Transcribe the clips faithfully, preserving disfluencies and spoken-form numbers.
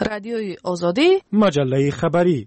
رادیوی آزادی، مجله خبری.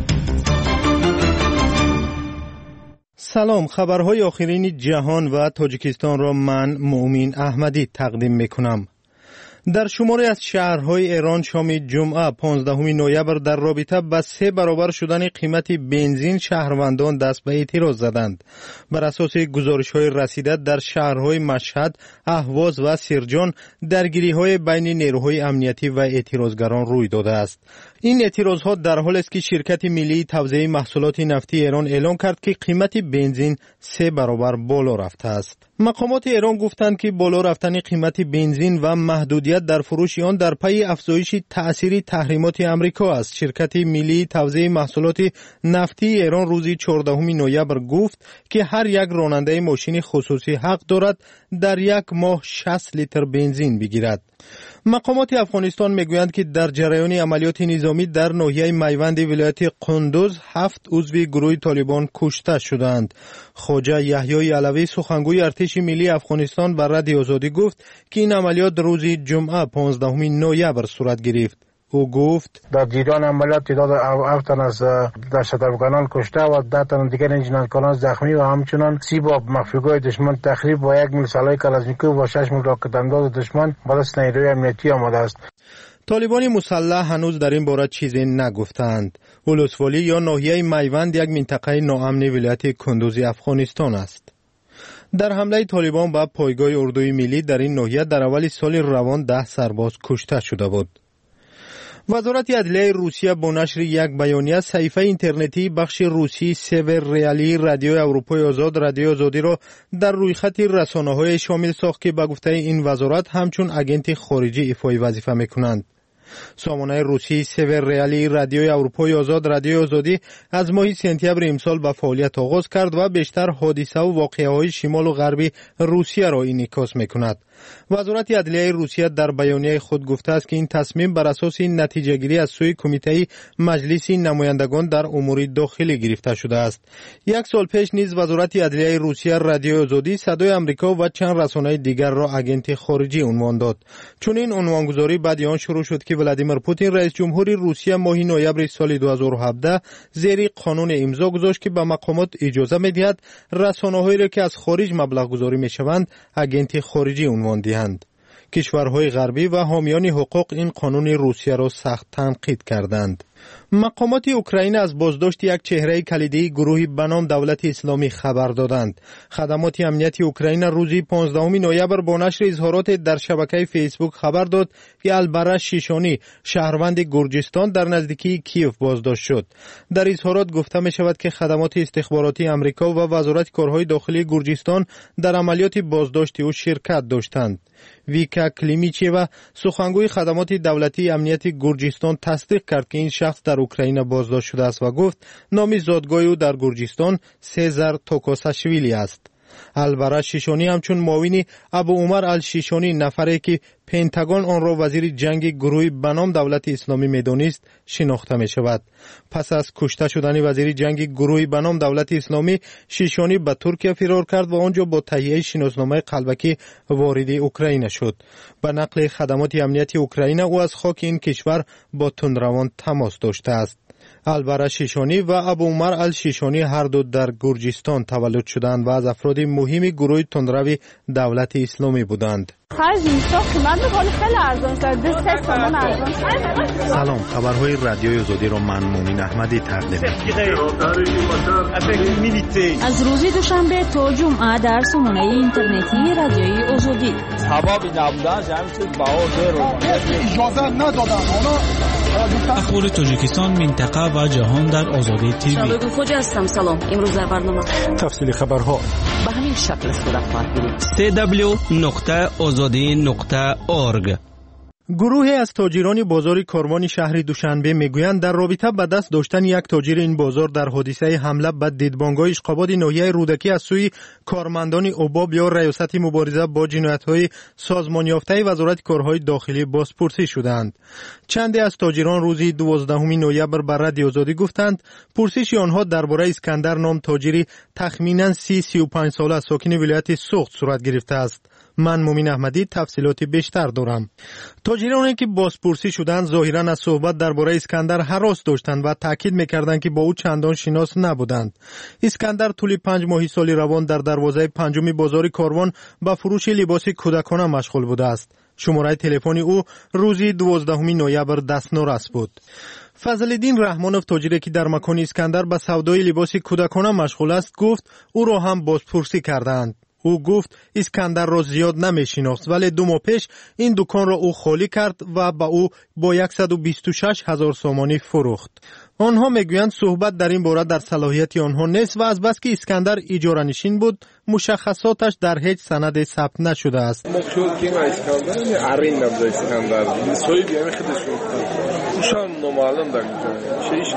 سلام، خبرهای آخرین جهان و تاجیکستان را من مؤمن احمدی تقدیم میکنم. در شماری از شهرهای ایران شام جمعه پانزدهم نوامبر در رابطه با سه برابر شدن قیمت بنزین شهروندان دست به اعتراض زدند. بر اساس گزارش‌های رسیده در شهرهای مشهد، اهواز و سرجان درگیری‌های بین نیروهای امنیتی و اعتراضگران روی داده است. این اعتراضها در حالی است که شرکت ملی توزیع محصولات نفتی ایران اعلام کرد که قیمت بنزین سه برابر بالا رفته است. مقامات ایران گفتند که بالا رفتن قیمت بنزین و محدودیت در فروش آن در پی افزایش تأثیر تحریمات آمریکا است. شرکت ملی توزیع محصولات نفتی ایران روز چهاردهم نوامبر گفت که هر یک راننده ماشین خصوصی حق دارد در یک ماه شصت لیتر بنزین بگیرد. مقامات افغانستان میگویند که در جریان عملیات نظامی در ناحیه میوند ولایت قندوز هفت عضو گروه طالبان کشته شدند. خواجه یحیی علوی سخنگوی ارتش ملی افغانستان بر رادیو آزادی گفت که این عملیات روز جمعه پانزدهم نوامبر صورت گرفت. او گفت در جریان عملیات تعداد هفت تن از دهشتافکنان کشته و ده تن دیگر جنایتکاران زخمی و همچنان سی باب مخفیگاه دشمن تخریب با یک میل سلاح کلاشینکوف و شش میل راکت انداز دشمن بالای نیروی امنیتی آمده است. طالبان مسلح هنوز در این باره چیزی نگفتند. ولسوالی یا ناحیه میوند یک منطقه ناامن ولایت کندوز افغانستان است. در حمله طالبان به پایگاه اردوی ملی در این ناحیه در اول سال روان ده سرباز کشته شده بود. وزارت عدلیه روسیه با نشر یک بیانیه صحیفه اینترنتی بخش روسی سیور ریالی رادیو اروپای آزاد رادیو آزادی را در رویخط رسانه‌های شامل ساخت که به گفته این وزارت همچون اگنت خارجی ایفای وظیفه می‌کنند. سامانه روسی سیور ریالی رادیو اروپای آزاد رادیو آزادی از ماه سپتامبر امسال به فعالیت آغاز کرد و بیشتر حادثه و واقعه‌های شمال و غربی روسیه را انعکاس می‌کند. وزارت عدلیه روسیه در بیانیه خود گفته است که این تصمیم بر اساس نتیجه گیری از سوی کمیته مجلس نمایندگان در امور داخلی گرفته شده است. یک سال پیش نیز وزارت عدلیه روسیه رادیو آزادی صدای آمریکا و چند رسانه دیگر را اگنت خارجی عنوان داد. چون این عنوانگذاری بعد آن شروع شد که ولادیمیر پوتین رئیس جمهور روسیه ماه نوامبر سال دو هزار و هفده زیر قانون امضا گذاشت که به مقامات اجازه می‌دهد رسانه‌هایی را که از خارج مبلغ گذاری می‌شوند اگنت خارجی عنوان دهند. کشورهای غربی و حامیان حقوق این قانون روسیه را سخت تنقید کردند. مقامات اوکراین از بازداشت یک چهره کلیدی گروهی به نام دولت اسلامی خبر دادند. خدمات امنیتی اوکراین روز پانزدهم نوامبر با نشر اظهارات در شبکه فیسبوک خبر داد که البرش شیشانی شهروند گرجستان در نزدیکی کیف بازداشت شد. در اظهارات گفته می شود که خدمات استخباراتی آمریکا و وزارت کارهای داخلی گرجستان در عملیات بازداشت او شرکت داشتند. ویکا کلیمیچیوا سخنگوی خدمات دولتی امنیتی گرجستان تصدیق کرد که این شخص در اوکراین بازداشت شده است و گفت نام زادگاه او در گرجستان سزار توکاساشویلی است. البرش شیشانی همچون معاون ابو عمر الشیشانی نفری که پنتاگون آن را وزیر جنگ گروهی به نام دولت اسلامی می‌دانست شناخته می شود. پس از کشته شدن وزیر جنگ گروهی به نام دولت اسلامی، شیشانی به ترکیه فرار کرد و آنجا با تهیه شناسنامه قلبکی وارد اوکراین شد. به نقل خدمات امنیتی اوکراین او از خاک این کشور با تندروان تماس داشته است. البرش شیشانی و ابو عمر الشیشانی هر دو در گرجستان تولد شدند و از افراد مهم گروه تندروی دولت اسلامی بودند. سلام، خبرهای رادیوی آزادی را من مؤمن احمدی تقدیم می‌کنم. از روز دوشنبه تا جمعه در سامانه اینترنتی رادیوی آزادی سبب نبودن همین چیز باور اجازه ندادن. اخبار تاجیکستان، منطقه و جهان در آزادی تیوی. شباب خوجا هستم. سلام. امروز در برنامه تفصیل خبرها به همین شکل صورت خواهد گرفت. دبلیو دبلیو دبلیو نقطه آزادی نقطه اورگ. گروهی از تاجران بازار کاروان شهر دوشنبه میگویند در رابطه با دست داشتن یک تاجر این بازار در حادثه حمله به دیدبانگاه اشقاباد ناحیه رودکی از سوی کارمندان اوباب یا ریاست مبارزه با جنایت‌های سازمان یافته وزارت کارهای داخلی بازپرسی شدند. چندی از تاجران روز دوازدهم نوامبر به رادیو آزادی گفتند پرسش آنها درباره اسکندر نام تاجری تخمیناً سی سی و پنج ساله ساکن ولایت سوخت صورت گرفته است. من مومین احمدی تفصیلات بیشتر دارم. تاجرانی که بازپرسی شدند ظاهراً از صحبت درباره اسکندر هراس داشتند و تاکید می‌کردند که با او چندان شناس نبودند. اسکندر طول پنج ماه سال روان در دروازه پنجم بازار کاروان با فروش لباس کودکانه مشغول بوده است. شماره تلفن او روزی دوازدهم نوامبر دستنوس بود. فضل‌الدین رحمانوف تاجری که در مکان اسکندر به سودای لباس کودکانه مشغول است گفت او را هم بازپرسی کردند. او گفت اسکندر را زیاد نمی‌شناخت ولی دو ماه پیش این دکان را او خالی کرد و با او با صد و بیست و شش هزار سومانی فروخت. آنها میگویند صحبت در این باره در صلاحیت آنها نیست و از بس که اسکندر اجاره نشین بود مشخصاتش در هیچ سند ثبت نشده است. مشهور که اسکندر ارین نبود اسکندر سوی بیام خودش شام نامعلوم در چیش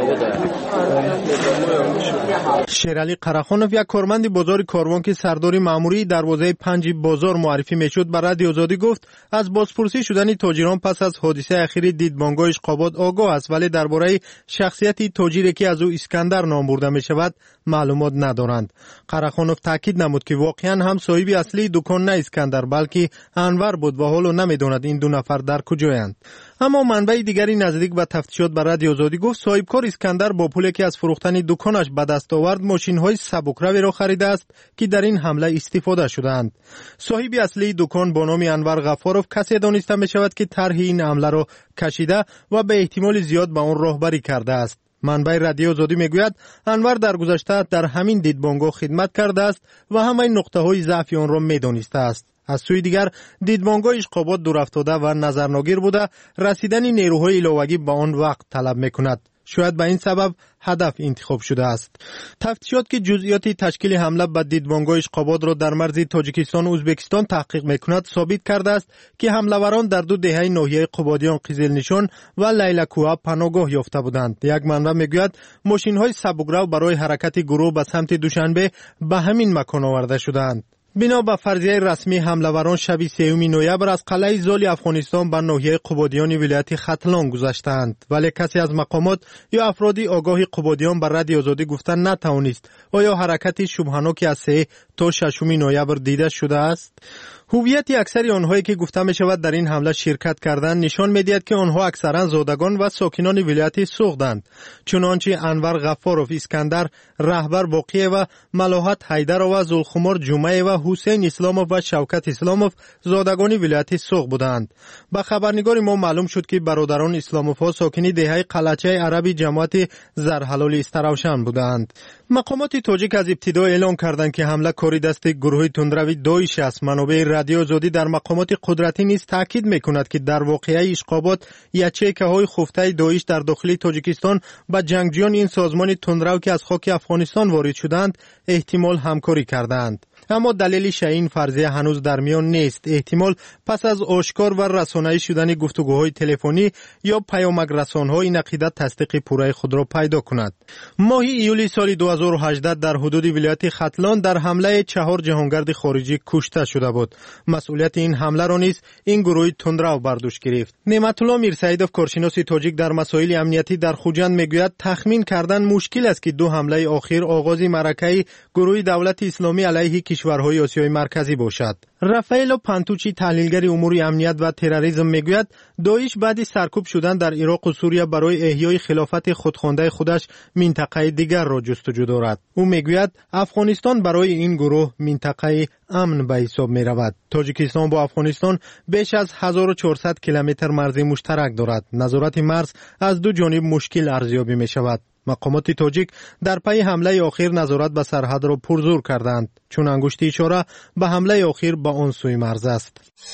شیرعلی قراخانوف یک کارمند بازار کاروان که سرداری مأموری دروازه پنج بازار معرفی میشد بر رادیو آزادی گفت از بازپرسی شدن تاجران پس از حادثه اخیر دیدبانگاه اشقاباد آگاه است ولی درباره شخصیت تاجری که از او اسکندر نام برده می شود معلومات ندارند. قراخانوف تاکید نمود که واقعا هم صاحب اصلی دکان نه اسکندر بلکه انور بود و حالا نمیداند این دو نفر در کجایند. اما منبع دیگری نزدیک به تفتیشات بر رادیو آزادی گفت صاحبکار اسکندر با پولی که از فروختن دکانش به دست آورد ماشین‌های سبکروی را خریده است که در این حمله استفاده شدند. صاحب اصلی دکان با نام انور غفاروف کسی دانسته می شود که طرح این حمله را کشیده و به احتمال زیاد به آن راهبری کرده است. منبع رادیو آزادی میگوید انور در گذشته در همین دیدبانگاه خدمت کرده است و همه نقطه های ضعف آن را میدانسته است. از سوی دیگر دیدبانگاه اشقاباد دور افتاده و نظرناگیر بوده رسیدن نیروهای علاوه‌ای به آن وقت طلب میکند. شاید به این سبب هدف انتخاب شده است. تفتیشات که جزئیات تشکیل حمله به دیدبانگاه اشقاباد را در مرز تاجیکستان و ازبکستان تحقیق میکند ثابت کرده است که حمله‌وران در دو دهه ناحیه قبادیان قزلنشان و لیلکوها پناهگاه یافته بودند. یک منبع میگوید ماشین‌های سبکرو برای حرکت گروه به سمت دوشنبه به همین مکان آورده شدند. بنا به فرضیه رسمی حمله‌وران شب سوم نوامبر از قلعه زال افغانستان به ناحیه قبادیان ولایت ختلان گذشتند ولی کسی از مقامات یا افرادی آگاه قبادیان بر رادیو آزادی گفتن نتوانست آیا حرکت شبهناکی از سه تا ششم نوامبر دیده شده است. هویت اکثر آنهایی که گفته می شود در این حمله شرکت کردند نشان می‌دهد که آنها اکثرا زادگان و ساکنان ولایت سوغدند. چنانچه انور غفاروف اسکندر رهبر باقی و ملاحت حیدر و زلخمار جمعه و حسین اسلاموف و شوکت اسلاموف زادگان ولایت سوغ بودند. با خبرنگار ما معلوم شد که برادران اسلاموف ها ساکنی دهه قلچه عربی جماعت زرحلال استراوشن بودند. مقامات تاجیک از ابتدا اعلام کردند که حمله کاری دست گروه تندروی داعش است. منابع رادیو آزادی در مقامات قدرتی نیز تاکید میکند که در واقعه اشقابات یچیکه های خفته داعش در داخل تاجیکستان با جنگجویان این سازمان تندرو که از خاک افغانستان وارد شدند احتمال همکاری کردند. اما دلیل شایع این فرضیه هنوز در میان نیست. احتمال پس از آشکار و رسانه‌ای شدن گفتگوهای تلفنی یا پیامک رسانه‌ها این عقیده تصدیق پوره خود را پیدا کند. ماه ایولی سال دو هزار و هجده در حدود ولایت ختلان در حمله چهار جهانگرد خارجی کشته شده بود. مسئولیت این حمله را نیز این گروه تندرو بر دوش گرفت. نعمت الله میرسعیدوف کارشناس تاجیک در مسائل امنیتی در خوجند میگوید تخمین کردن مشکل است که دو حمله اخیر آغاز معرکه گروه دولت اسلامی علیه کشورهای آسیای مرکزی باشد. رافائل پانتوچی تحلیلگر امور امنیت و تروریسم میگوید داعش بعد سرکوب شدن در عراق و سوریه برای احیای خلافت خودخوانده خودش منطقه دیگر را جستجو دارد. او میگوید افغانستان برای این گروه منطقه امن به حساب می رود. تاجیکستان با افغانستان بیش از هزار و چهارصد کیلومتر مرز مشترک دارد. نظارت مرز از دو جانب مشکل ارزیابی می شود. مقامات تاجیک در پی حمله اخیر نظارت به سرحد را پرزور کردند چون انگشت اشاره به حمله اخیر به آن سوی مرز است.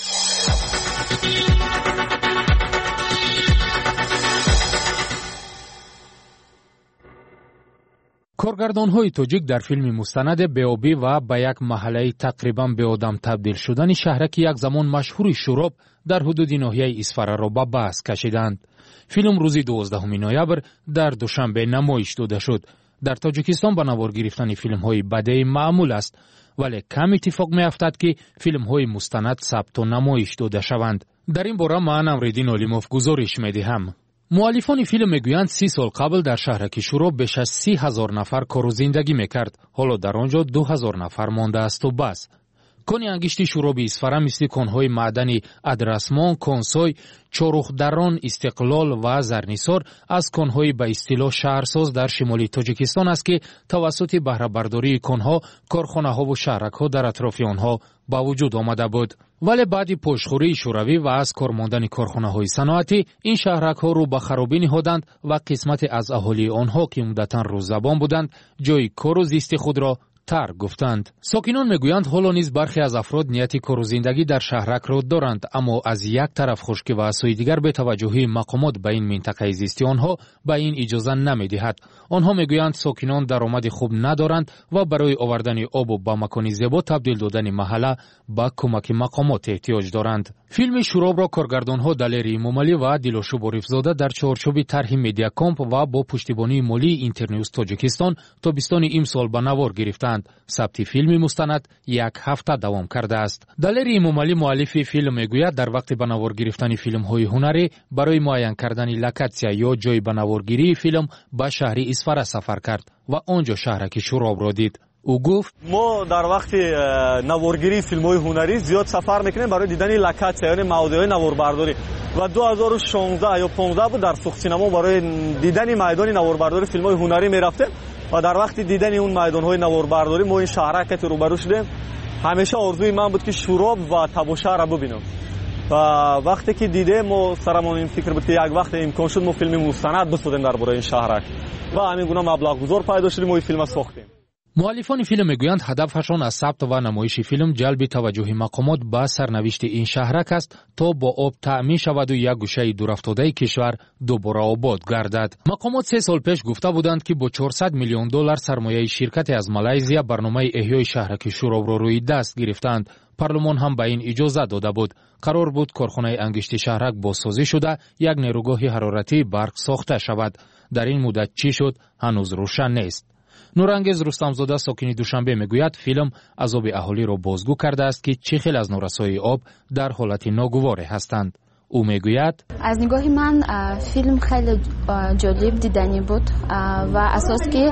کارگردان‌های تاجیک در فیلم مستند بیابی و به یک محله تقریباً به آدم تبدیل شدن شهرک یک زمان مشهور شراب در حدود ناحیه اسفره را به بحث کشیدند. فیلم روز دوازدهم نوامبر در دوشنبه نمایش داده شد. در تاجیکستان به نوار گرفتن فیلم‌های بدیع معمول است ولی کم اتفاق می‌افتد که فیلم‌های مستند ثبت و نمایش داده شوند. در این باره من امریدین علیموف گزارش می‌دهم. مؤلفان فیلم میگویند سی سال قبل در شهرک شوراب بیش از سی هزار نفر کار و زندگی میکرد. حالا در آنجا دو هزار نفر مانده است و بس. کن انگشت شوراب اصفهان مثل کنهای معدنی ادرسمان، کنسوی، چروخدران، استقلال و زرنیسار از کنهای به اصطلاح شهرساز در شمالی تاجیکستان است که توسط بهره برداری کنها، کارخانه ها و شهرک ها در اطراف آنها با وجود آمده بود. ولی بعد پشتخوری شوروی و از کار ماندن کارخانه های صنعتی این شهرک ها رو به خرابی نهادند و قسمت از اهالی آنها که عمدتاً روزبان بودند جای کار و زیست خود را ترک گفتند. ساکنان میگویند حالا نیز برخی از افراد نیت کار و زندگی در شهرک را دارند، اما از یک طرف خشکی و از سوی دیگر به توجهی مقامات به این منطقه زیستی آنها به این اجازه نمیدهد. آنها میگویند ساکنان درآمد خوب ندارند و برای آوردن آب و به مکان زیبا تبدیل دادن محله به کمک مقامات احتیاج دارند. فیلم شوراب را کارگردانها دلیری موملی و دلاشو باریفزاده در چارچوب طرح مدیا کامپ و با پشتیبانی مالی اینترنیوز تاجیکستان تابستان امسال به نوار گرفتند. ثبت فیلم مستند یک هفته دوام کرده است. دلیری موملی مؤلف فیلم میگوید در وقت به نوار گرفتن فیلم های هنری برای معین کردن لوکاسیا یا جای به نوارگیری فیلم به شهر اصفهان سفر کرد و آنجا شهرک شوراب را دید. او گفت ما در وقت نوارگیری فیلم های هنری زیاد سفر میکنیم برای دیدن لوکاسیا یعنی موضوع نواربرداری و دو هزار و شانزده یا پانزده بود در سوخت سینما برای دیدن میدان نواربرداری فیلم های هنری میرفتیم و در وقت دیدن اون میدان های نواربرداری ما این شهرک که روبرو شدیم همیشه آرزوی من بود که شوراب و تبوشه را ببینم و وقتی که دیدم ما سرمون این فکر بود که یک وقت امکان شد ما فیلم مستند بسازیم درباره این شهرک و همین گونه مبلغ گذار پیدا شدیم و این فیلم ساختیم. مؤلفان فیلم میگویند هدفشان از ثبت و نمایش فیلم جلب توجه مقامات به سرنوشت این شهرک است تا با آب تأمین شود و یک گوشه دورافتاده کشور دوباره آباد گردد. مقامات سه سال پیش گفته بودند که با چهارصد میلیون دلار سرمایه شرکت از مالزیا برنامه احیای شهرک شوراب را روی دست گرفتند. پارلمان هم به این اجازه داده بود. قرار بود کارخانه انگشت شهرک بازسازی شده یک نیروگاه حرارتی برق ساخته شود. در این مدت چی شد هنوز روشن نیست. نورانگیز رستمزاده ساکن دوشنبه میگوید فیلم عذاب اهالی را بازگو کرده است که چه خیلی از نورسایی آب در حالت ناگوار هستند. او میگوید از نگاه من فیلم خیلی جالب دیدنی بود و اساس که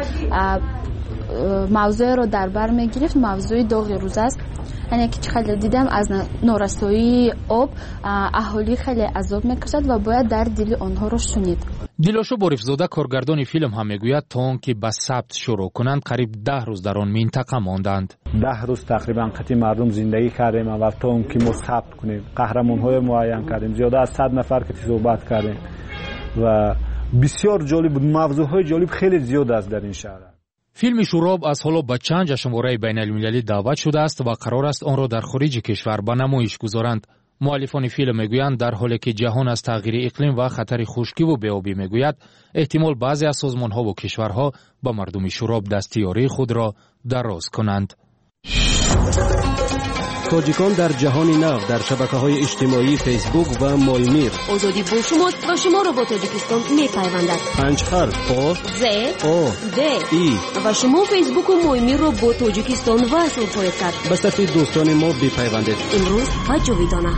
موضوع رو در بر میگرفت موضوع داغ روز است. یعنی که خیلی دیدم از نارسایی آب اهالی خیلی عذاب میکشد و باید در دل آنها رو شنید. دلاشو باریفزاده کارگردان فیلم هم میگوید تا آنکه به ثبت شروع کنند قریب ده روز در آن منطقه ماندند. ده روز تقریبا قطعی مردم زندگی کردیم و تا آنکه ما ثبت کنیم قهرمان‌های معین کردیم زیاده از صد نفر که صحبت کردیم و بسیار جالب بود. موضوعهای جالب خیلی زیاد است در این شهر. فیلم شوراب از حالا به چند جشنواره بین المللی دعوت شده است و قرار است آن را در خارج کشور به نمایش گذارند. مؤلفان فیلم میگویند در حالی که جهان از تغییر اقلیم و خطر خشکی و بی‌آبی میگوید احتمال بعضی از سازمان‌ها و کشورها به مردم شوراب دستیاری خود را دراز کنند. تاجیکان در جهان نو در شبکه‌های اجتماعی فیسبوک و مایمیر. آزادی با شماست و شما را با تاجیکستان می‌پیوندد. پنج حرف آ ز آ د ای و شما فیسبوک و مایمیر را با تاجیکستان وصل خواهید کرد. به صفحه دوستان ما بپیوندید. امروز و جاویدانه.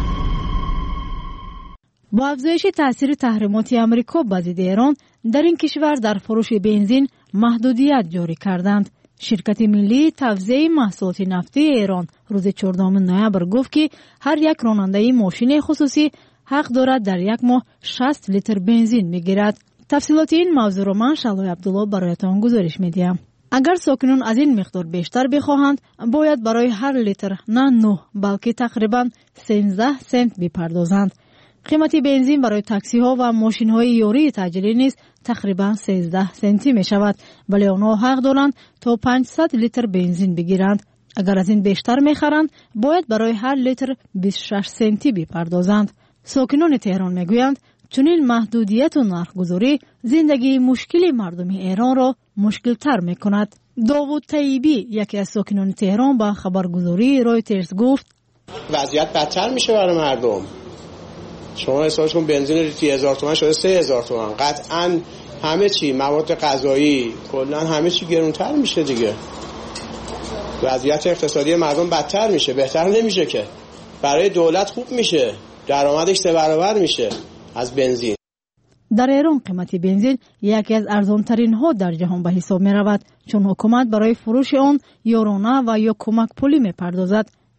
با افزایش تاثیر تحریمات آمریکا بر ضد ایران در این کشور در فروش بنزین محدودیت جاری کردند. شرکت ملی توزیع محصولات نفتی ایران روز چهاردهم نوامبر گفت که هر یک راننده ماشین خصوصی حق دارد در یک ماه شصت لیتر بنزین میگیرد. تفصیلات این موضوع را من شلای عبدالله برایتان گزارش میدیم. اگر ساکنان از این مقدار بیشتر بخواهند باید برای هر لیتر نه نه بلکه تقریبا سیزده سنت بپردازند. قیمت بنزین برای تاکسی ها و ماشین های یوری تجاری نیز تقریبا سیزده سنتی می شود، ولی آنها حق دارند تا پانصد لیتر بنزین بگیرند. اگر از این بیشتر می خرند باید برای هر لیتر بیست و شش سنتی بپردازند. ساکنان تهران می گویند چنین محدودیت و نرخ‌گذاری زندگی مشکلی مردم ایران را مشکل تر می کند. داوود طیبی یکی از ساکنان تهران با خبرگزاری رایترز گفت وضعیت بدتر میشه برای مردم. شما حسابش کن بنزین لیتری هزار تومان شده سه هزار تومان. قطعاً همه چی مواد غذایی کلاً همه چی گرونتر میشه دیگه. وضعیت اقتصادی مردم بدتر میشه، بهتر نمیشه که. برای دولت خوب میشه، درآمدش سه برابر میشه از بنزین. در ایران قیمت بنزین یکی از ارزان‌ترین ها در جهان به حساب می رود چون حکومت برای فروش آن یا رانه و یا کمک پولی می پردازد.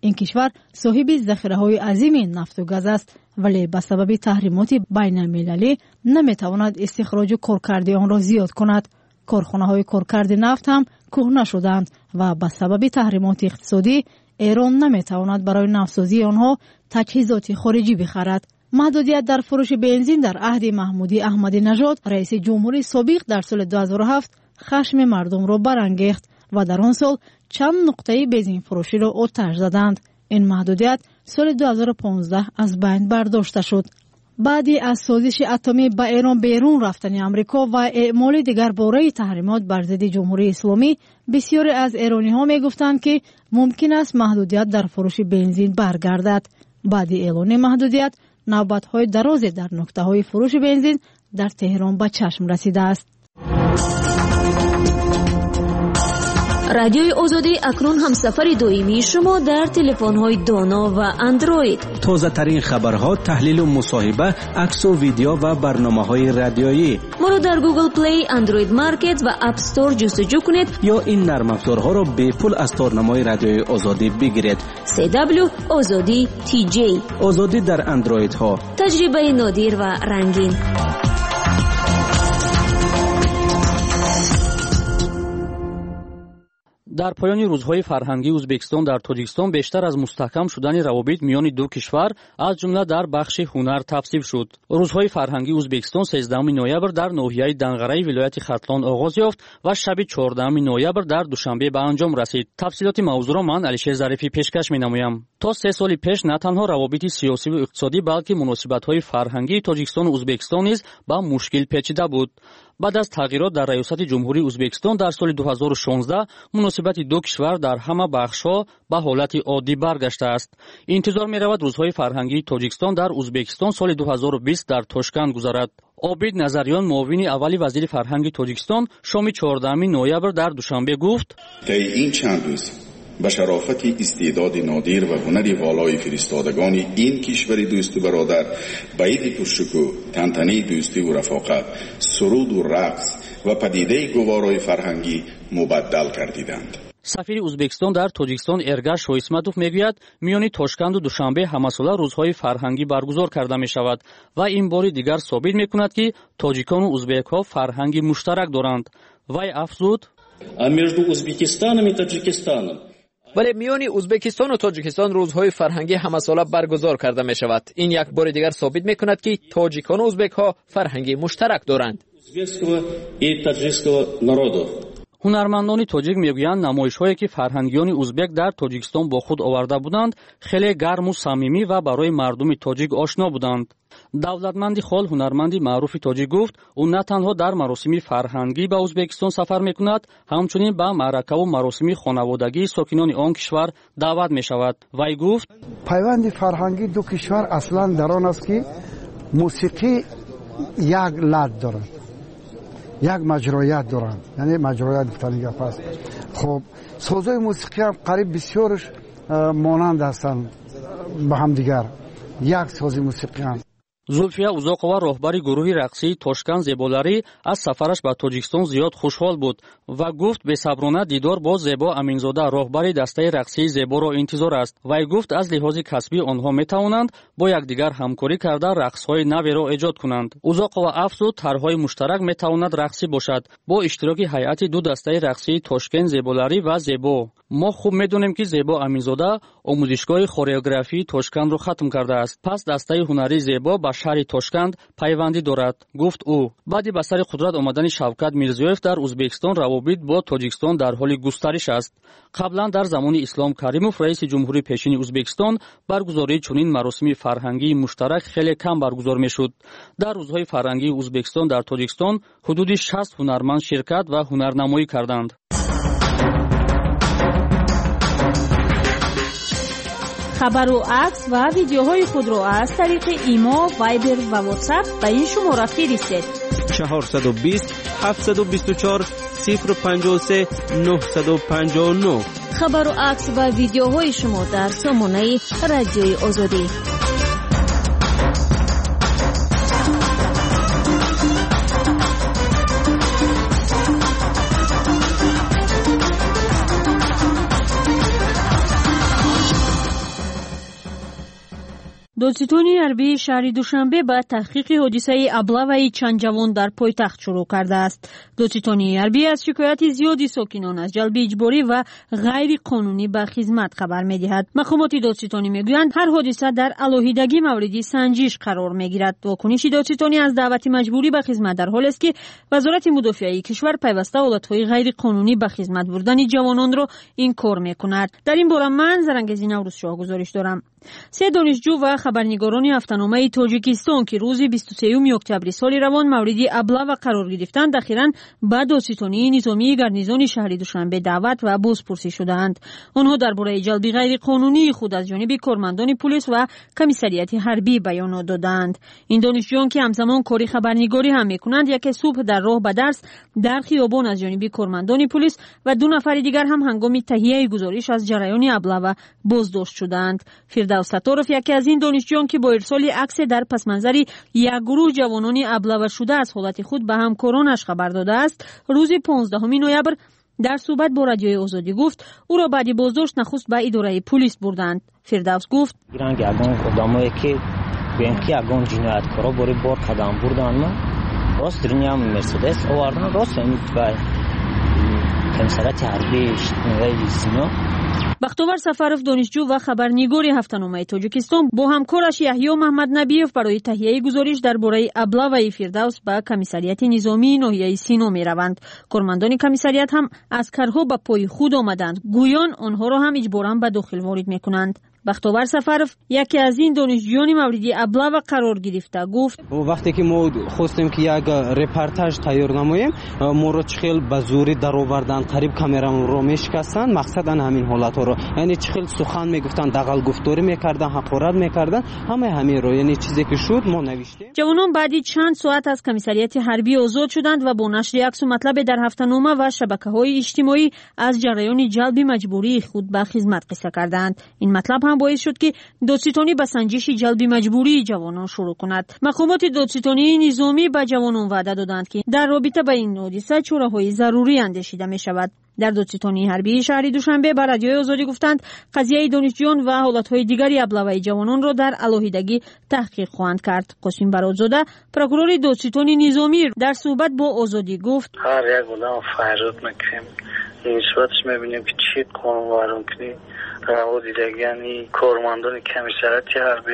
این کشور صاحب ذخیره‌های عظیم نفت و گاز است، ولی به سبب تحریمات بین المللی نمیتواند استخراج و کارکرد آن را زیاد کند. کارخانه‌های کارکرد نفت هم کهنه شدند و به سبب تحریمات اقتصادی ایران نمیتواند برای نفتسازی آنها تجهیزات خارجی بخرد. محدودیت در فروش بنزین در عهد محمودی احمدی نژاد رئیس جمهوری سابق در سال دو هزار و هفت خشم مردم را برانگیخت و در آن سال چند نقطه بنزین فروشی را آتش زدند. این محدودیت سال دو هزار و پانزده از بین برداشته شد. بعدی از سازش اتمی با ایران بیرون رفتن آمریکا و اعمال دیگر باره تحریمات بر ضد جمهوری اسلامی، بسیاری از ایرانی‌ها می‌گفتند که ممکن است محدودیت در فروش بنزین برگردد. بعدی اعلان محدودیت، نوبت‌های درازی در نقطه‌های فروش بنزین در تهران به چشم رسیده است. رادیوی آزادی اکنون همسفر دائمی شما در تلفن‌های دانا و اندروید. تازه ترین خبرها، تحلیل و مصاحبه، عکس و ویدیو و برنامه‌های رادیویی. ما را در گوگل پلی، اندروید مارکت و اپ استور جستجو کنید یا این نرم افزارها را به پول از تارنمای رادیوی آزادی بگیرید. سی دبلیو آزادی تی جی. آزادی در اندروید ها. تجربه نادر و رنگین. در پایان روزهای فرهنگی ازبکستان در تاجیکستان بیشتر از مستحکم شدن روابط میان دو کشور از جمله در بخش هنر تفسیر شد. روزهای فرهنگی ازبکستان سیزدهم نوامبر در ناحیه دنغرای ولایت ختلان آغاز یافت و شب چهاردهم نوامبر در دوشنبه به انجام رسید. تفصیلات موضوع را من علیشیر ظریفی پیشکش می‌نمایم. تا سه سال پیش نه تنها روابط سیاسی و اقتصادی بلکه مناسبت‌های فرهنگی تاجیکستان و ازبکستان نیز با مشکل پیچیده بود. بعد از تغییرات در ریاست جمهوری ازبکستان در سال دو هزار و شانزده مناسبت دو کشور در همه بخش‌ها به حالت عادی برگشته است. انتظار می‌رود روزهای فرهنگی تاجیکستان در ازبکستان سال دو هزار و بیست در تاشکند گذرد. عابد نظریان معاون اولی وزیر فرهنگ تاجیکستان شام چهاردهم نوامبر در دوشنبه گفت: طی این چند روز به شرافت استعداد نادر و هنری والای فرستادگان این کشور دوست و برادر به عید پرشکوه تنتنه دوستی و رفاقت، سرود و رقص و پدیده گوارای فرهنگی مبدل کردیدند. سفیر ازبکستان در تاجیکستان ارگش شویسمتوف میگوید میان تاشکند و دوشنبه همساله روزهای فرهنگی برگزار کرده می شود و این بار دیگر ثابت می کند که تاجیکان و ازبک ها فرهنگی مشترک دارند. وی افزود: между ازبکستانم و تاجیکستانم ولی میان ازبکستان و تاجیکستان روزهای فرهنگی همساله برگزار کرده می شود. این یک بار دیگر ثابت می کند که تاجیکان و ازبک ها فرهنگی مشترک دارند. هنرمندان تاجیک میگویند نمایش‌هایی که فرهنگیان ازبک در تاجیکستان با خود آورده بودند خیلی گرم و صمیمی و برای مردم تاجیک آشنا بودند. دولتمند خال هنرمند معروف تاجیک گفت او نه تنها در مراسم فرهنگی به ازبکستان سفر میکند، همچنین به معرکه و مراسم خانوادگی ساکنان آن کشور دعوت میشود. وی گفت: پیوند فرهنگی دو کشور اصلا در آن است که موسیقی یک لحن دارد، یک مجرایت دارند، یعنی مجرایت گفتن گپ است. خب سازهای موسیقی هم قریب بسیارش مانند هستند به هم دیگر، یک ساز موسیقی هم. زولفیا узоқова роҳбари гурӯҳи рақсии Тошкан Зеболарӣ аз сафараш ба Тоҷикистон зиёд хушҳол буд ва гуфт бесаброна дидор бо Зебо Аминзода, роҳбари дастаи рақсии Зеборо интизор аст. Вай гуфт аз лиҳози касбӣ онҳо метавонанд бо якдигар ҳамкорӣ карда рақсҳои наверо эҷод кунанд. Узоқова афзуд, тарҳҳои муштарак метавонад рақсӣ бошад бо иштироки ҳайати ду дастаи рақсии Тошкент Зеболарӣ ва Зебо. мо хуб медонем ки Зебо Аминзода омӯзишгоҳи хореографии Тошкантро хатм кардааст. Пас дастаи ҳунарии Зебо ба шаҳри Тошкант пайвандӣ дорад, гуфт ӯ. баъди ба сари қудрат омадани Шавкат Мирзиёев дар Узбекистон равобит бо Тоҷикистон дар ҳоли густариш аст. қаблан дар замони Ислом Каримов, раиси ҷумҳурии пешини Узбекистон, баргузории чунин маросими фарҳангии муштарак хеле кам баргузор мешуд. дар рӯзҳои фарҳангии Узбекистон дар Тоҷикистон ҳудуди шаст ҳунарманд ширкат ва ҳунарнамоӣ карданд. خبر و عکس و ویدیوهای خود را از طریق ایما، وایبر و واتساپ به این شماره فرستید: چهارصد و بیست هفتصد و بیست و چهار صفر پنجاه و سه نهصد و پنجاه و نه. خبر و عکس و ویدیوهای شما در سامانه رادیوی آزادی. دادستانی حربی شهر دوشنبه به تحقیق حادثه ابله چند جوان در پایتخت شروع کرده است. دادستانی حربی از شکایت زیادی ساکنان از جلب اجباری و غیر قانونی به خدمت خبر می‌دهد. مقامات دادستانی میگویند هر حادثه در علیحدگی مورد سنجش قرار می‌گیرد. واکنش دادستانی از دعوت مجبوری به خدمت در حالی است که وزارت مدافعه کشور پیوسته حالت‌های غیر قانونی به خدمت بردن جوانان را انکار می‌کند. در این باره من زرنگزی نوروز شاه گزارش دارم. سه دانشجو و خبرنگاران هفته‌نامه تاجیکستان که روز بیست و سوم اکتبر سال روان مورد ابله قرار گرفتند اخیراً به دادستانی نظامی گارنیزون شهر دوشنبه دعوت و بازپرسی شدند. آنها درباره جلب غیر قانونی خود از جانب کارمندان پلیس و کمیسریت حربی بیانات دادند. این دانشجویان که همزمان کاری خبرنگاری هم میکنند یک صبح در راه به درس در خیابان از جانب کارمندان پلیس و دو نفر دیگر هم هنگام تهیه گزارش از جریان ابله بازداشت شدند. فردوس ستارف یکی از این دانشجویان که با ارسال عکس در پس منظر یک گروه جوانان ابله شده از حالت خود به همکارانش خبر داده است، روز پانزدهم نوامبر در صحبت با رادیوی آزادی گفت او را بعد بازداشت نخست به اداره پلیس بردند. فردوس گفت گرانگ اگان خدامایی که بینکی اگان جنایتکارا باری بار قدم بردن ما راست درنیام مرسدس آوردن راست امید به کمیسریت حربی نوی سینا. بختیار سفرов دانشجو و خبرنگار هفته‌نامه تاجیکستان با همکارش یحیی محمد نبیف برای تهیه گزارش درباره ابله و فردوس به کمیسریت نظامی ناحیه سینا میروند. کارمندان کمیسریت هم عسکرها به پای خود آمدند، گویان آنها را هم اجباراً به داخل وارد میکنند. بختیار سفرов یکی از این دانشجویان مورد ابله و قرار گرفته گفت وقتی که ما خواستیم که یک رپورتاژ تیار نماییم ما را چخیل به زوری در آوردن قریب کامرامون رو میشکستن، مقصد همین حالت ها رو یعنی چخیل سخن میگفتن دغل گفتاری میکردن حقارت میکردن همه همین رو یعنی چیزی که شد ما نوشتیم. جوانان بعدی چند ساعت از کمیسریت حربی آزاد شدند و با نشر عکس و مطلب در هفته‌نامه و شبکه‌های اجتماعی از جریان جلب مجبوری خود به خدمت قصه کردند. این مطلب هم باعث شد که دادستانی به سنجش جلب مجبوری جوانان شروع کند. مقامات دادستانی نظامی به جوانان وعده دادند که در رابطه با این حادثه چاره‌های ضروری اندیشیده می شود. در دادستانی حربی شهر دوشنبه به رادیوی آزادی گفتند قضیه دانشجویان و حالت‌های دیگری ابله جوانان را در علیحدگی تحقیق خواهند کرد. قاسم برادزاده پروکورور دادستانی نظامی در صحبت با آزادی گفت هر یک بودم فریاد میکنیم این صورتش میبینیم که چی قانون وارون کنی روا دیدگی یعنی کارمندان کمیسریت حربی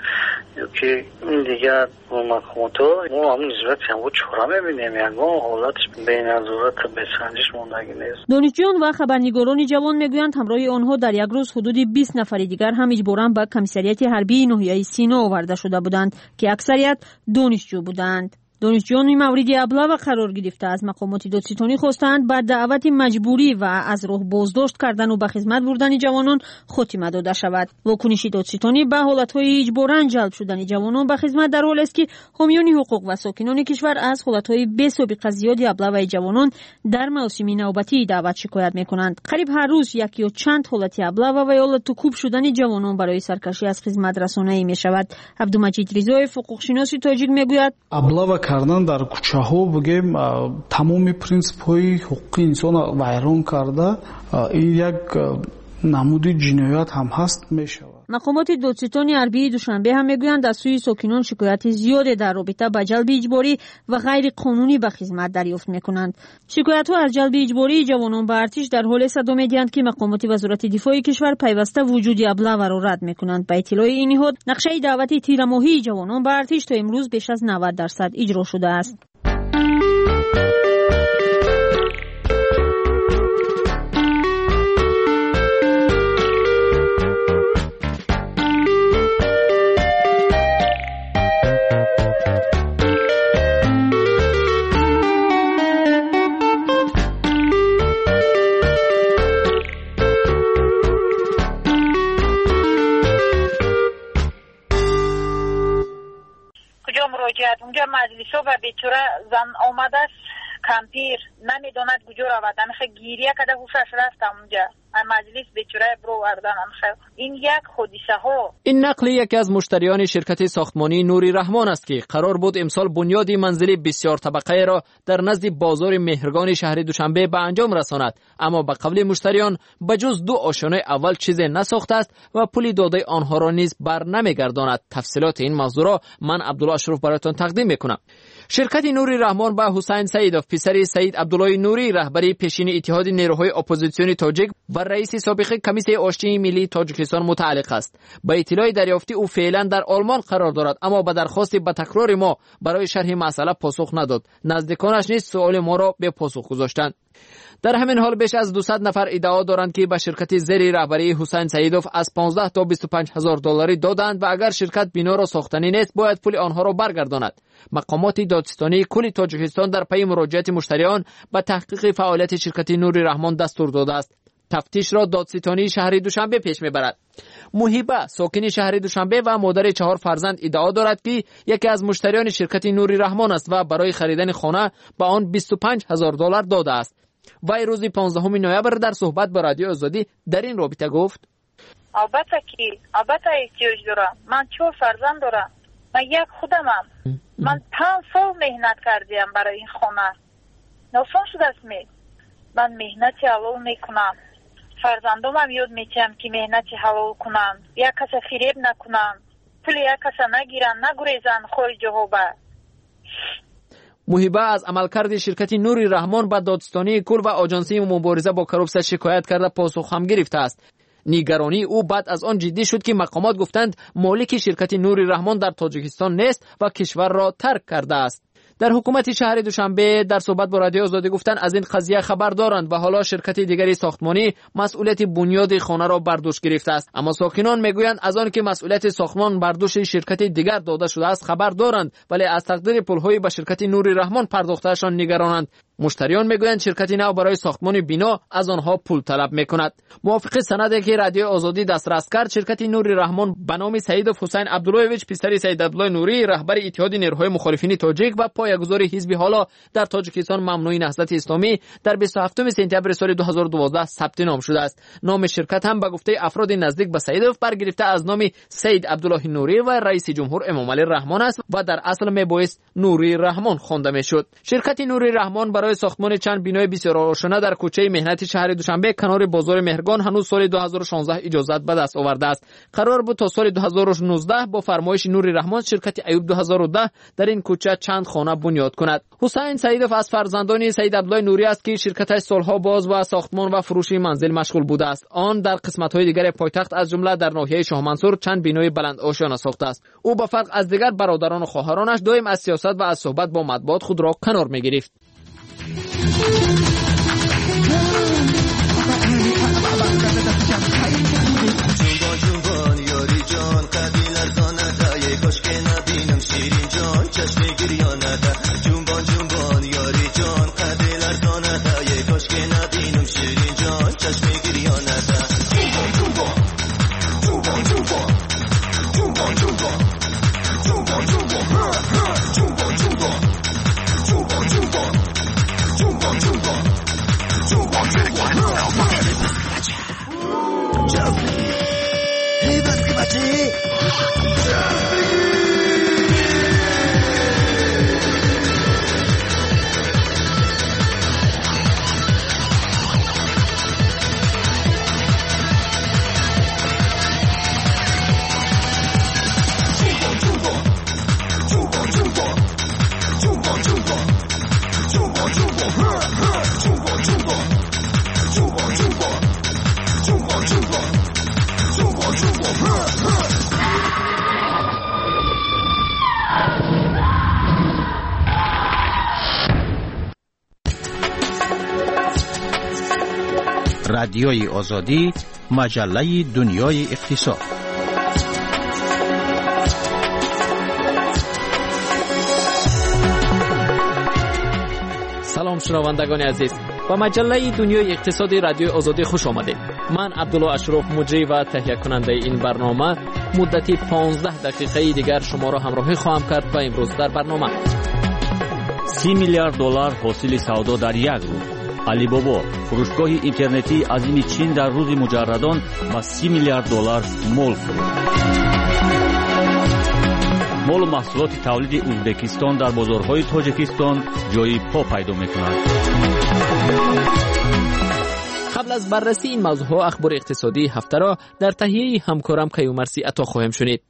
که این دیگر با مقامات ما همون نسبت هم بود چورا میبینیم یعنی حالتش بین نظارت به سنجش موندگی نیست. دانشجویان و خبرنگاران جوان میگویند همراه آنها در یک روز حدود بیست نفر دیگر هم اجباراً به کمیسریت حربی ناحیه سینا آورده شده بودند که اکثریت دانشجو بودند. دانشجویان مورد ابله و قرار گرفته از مقامات دادستانی خواستند بعد دعوت مجبوری و از راه بازداشت کردن و به خدمت بردن جوانان خاتمه داده شود. واکنش دادستانی به حالت‌های اجباراً جلب شدن جوانان به خدمت در حالی است که حامیان حقوق و ساکنان کشور از حالت‌های بی‌سابقه زیادی ابله و جوانان در مواسم نوبتی دعوت شکایت می‌کنند. قریب هر روز یک یا چند حالت ابله و حالت کوب شدن جوانان برای سرکشی از خدمت رسانه‌ای می‌شود. عبدالمجید رضایی حقوقشناس تاجیک میگوید ابله кардан дар кӯчаҳо бигем тамоми принсипҳои ҳуқуқи инсонро вайрон карда ин як намуди ҷиноят ҳам ҳаст мешавад. مقامات دادستانی حربی دوشنبه هم میگویند از سوی ساکنان شکایت زیاد در رابطه با جلب اجباری و غیر قانونی به خدمت دریافت میکنند. شکایت ها از جلب اجباری جوانان به ارتش در حال صدا میدهند که مقامات وزارت دفاع کشور پیوسته وجود ابله را رد میکنند. با اطلاع این نهاد نقشه دعوت تیر ماهی جوانان به ارتش تا امروز بیش از نود درصد اجرا شده است. اونجا مجلسو و بیچاره زن آمده است کمپیر نمیداند کجا رود، همیشه گیریه کده هوشش رفتم اونجا مجلس بیچاره برو وردن خیر این یک حادثه ها. این نقل یکی از مشتریان شرکت ساختمانی نوری رحمان است که قرار بود امسال بنیاد منزلی بسیار طبقه را در نزد بازار مهرگان شهر دوشنبه به انجام رساند، اما به قول مشتریان بجز دو آشیانه اول چیزی نساخته است و پول داده آنها را نیز بر نمیگرداند. تفصیلات این موضوع را من عبدالله اشرف برایتان تقدیم میکنم. شرکت نوری رحمان با حسین سیدوف پسر سید عبدالله نوری رهبری پیشین اتحاد نیروهای اپوزیسیونی تاجیک و رئیس سابق کمیته آشتی ملی تاجیکستان متعلق است. با اطلاع دریافتی او فعلا در آلمان قرار دارد، اما به درخواست به تکرار ما برای شرح مسئله پاسخ نداد. نزدیکانش نیز سوال ما را به پاسخ گذاشتند. در همین حال بیش از دویست نفر ادعا دارند که به شرکت زیر رهبری حسین سیدوف از پانزده تا بیست و پنج هزار دلاری دادند و اگر شرکت بنا را ساختنی نیست باید پول آنها را برگرداند. مقامات دادستانی کل تاجیکستان در پی مراجعت مشتریان به تحقیق فعالیت شرکت نوری رحمان دستور داده است. تفتیش را دادستانی شهر دوشنبه پیش میبرد. محیبه ساکن شهر دوشنبه و مادر چهار فرزند ادعا دارد که یکی از مشتریان شرکت نوری رحمان است و برای خریدن خانه به آن بیست و پنج هزار دلار داده است. وی روز پانزدهم نوامبر در صحبت با رادیو آزادی در این رابطه گفت: البته که البته احتیاج دارم. من چهار فرزند دارم. من یک خودمم. من پنج سال مهنت کردیم برای این خانه. نوسان شده است می. من مهنت حلال میکنم. فرزندام هم یاد میتیم که مهنت حلال کنن. یک کس فریب نکنن. پول یک کس نگیرن، نگریزن خارج جهوبه. محیبه از عملکرد شرکت نوری رحمان به دادستانی کل و آژانسی مبارزه با کروپسه شکایت کرده پاسخ هم گرفته است. نگرانی او بعد از آن جدی شد که مقامات گفتند مالک شرکت نوری رحمان در تاجیکستان نیست و کشور را ترک کرده است. در حکومت شهر دوشنبه در صحبت با رادیو آزادی گفتند از این قضیه خبر دارند و حالا شرکت دیگری ساختمانی مسئولیت بنیاد خانه را بر دوش گرفته است، اما ساکنان میگویند از آن که مسئولیت ساختمان بر دوش شرکت دیگر داده شده است خبر دارند، ولی از تقدیر پول‌های به شرکت نوری رحمان پرداختهشان نگرانند. مشتریان میگویند شرکت نو برای ساختمان بنا از آنها پول طلب میکند. موافق سندی که رادیو آزادی دسترس کرد، شرکت نوری رحمان به نام سیدوف حسین عبداللهویچ پسر سید عبدالله نوری رهبر اتحاد نیروهای مخالفین تاجیک و پایه‌گذار حزب حالا در تاجیکستان ممنوع نهضت اسلامی در بیست و هفتم سپتامبر سال دو هزار و دوازده ثبت نام شده است. نام شرکت هم به گفته افراد نزدیک به سیدوف برگرفته از نام سید عبدالله نوری و رئیس جمهور امام علی رحمان است و در اصل میبایست نوری رحمان خوانده میشد. شرکت نوری رحمان برای ساختمان چند بنای بسیار آشنا در کوچه مهنت شهر دوشنبه کنار بازار مهرگان هنوز سال دو هزار و شانزده اجازت به دست آورده است. قرار بود تا سال دو هزار و نوزده با فرمایش نوری رحمان شرکت ایوب دو هزار و ده در این کوچه چند خانه بنیاد کند. حسین سیدوف از فرزندان سید عبدالله نوری است که شرکتش سالها باز با ساختمان و فروش منزل مشغول بوده است. آن در قسمت‌های دیگر پایتخت از جمله در ناحیه شاه منصور چند بنای بلند آشیانه ساخته است. او به فرق از دیگر برادران و خواهرانش دائم از سیاست و از صحبت با مطبوعات خود را کنار می‌گرفت. رادیوی آزادی، مجله دنیای اقتصاد. سلام شنوندگان عزیز، با مجله دنیای اقتصادی رادیو آزادی خوش آمدید. من عبدالله اشرف مجری و تهیه کننده این برنامه مدتی پانزده دقیقه دیگر شما را همراهی خواهم کرد و امروز در برنامه سی میلیارد دلار حاصل سودا در یک روز. алибобо фурӯшгоҳи интернетии азими чин дар рӯзи муҷаррадон ба سی миллиард доллар мол фурӯхт. молу маҳсулоти тавлиди ӯзбекистон дар бозорҳои тоҷикистон ҷойи по пайдо мекунанд. قبل از بررسی این موضوع اخبار اقتصادی هفته را در تهیه همکارم کیومرثی عطا خواهیم شنید.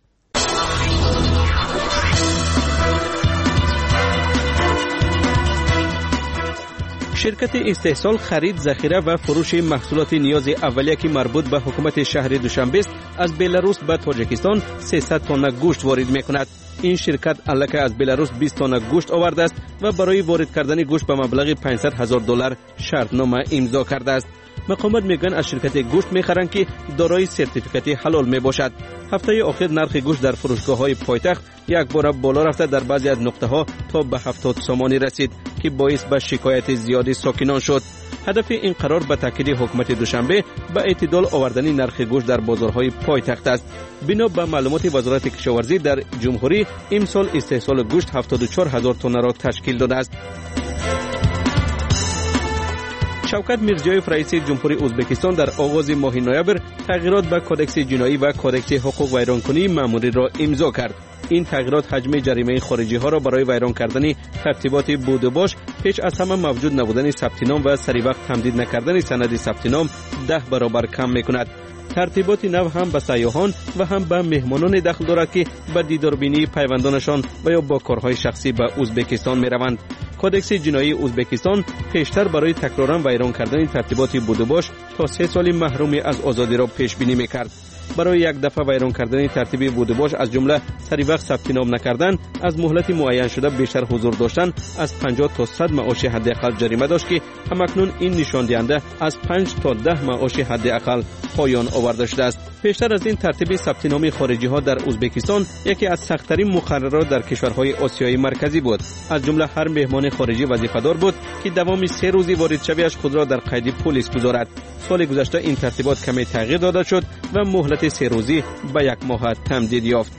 شرکت استحصال خرید، ذخیره و فروش محصولات نیاز اولیه که مربوط به حکومت شهر دوشنبه است از بلاروس به تاجیکستان سیصد تن گوشت وارد میکند. این شرکت الکه از بلاروس بیست تن گوشت آورده است و برای وارد کردن گوشت به مبلغ پانصد هزار دلار شرطنامه امضا کرده است. مقامات میگن از شرکت گوشت میخرند که دارای سرتیفیکات حلال میباشد. هفته آخر نرخ گوشت در فروشگاه‌های پایتخت یک بار بالا رفته در بعضی از نقطه‌ها تا به هفتاد سومانی رسید که باعث به شکایت زیادی ساکنان شد. هدف این قرار به تاکید حکومت دوشنبه به اعتدال آوردن نرخ گوشت در بازارهای پایتخت است. بنا به معلومات وزارت کشاورزی در جمهوری امسال استحصال گوشت هفتاد و چهار هزار تن را تشکیل داده است. شوکت میرزیویف رئیس جمهوری ازبکستان در آغاز ماه نوامبر تغییرات به کودکس جنایی و کودکس حقوق ویرانکنی مأموری را امضا کرد. این تغییرات حجم جریمه خارجی ها را برای ویران کردن ترتیبات بود و باش، پیش از همه موجود نبودن ثبت نام و سری وقت تمدید نکردن سند ثبت نام ده برابر کم میکند. ترتیبات نو هم به سیاحان و هم به مهمانان دخل دارد که به دیداربینی پیوندانشان و یا با کارهای شخصی به ازبکستان میروند. کودکس جنایی ازبکستان پیشتر برای تکرارا ویران کردن ترتیبات بود و باش تا سه سال محرومی از آزادی را پیش بینی میکرد. برای یک دفعه ویران کردن ترتیبی بود و باش از جمله سری وقت ثبت نام نکردن، از مهلت معین شده بیشتر حضور داشتن، از پنجاه تا صد معاش حداقل جریمه داشت که همکنون این نشان دهنده از پنج تا ده معاش حداقل پایان آورده شده است. پیشتر از این ترتیب ثبت نام خارجی ها در ازبکستان یکی از سخت‌ترین مقررات در کشورهای آسیای مرکزی بود. از جمله هر مهمان خارجی وظیفه‌دار بود که دوام سه روزی وارد شویش خود را در قید پلیس گذارد. سال گذشته این ترتیبات کمی تغییر داده شد و مهلت سه روزی به یک ماه تمدید یافت.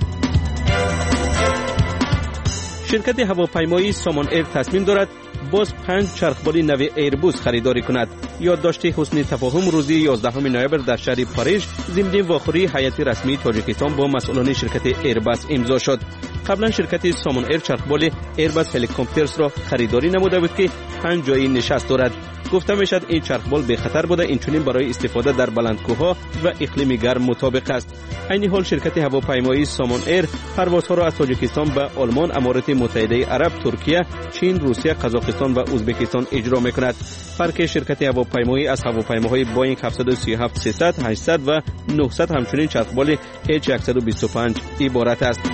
شرکت هواپیمایی سامان ایر تصمیم دارد باز پنج چرخبال نو ایربوس خریداری کند. یادداشت حسن تفاهم روز یازدهم نوامبر در شهر پاریژ ضمن واخوری هیئت رسمی تاجیکستان با مسئولان شرکت ایرباس امضا شد. قبلا شرکت سامان ایر چرخبال ایرباس هلیکوپترز را خریداری نموده بود که پنج جای نشست دارد. گفته میشد این چرخبال به خطر بوده، اینچنین برای استفاده در بلندکوها و اقلیم گرم مطابق است. عین حال شرکت هواپیمایی سامان ایر پروازها را از تاجیکستان به آلمان، امارات متحده عرب، ترکیه، چین، روسیه، قزاقستان و ازبکستان اجرا میکند. فرق شرکت هواپیمایی از هواپیماهای بوئینگ هفتصد و سی و هفت سیصد، هشتصد و نهصد همچنین چرخبال اچ صد و بیست و پنج عبارت است.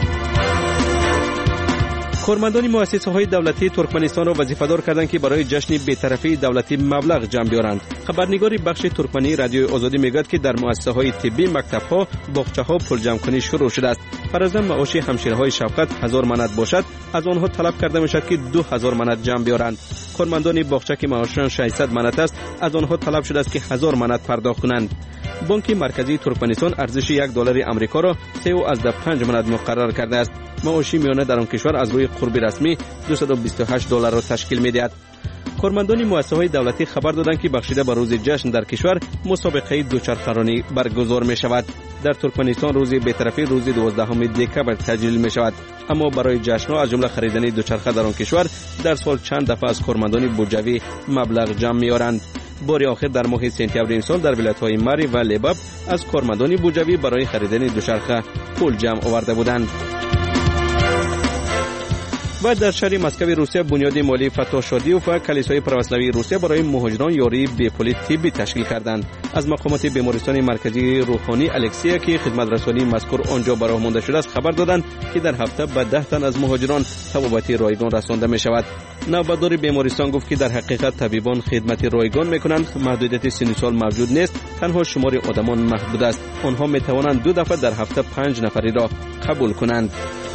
کارمندان مؤسسه‌های دولتی ترکمنستان را وظیفه‌دار کردند که برای جشن بی‌طرفی دولتی مبلغ جمع بیارند. خبرنگار بخش ترکمنی رادیوی آزادی میگوید که در مؤسسه‌های طبی، مکتب‌ها، باغچه‌ها پول جمع کنی شروع شده است. فرضاً معاش همشیره‌های شفقت هزار منات باشد، از آنها طلب کرده میشد که دو هزار منات جمع بیارند. کارمندان باغچه که معاششان ششصد منات است، از آنها طلب شده است که هزار منات پرداخت کنند. بانک مرکزی ترکمنستان ارزش یک دلار آمریکا را سه و از پنج منات مقرر کرده است. معاشی میانه در آن کشور از روی قرب رسمی دویست و بیست و هشت دلار را تشکیل می‌دهد. کارمندان مؤسسه‌های دولتی خبر دادند که بخشیده به روز جشن در کشور مسابقه دوچرخه‌رانی برگزار می‌شود. در ترکمنستان روز بی‌طرفی روز دوازدهم دکبر تجلیل می‌شود، اما برای جشن‌ها از جمله خریدن دوچرخه در آن کشور در سال چند دفعه از کارمندان بودجوی مبلغ جمع می‌آورند. بار آخر در ماه سپتامبر امسال در ولایت‌های ماری و لباب از کارمندان بودجوی برای خریدن دوچرخه پول جمع آورده بودند. و در شهر مسکو روسیه بنیاد مالی فتح شادیوف و کلیسای پروسلاوی روسیه برای مهاجران یاری به‌پولی طبی تشکیل کردند. از مقامات بیمارستان مرکزی روحانی الکسیا که خدمت رسانی مذکور آنجا براه مانده شده است خبر دادند که در هفته به ده تن از مهاجران طبابتی رایگان رسانده می شود. نوبتدار بیمارستان گفت که در حقیقت طبیبان خدمت رایگان میکنند، محدودیت سن سال موجود نیست، تنها شمار آدمان محدود است. آنها می توانند دو دفعه در هفته پنج نفری را قبول کنند.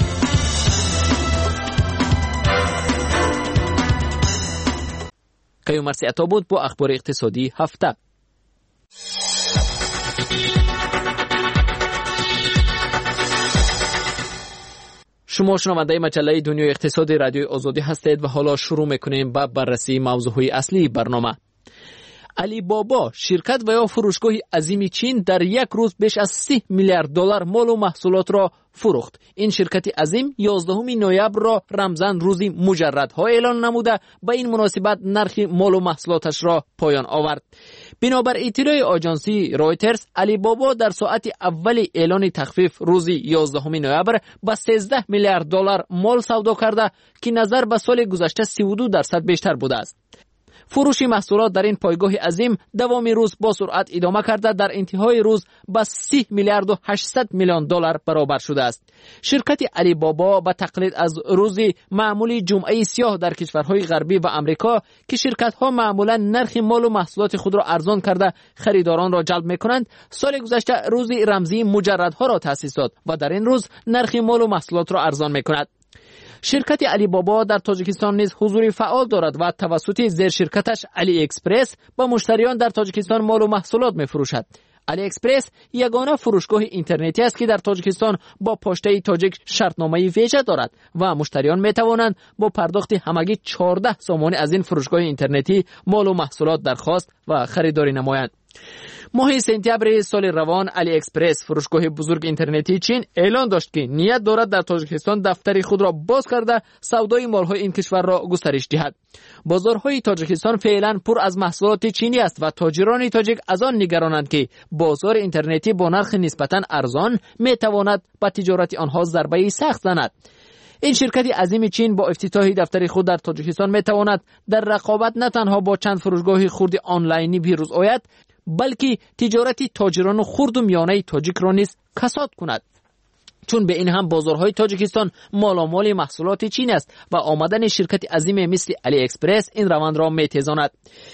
کیومرثی عطا بود با اخبار اقتصادی هفته. شما شنونده مجله دنیای اقتصادی رادیوی آزادی هستید و حالا شروع میکنیم با بررسی موضوعهای اصلی برنامه. علی بابا شرکت و یا فروشگاه عظیم چین در یک روز بیش از سی میلیارد دلار مال و محصولات را فروخت. این شرکت عظیم یازدهم نوامبر را رمزاً روزی مجردها اعلان نموده به این مناسبت نرخ مال و محصولاتش را پایان آورد. بنابر اطلاع آژانسی رویترز، علی بابا در ساعت اول اعلان تخفیف روزی یازدهم نوامبر با سیزده میلیارد دلار مال سودا کرده که نظر به سال گذشته سی و دو درصد بیشتر بوده است. فروش محصولات در این پایگاه عظیم دوام روز با سرعت ادامه کرده در انتهای روز با سی میلیارد و هشتصد میلیون دلار برابر شده است. شرکت علی بابا به تقلید از روز معمولی جمعه سیاه در کشورهای غربی و امریکا که شرکت‌ها معمولا نرخ مال و محصولات خود را ارزان کرده خریداران را جلب می‌کنند، سال گذشته روز رمزی مجردها را تأسیس داد و در این روز نرخ مال و محصولات را ارزان می‌کند. شرکت علی بابا در تاجیکستان نیز حضور فعال دارد و توسط زیر شرکتش علی اکسپرس با مشتریان در تاجیکستان مال و محصولات می‌فروشد. علی اکسپرس یگانه فروشگاه اینترنتی است که در تاجیکستان با پشته تاجیک شرطنامه ویژه دارد و مشتریان می‌توانند با پرداخت همگی چهارده سامانه از این فروشگاه اینترنتی مال و محصولات درخواست و خریداری نمایند. ماه سپتامبر سال روان علی اکسپرس فروشگاه بزرگ اینترنتی چین اعلان داشت که نیت دارد در تاجیکستان دفتری خود را باز کرده سودای مال‌های این کشور را گسترش دهد. بازارهای تاجیکستان فعلا پر از محصولات چینی است و تاجران تاجیک از آن نگرانند که بازار اینترنتی با نرخ نسبتاً ارزان میتواند به تجارت آنها ضربه سخت زند. این شرکت عظیم چین با افتتاح دفتر خود در تاجیکستان میتواند در رقابت نه تنها با چند فروشگاه خرد آنلاینی پیروز آید، بلکه تجارت تاجران خرد و میانه تاجیک را نیز کساد کند، چون به این هم بازارهای تاجیکستان مالامال محصولات چین است و آمدن شرکت عظیم مثل علی اکسپرس این روند را میتیزاند.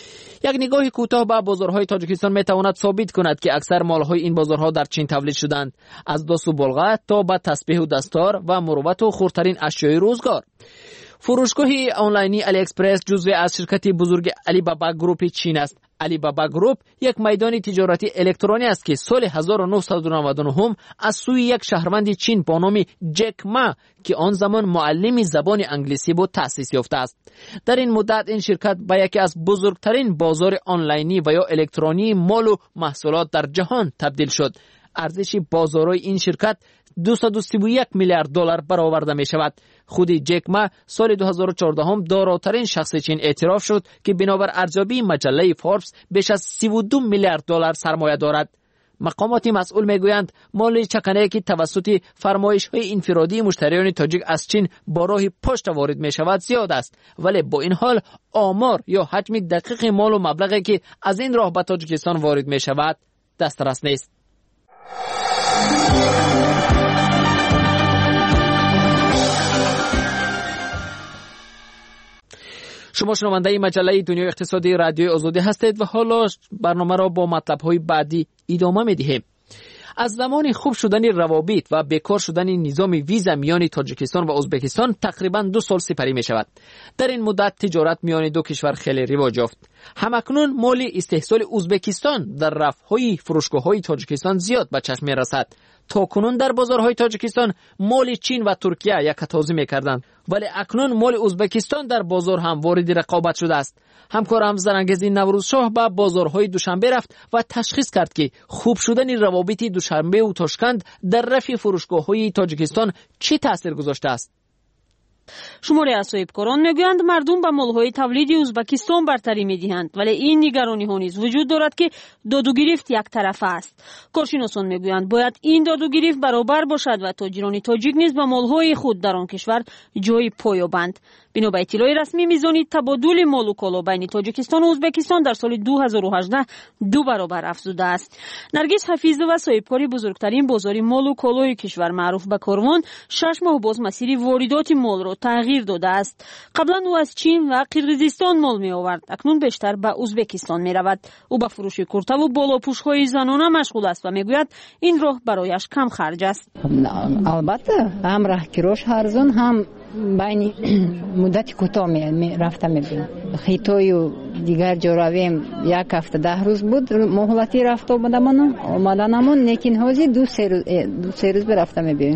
یک نگاه کوتاه به بازارهای تاجیکستان میتواند ثابت کند که اکثر مالهای این بازارها در چین تولید شدند، از داس و بلغه تا به تسبیح و دستار و مروت و خردترین اشیای روزگار. فروشگاه آنلاینی علی اکسپرس جزو از شرکت بزرگ علی بابا گروپ چین است. علی بابا گروپ یک میدان تجارتی الکترونی است که سال هزار و نهصد و نود و نه از سوی یک شهروند چین با نام جک ما که آن زمان معلم زبان انگلیسی بود تأسیس یافته است. در این مدت این شرکت به یکی از بزرگترین بازار آنلاینی و یا الکترونی مال و محصولات در جهان تبدیل شد. ارزش بازارهای این شرکت دویست و سی و یک میلیارد دلار برآورده می شود. خود جک ما سال دو هزار و چهارده هم داراترین شخص چین اعتراف شد که بنابر ارزیابی مجله فوربس بیش از سی و دو میلیارد دلار سرمایه دارد. مقامات مسئول میگویند مال چکنه که توسط فرمایش‌های انفرادی مشتریان تاجیک از چین با راه پشت وارد می شود زیاد است، ولی با این حال آمار یا حجم دقیق مال و مبلغی که از این راه به تاجیکستان وارد می شود دسترس نیست. شما شنونده مجله دنیای اقتصادی رادیوی آزادی هستید و حالا برنامه را با مطلب‌های بعدی ادامه می‌دهیم. از زمان خوب شدن روابط و بیکار شدن نظام ویزا میان تاجیکستان و ازبکستان تقریباً دو سال سپری می شود. در این مدت تجارت میان دو کشور خیلی رواج یافت. همکنون مال استحصال ازبکستان در رفهای فروشگاه‌های تاجیکستان زیاد به چشم می رسد. تا کنون در بازارهای تاجیکستان مال چین و ترکیه یکتازی می‌کردند، ولی اکنون مال ازبکستان در بازار هم وارد رقابت شده است. همکارم زرنگزی نوروزشاه به بازارهای دوشنبه رفت و تشخیص کرد که خوب شدن روابط دوشنبه و تاشکند در رفع فروشگاه‌های تاجیکستان چه تاثیر گذاشته است. شماری از صاحبکاران میگویند مردم به مالهای تولیدی ازبکستان برتری میدهند، ولی این نگرانی ها نیز وجود دارد که داد و گرفت یک طرفه است. کارشناسان میگویند باید این داد و گرفت برابر باشد و تاجران تاجیک نیز به مالهای خود در آن کشور جای پا یابند. بنا به اطلاع رسمی میزان تبادل مال و کالا بین تاجیکستان و ازبکستان در سال دو هزار و هجده دو برابر افزوده است. نرگس حفیظ و صاحبکار بزرگترین بازار مال و کالای کشور معروف به کاروان شش ماه باز مسیر واردات مال را تغییر داده است. قبلا او از چین و قرقیزستان مال می آورد، اکنون بیشتر به ازبکستان می رود. او به فروش کرته و بالاپوش های زنانه مشغول است و می گوید این راه برایش کم خرج است. البته هم راهگیراش ارزان هم بین مدت کوتاه می رفته میبینیم. خیتوی و دیگر جا رویم یک هفته ده روز بود مهلتی رفته بودمون آمدنمون، لیکن حاضی دو سه روز دو سه روز برفته میبینیم.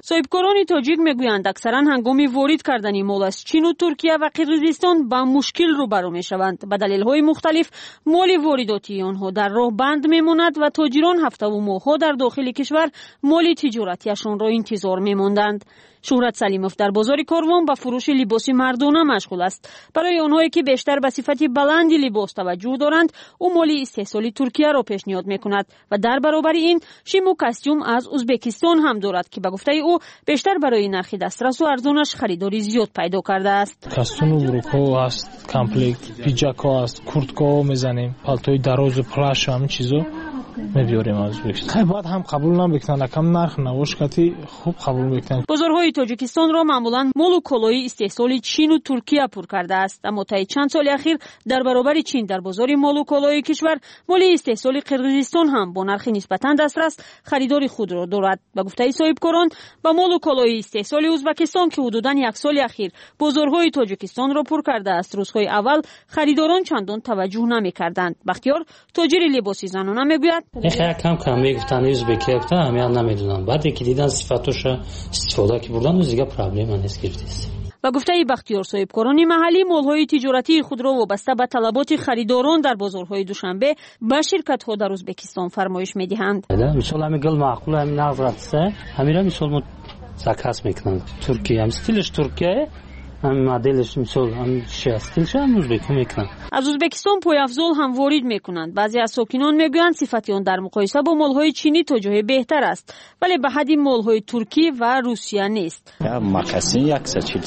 صاحبکاران تاجیک میگویند اکثرا هنگام وارد کردن مال از چین و ترکیه و قرقیزستان با مشکل روبرو میشوند. به دلایل مختلف مال وارداتی آنها در راه بند میماند و تاجران هفته و ماهها در داخل کشور مال تجارتیشان را انتظار میماندند. شهرت سلیموف در بازار کاروان با فروش لباس مردانه مشغول است. برای آنهایی که بیشتر به صفت بلند لباس توجه دارند، او مال استحصال ترکیه را پیشنهاد میکند و در برابر این شیم و کاستیوم از ازبکستان هم دارد که به گفته او بیشتر برای نرخ دسترس و ارزانش خریداری زیاد پیدا کرده است. کاستون اروپا است، کامپلکت، پیجاکا است، کورتکا میزنیم، پالتوی دراز و پلاش و همین چیزا می‌بریم از ازبکستان. بعد هم قبول نمی‌کنن، کم نرخ نوشکتی خوب قبول می‌کنن. بازارهای تاجیکستان را معمولاً مال و کالای استحصال چین و ترکیه پر کرده است، اما طی چند سال اخیر در برابر چین در بازار مال و کالای کشور مال استحصال قرقیزستان هم با نرخ نسبتاً دسترس خریدار خود را دارد. به گفته صاحبکاران، با مال و کالای استحصال ازبکستان که حدوداً یک سال اخیر بازارهای تاجیکستان را پر کرده است، روزهای اول خریداران چندان توجه نمی‌کردند. بختیار تاجر لباس زنانه میگوید این خیلی کم کم میگفتن ازبکی گفتن همین نمیدونن، بعد که دیدن صفاتش استفاده که بردن دیگه پرابلم نیست گرفتیست. و گفته بختیار صاحبکاران محلی مال‌های تجارتی خود را وابسته به طلبات خریداران در بازارهای دوشنبه به شرکت‌ها در ازبکستان فرمایش می‌دهند. مثلا همین گل معقول همین نظرتسه همیرا مثلا زکاس میکنن ترکیه هم استیلش ترکیه هم مدلش مثلا هم شاستیلش هم ازبکی میکنن. از ازبکستان پای افزول هم وارد میکنند. بعضی از ساکنان میگویند صفت آن در مقایسه با مال‌های چینی تا جای بهتر است، ولی به حد مال‌های ترکی و روسیه نیست. یا مکاسین صد و چهل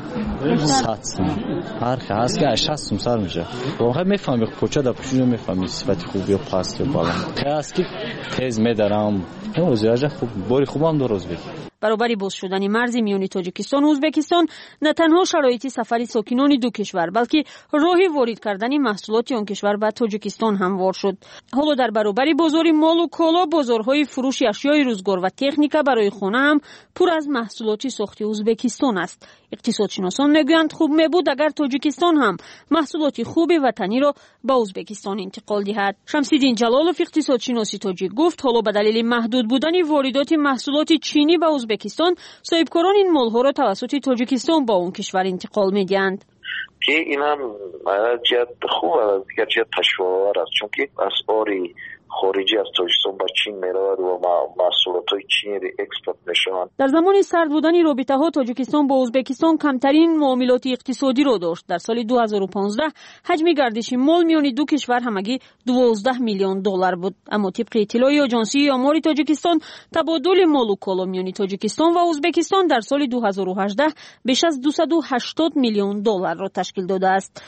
صد هر هست که شصت سر میشه. واقعا میفهمی کوچه در پشون میفهمی صفت خوبی و پاست و بالا. خاص که تیز میدارم. اوزیاج خوب باری خوبم درست بگی. برابر باز شدن مرز میانی تاجیکستان و ازبکستان نه تنها شرایط سفر ساکنان دو کشور بلکه راه وارد کردن محصولات آن کشور به تاجیکستان هموار شد. حالا در برابر بازار مال و کالا، بازارهای فروش اشیای روزگار و تکنیک برای خانه هم پر از محصولات ساخت ازبکستان است. اقتصادشناسان میگویند خوب میبود اگر تاجیکستان هم محصولات خوب وطنی را به ازبکستان انتقال دهد. شمس‌الدین جلالوف اقتصادشناس تاجیک گفت حالا به دلیل محدود بودن واردات محصولات چینی به ازبکستان، صاحبکاران این مال‌ها را توسط تاجیکستان با اون کشور انتقال می‌دهند. که این هم جهت خوب است، دیگر جهت تشویق است، چون که اسعار خارجی از تاجیکستان با چین میرود و محصولات چینی اکسپورت میشوند. در زمان سرد بودن رابطه‌ها تاجیکستان با ازبکستان کمترین معاملات اقتصادی را داشت. در سال دو هزار و پانزده حجم گردش مال میان دو کشور همگی دوازده میلیون دلار بود، اما طبق اطلاع آژانسی آمار تاجیکستان تبادل مال و کالا میان تاجیکستان و ازبکستان در سال دو هزار و هجده بیش از دویست و هشتاد میلیون دلار را تشکیل داده است.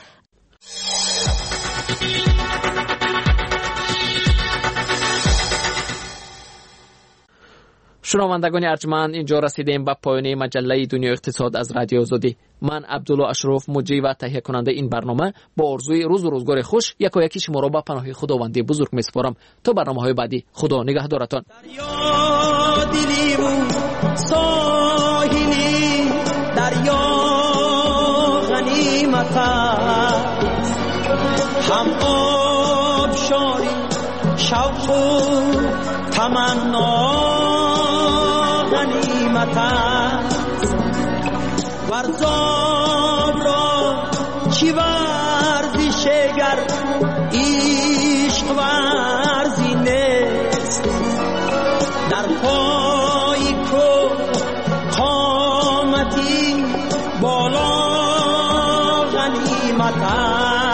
شنوندگان ارجمند، اینجا رسیدیم به پایان مجله دنیا اقتصاد از رادیو آزادی. من عبدالله اشرف مجری و تهیه کننده این برنامه با آرزوی روز و روزگار خوش یکا یکی شما را به پناه خداوند بزرگ میسپارم. تا برنامه‌های بعدی، خدا نگهدارتان. دریا غنیمت هم آب شاری شوق و تمنا غنیمت ورزاب را چی ورزشگر عشق ورزی نیست در پای کو قامتی بالا غنیمت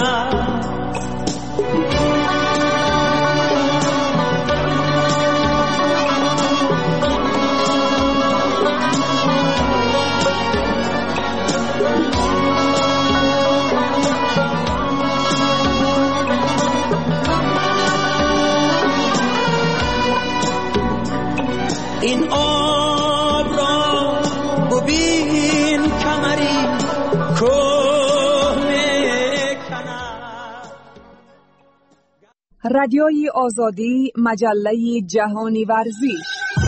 این آب را ببین کمری کوه میکند. رادیوی آزادی، مجله جهانی ورزش.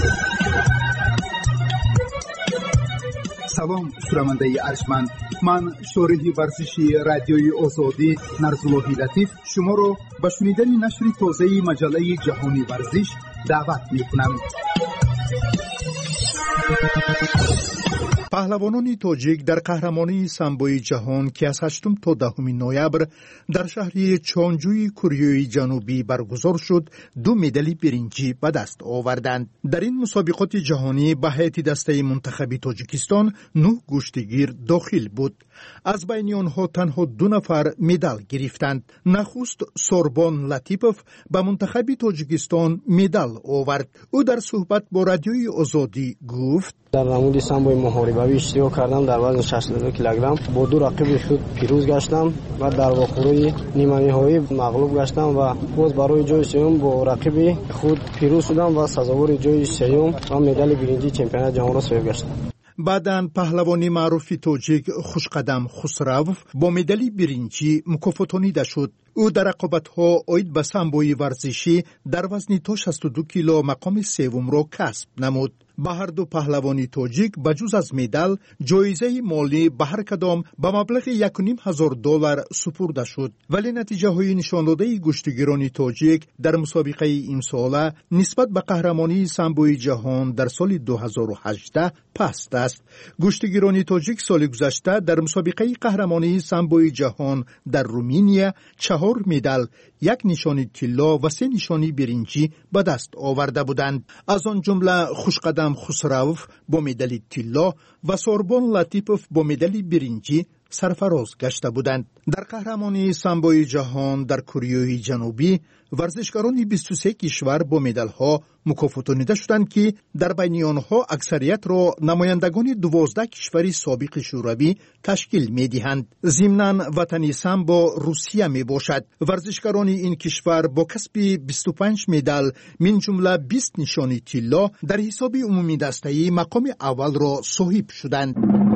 سلام شنونده ارجمند، من شارح ورزشی رادیوی آزادی نرزاللهی لطیف شما را به شنیدن نشر تازه مجله جهانی ورزش دعوت می‌کنم. پهلوانان تاجیک در قهرمانی سامبوی جهان که از هشتم تا دهم نوامبر در شهر چانجوی کره جنوبی برگزار شد دو مدال برنجی به دست آوردند. در این مسابقات جهانی به هیئت دسته منتخب تاجیکستان نه گشتگیر داخل بود. از بین آنها تنها دو نفر مدال گرفتند. نخست سوربون لطیپوف به منتخب تاجیکستان مدال آورد. او در صحبت با رادیوی آزادی گفت: در نمود سامبوی محاربوی اشتراک کردم. در وزن شصت و دو کیلوگرم با دو رقیب خود پیروز گشتم و در واخوری نیمه نهایی مغلوب گشتم و باز برای جای سوم با رقیب خود پیروز شدم و سزاوار جای سوم و مدال برنجی چمپیونات جهان را صاحب گشتم. بعداً پهلوانی معروف تاجیک خوشقدم خسروف با مدال برنجی مکافاتانیده شد. او در رقابت‌ها عاید به سامبوی ورزشی در وزن تا شصت و دو کیلو مقام سوم را کسب نمود. به هر دو پهلوانی تاجیک بجز از مدال جایزه مالی به هر کدام به مبلغ یک و نیم هزار دلار سپرده شد. ولی نتیجه های نشان داده گشتگیران تاجیک در مسابقه این ساله نسبت به قهرمانی سامبوی جهان در سال دو هزار و هجده پست است. گشتگیران تاجیک سال گذشته در مسابقه قهرمانی سامبوی جهان در رومانیا چهار مدال، یک نشانی طلا و سه نشانی برنجی به دست آورده بودند. از آن جمله خوشقدم خسروف با مدال طلا و سوربون لطیپوف با مدال برنجی سرفراز گشته بودند. در قهرمانی سامبوی جهان در کره جنوبی ورزشکاران بیست و سه کشور با مدال ها مکافاتانیده شدند که در بین آنها اکثریت را نمایندگان دوازده کشور سابق شوروی تشکیل می دهند. ضمناً وطن سامبو روسیه می باشد. ورزشکاران این کشور با کسب بیست و پنج مدال من جمله بیست نشانی طلا در حساب عمومی دسته مقام اول را صاحب شدند.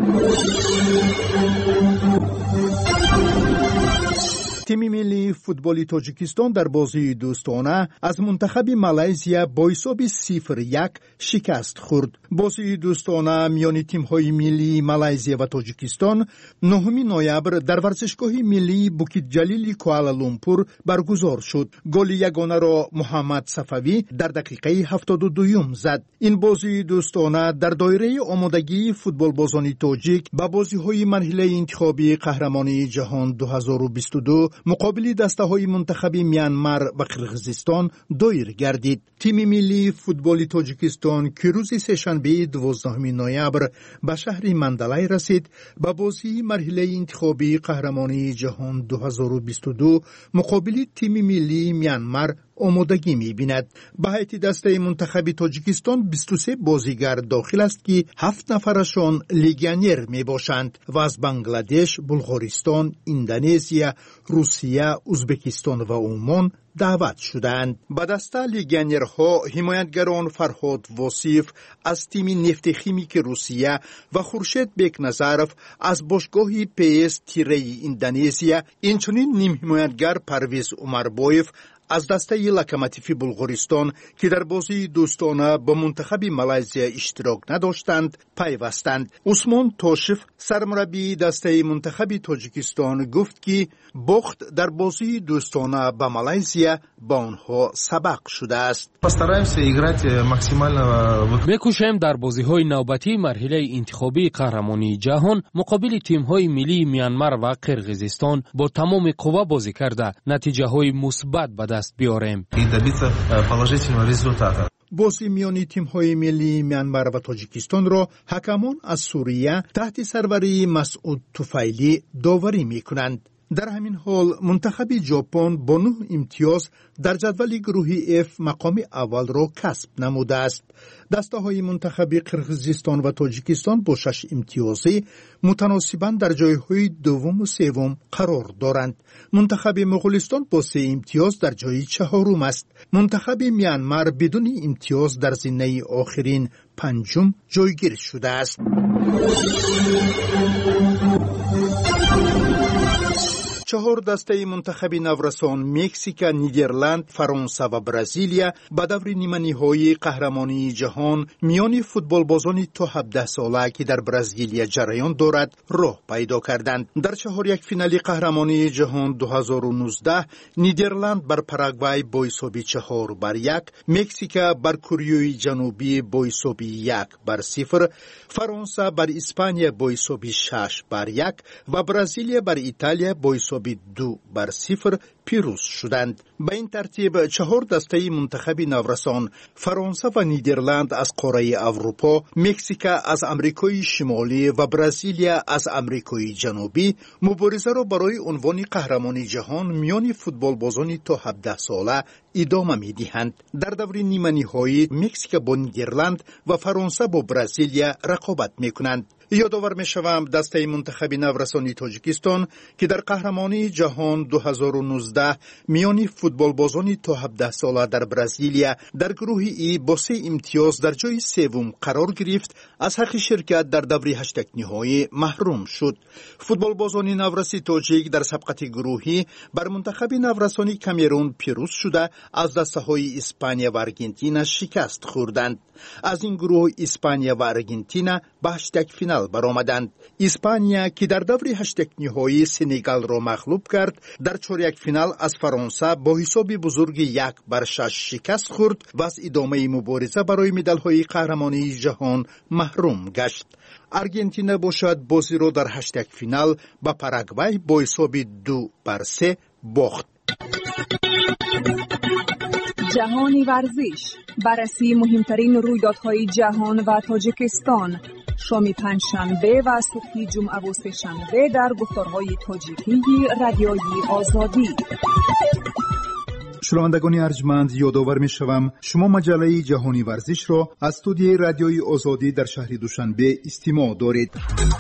تیم ملی فوتبال تاجیکستان در بازی دوستانه از منتخب مالزیا با حساب صفر یک شکست خورد. بازی دوستانه میان تیم‌های ملی مالزیا و تاجیکستان نهم نوامبر در ورزشگاه ملی بوکیت جلیل کوالالامپور برگزار شد. گل یگانه را محمد صفوی در دقیقه هفتاد و دو زد. این بازی دوستانه در دایره آمادگی فوتبال بازان تاجیک به بازی‌های مرحله انتخابی قهرمانی جهان دو هزار و بیست و دو مقابل دسته‌های منتخب میانمار و قرقیزستان دایر گردید. تیم ملی فوتبال تاجیکستان که روز سه‌شنبه دوازدهم نوامبر به شهر مندلای رسید به بازی مرحله انتخابی قهرمانی جهان دو هزار و بیست و دو مقابل تیم ملی میانمار آمادگی می‌بیند. به هیئت دسته منتخب تاجیکستان بیست و سه بازیگر داخل است که هفت نفرشان لیگیونر میباشند و از بنگلادش، بلغارستان، اندونزیا، روسیه، ازبکستان و عمان دعوت شدند. به دسته لیگیونرها حمایتگران فرهاد واصف از تیم نفت خیمیک روسیه و خورشید بیکنظرف از باشگاه پی اس تیره اندونزیا، اینچنین نیم حمایتگر پرویز عمربایف از دسته لوکوموتیو بلغارستان که در بازی دوستانه با منتخب مالزیا اشتراک نداشتند پیوستند. عثمان توشف سرمربی دسته منتخب تاجیکستان گفت که باخت در بازی دوستانه با مالزیا با آنها سبق شده است. میکوشیم در بازی‌های نوبتی مرحله انتخابی قهرمانی جهان مقابل تیم‌های ملی میانمار و قرقیزستان با تمام قوا بازی کرده نتیجه‌های مثبت به دست بیاریم. بازی میان تیم‌های ملی میانمار و تاجیکستان را حکمان از سوریه تحت سروری مسعود طفیلی داوری می‌کنند. در همین حال منتخب ژاپن با نه امتیاز در جدول گروه اف مقام اول را کسب نموده است. دسته‌های منتخب قرقیزستان و تاجیکستان با شش امتیازی متناسباً در جایهای دوم و سوم قرار دارند. منتخب مغولستان با سه امتیاز در جای چهارم است. منتخب میانمار بدون امتیاز در زینه آخرین پنجم جایگیر شده است. چهار دسته منتخب نورسان مکزیک، نیدرلند، فرانسه و برزیلیا به دور نیمه نهایی قهرمانی جهان میان فوتبالبازان تا هفده ساله که در برزیلیا جریان دارد راه پیدا کردند. در چهار یک فینال قهرمانی جهان دو هزار و نوزده نیدرلند بر پاراگوای با حساب چهار بر یک، مکزیک بر کره جنوبی با حساب یک بر صفر، فرانسه بر اسپانیا با حساب شش بر یک و برزیلیا بر ایتالیا با حساب دو بر صفر پیروز شدند. به این ترتیب چهار دسته منتخب نورسان، فرانسه و نیدرلند از قاره اروپا، مکزیک از امریکای شمالی و برزیلیا از امریکای جنوبی مبارزه را برای عنوان قهرمانی جهان میان فوتبالبازان تا هفده ساله ادامه می‌دهند. در دور نیمه نهایی مکزیک با نیدرلند و فرانسه با برزیلیا رقابت می‌کنند. یادآور می‌شوم دسته منتخب نورسانی تاجیکستان که در قهرمانی جهان دو هزار و نوزده میان فوتبالبازان تا هفده ساله در برزیلیا در گروه ای با سه امتیاز در جای سوم قرار گرفت، از حق شرکت در دور هشتگ نهایی محروم شد. فوتبالبازان نورسی تاجیک در سبقت گروهی بر منتخب نورسانی کامرون پیروز شده از دسته‌های اسپانیا و آرژانتین شکست خوردند. از این گروه اسپانیا و آرژانتین به هشتگ فینال برآمدند. اسپانیا که در دور هشتگ نهایی سنگال را مغلوب کرد، در چهارده فینال از فرانسه با حساب بزرگ یک بر شش شکست خورد و از ادامه مبارزه برای مدال‌های قهرمانی جهان محروم گشت. آرژانتین باشد بازی را در هشتگ فینال با پاراگوای با حساب دو بر سه باخت. جهانی ورزش، بررسی مهمترین رویدادهای جهان و تاجیکستان، شام پنجشنبه و صبح جمعه و سه‌شنبه در گفتارهای تاجیکی رادیوی آزادی. شنوندگان ارجمند، یادآور می‌شوم شما مجله جهانی ورزش را از استودیوی رادیوی آزادی در شهر دوشنبه استماع دارید.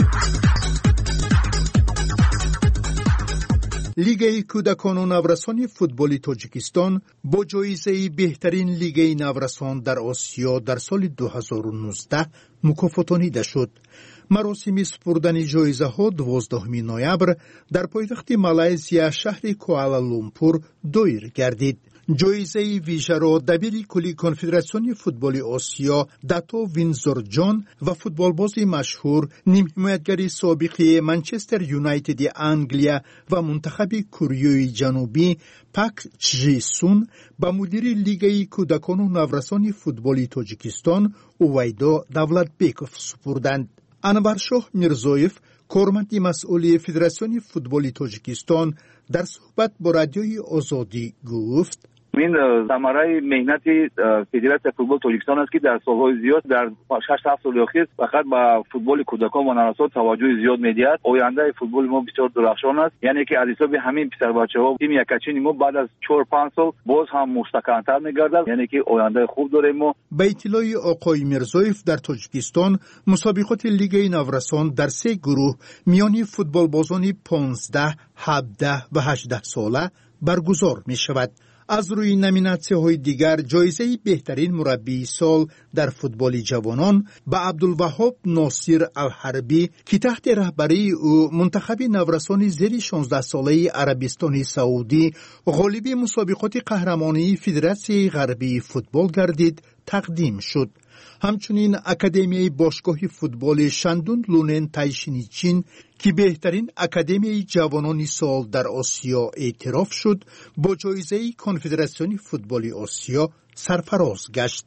لیگ کودکان و نورسان فوتبال تاجیکستان با جایزه بهترین لیگ نورسان در آسیا در سال دو هزار و نوزده مکافاتانیده شد. مراسم سپردن جایزه ها دوازدهم نوامبر در پایتخت مالایزیا شهر کوالالامپور دایر گردید. جایزه ویژه را دبیر کلی کنفدراسیون فوتبال آسیا داتو وینزور جان و فوتبالباز مشهور نیم حمایتگر سابق منچستر یونایتد انگلیا و منتخب کره جنوبی پاک چجی سون با مدیر لیگ کودکان و نورسان فوتبال تاجیکستان اویدا دولتبیکوف سپردند. انورشاه میرزویف، کارمند مسئول فدراسیون فوتبال تاجیکستان، در صحبت با رادیوی آزادی گفت: این ثمره مهنت فدراسیون فوتبال تاجیکستان است که در سالهای زیاد در شش هفت سال اخیر فقط با فوتبال کودکان و نورسان توجه زیاد می‌دهد. آینده فوتبال ما بسیار درخشان است، یعنی که از حساب همین پسر بچه‌ها تیم یکچین ما بعد از چهار پنج سال باز هم مستحکم‌تر می‌گردد، یعنی که آینده خوب داریم. ما به اطلاع آقای میرزویف در تاجیکستان مسابقات لیگ نورسان در سه گروه میان فوتبالبازان پانزده، هفده و هجده ساله برگزار می‌شود. از روی نامیناسی‌های دیگر جایزه بهترین مربی سال در فوتبال جوانان به عبدالوهاب ناصر الحربی که تحت رهبری او منتخب نورسان زیر شانزده ساله عربستان سعودی غالب مسابقات قهرمانی فدراسیون غربی فوتبال گردید تقدیم شد. همچنین اکادمیای باشگاه فوتبال شندون لونن تایشینیچین که بهترین اکادمیای جوانان سال در آسیا اعتراف شد، با جایزه کنفدراسیون فوتبال آسیا سرفراز گشت.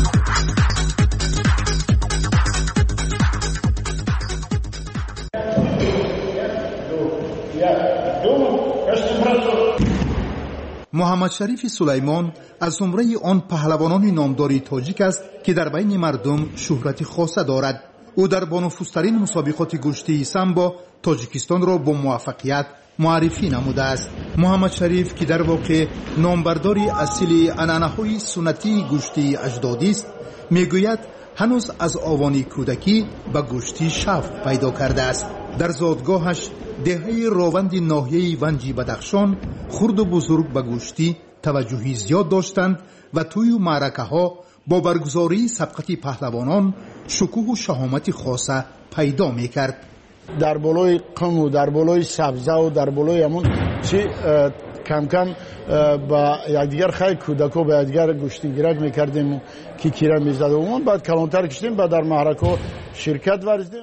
محمد شریف سلیمان از زمره آن پهلوانان نامدار تاجیک است که در بین مردم شهرت خاصه دارد. او در بانفوذترین مسابقات گشتی سامبو تاجیکستان را با موفقیت معرفی نموده است. محمد شریف که در واقع نامبرداری اصلی عنعنه‌های سنتی گشتی اجدادی است، میگوید هنوز از آوان کودکی به گشتی شوق پیدا کرده است. در زادگاهش دهه راوند ناحیه ونجی بدخشان خرد و بزرگ به گشتی توجهی زیاد داشتند و توی معرکه ها با برگزاری سبقت پهلوانان شکوه و شهامت خاصه پیدا می کرد. در بالای قم و در بالای سبزه و در بالای همون چی کم کم با یکدیگر خیلی کودکو با یکدیگر گشتیگیرک میکردیم که کیره میزدیم. بعد کلانتر کشتیم، بعد در محرکو شرکت ورزیدیم.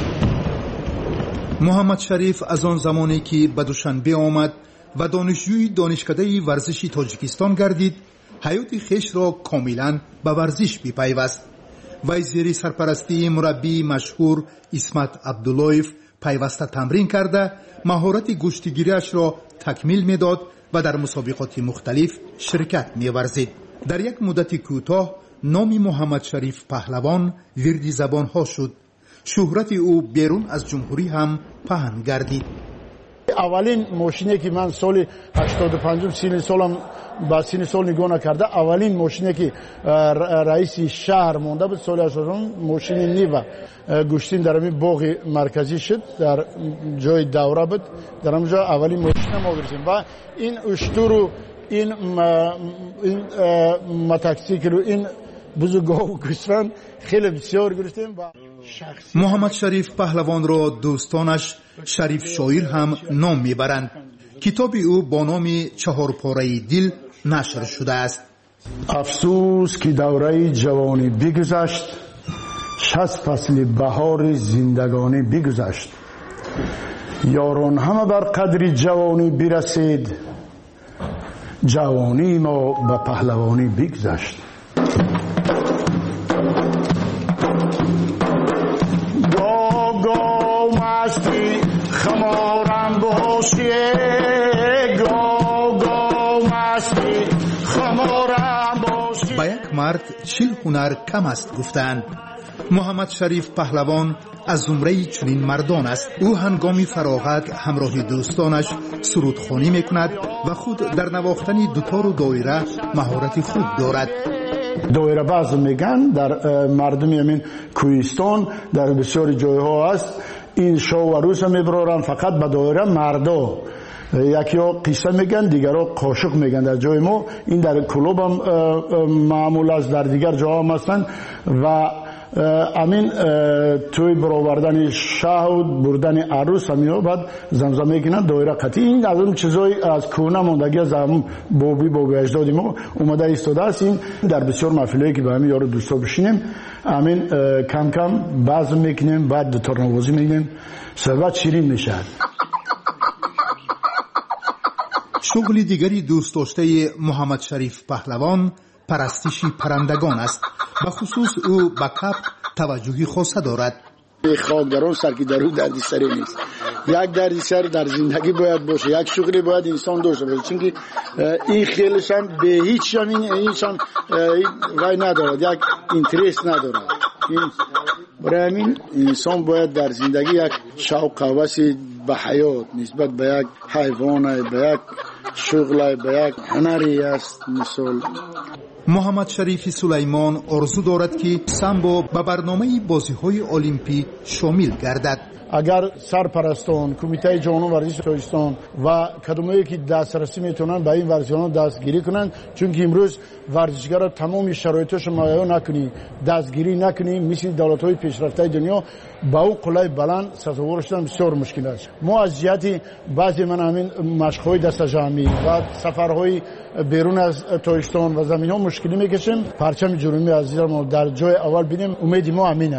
محمد شریف از آن زمانی که به دوشنبه آمد و دانشجوی دانشکده ورزشی تاجیکستان گردید، حیات خیش را کاملا به ورزش بپیوست. وی زیر سرپرستی مربی مشهور اسمت عبداللهیف پیوسته تمرین کرده مهارت گشتیگیریش را تکمیل میداد و در مسابقات مختلف شرکت می‌ورزید. در یک مدت کوتاه نام محمد شریف پهلوان وردی زبان ها شد. شهرت او بیرون از جمهوری هم پهن گردید. اولین ماشینی که من سال هشتاد و پنج سین سالم با سین سال نگاه نکرده، اولین ماشینی که رئیس شهر مونده بود سال هشتاد و پنج، ماشین نیو گوشتین در همین باغ مرکزی شد، در جای دوره بود. در همونجا اولین ماشین ما گرفتیم و این اشتر این این متاکسیکل و این بزرگاه و گوسفند خیلی بسیار گرفتیم. محمد شریف پهلوان را دوستانش شریف شاعر هم نام میبرند. کتاب او با نام چهار پاره دل نشر شده است. افسوس که دوره جوانی بگذشت، شصت فصل بهار زندگانی بگذشت. یاران همه بر قدر جوانی برسید، جوانی ما به پهلوانی بگذشت. مستی خمارم باشیه، گو گو مستی خمارم باشیه. با یک مرد چل هنر کم است گفتند. محمد شریف پهلوان از زمره چنین مردان است. او هنگام فراغت همراه دوستانش سرودخوانی میکند و خود در نواختن دوتار و دایره مهارت خوب دارد. دایره باز میگن در مردمی همین کوهستان در بسیار جایها است. این شو و روز میبرارن فقط به دایره مردا، یکی ها قصه میگن، دیگر ها قاشق میگن. در جای ما این در کلوب هم معمول است، در دیگر جا هم هستن و امین توی برآوردن شهود بردن عروس همین ها بعد زمزمه میکنن دایره قطعی. این از اون چیزای از کهنه ماندگی از هم بابی بابی اجدادی ما اومده ایستاده است. این در بسیار محفلایی که به همین یارو دوستا بشینیم امین کم کم بزم میکنیم، بعد دو ترنوازی میکنیم، صحبت شیرین میشه. شغل دیگری دوست داشته محمد شریف پهلوان پرستش پرندگان است. به خصوص او به کپ توجهی خاصه دارد. خاکدران سر که در او دردسری نیست. یک دردسر در زندگی باید باشه، یک شغلی باید انسان داشته باشه، چون که این خیلیش هم به هیچ هم هیچ هم وای ندارد، یک اینترست ندارد. برای همین انسان باید در زندگی یک شوق و هوسی به حیات نسبت به یک حیوان، به یک شغل، به یک هنری است. مثال محمد شریف سلیمان آرزو دارد که سامبو به برنامه بازی‌های المپیک شامل گردد. اگر سرپرستان کمیته جهانی ورزش تاجیکستان و کدومایی که دسترسی میتونن به این ورزشان دستگیری کنن، چون که امروز ورزشگرا تمام شرایطش مهیا نکنی، دستگیری نکنی، مثل دولت‌های پیشرفته دنیا با او قلای بلند سازگار شدن بسیار مشکل است. ما از جهت بعضی من همین مشق‌های دست جمعی و سفرهای بیرون از تاجیکستان و زمین‌ها مشکلی میکشیم. پرچم جنوبی عزیز ما در جای اول ببینیم، امید ما همینه.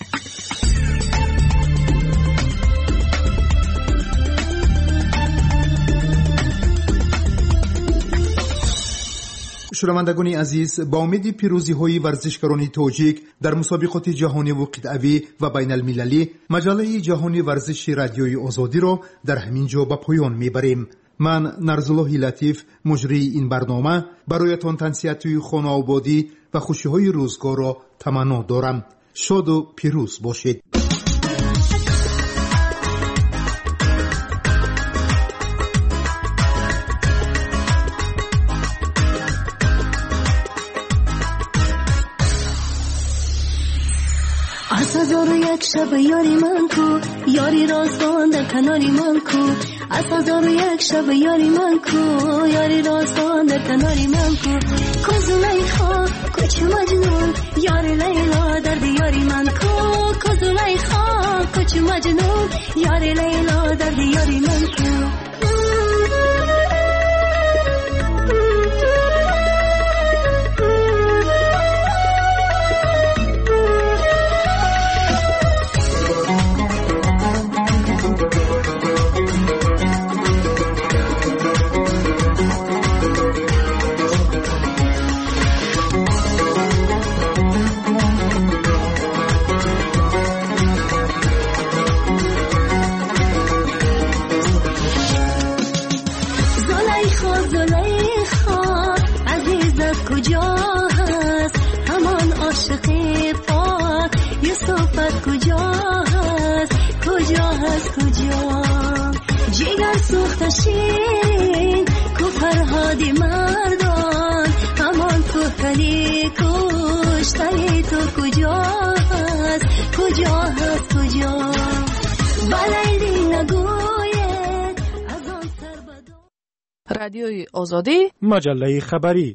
شنوندگان عزیز، با امید پیروزی های ورزشکاران تاجیک در مسابقات جهانی و قطعی و بین المللی، مجله جهانی ورزش رادیوی آزادی را در همین جا به پایان میبریم. من نرزالله لطیف مجری این برنامه برایتان تنصیحات خانه آبادی و خوشی های روزگار را تمنا دارم. شاد و پیروز باشید. از هزار و یک شب یاری من کو، یاری راستان در کناری من کو. از هزار و یک شب یاری من کو، یاری راستان در کناری من کو. کوزو لیخا کوچ مجنون، یار لیلا در دیاری من کو. کوزو لیخا کوچ مجنون یار لیلا در دیاری من کو شین کو فرهادی مردان همان کوهکنی کشتنی تو کجا هست کجا هست کجا بلیلی نگوید از آن سر بدان. رادیوی آزادی مجله خبری.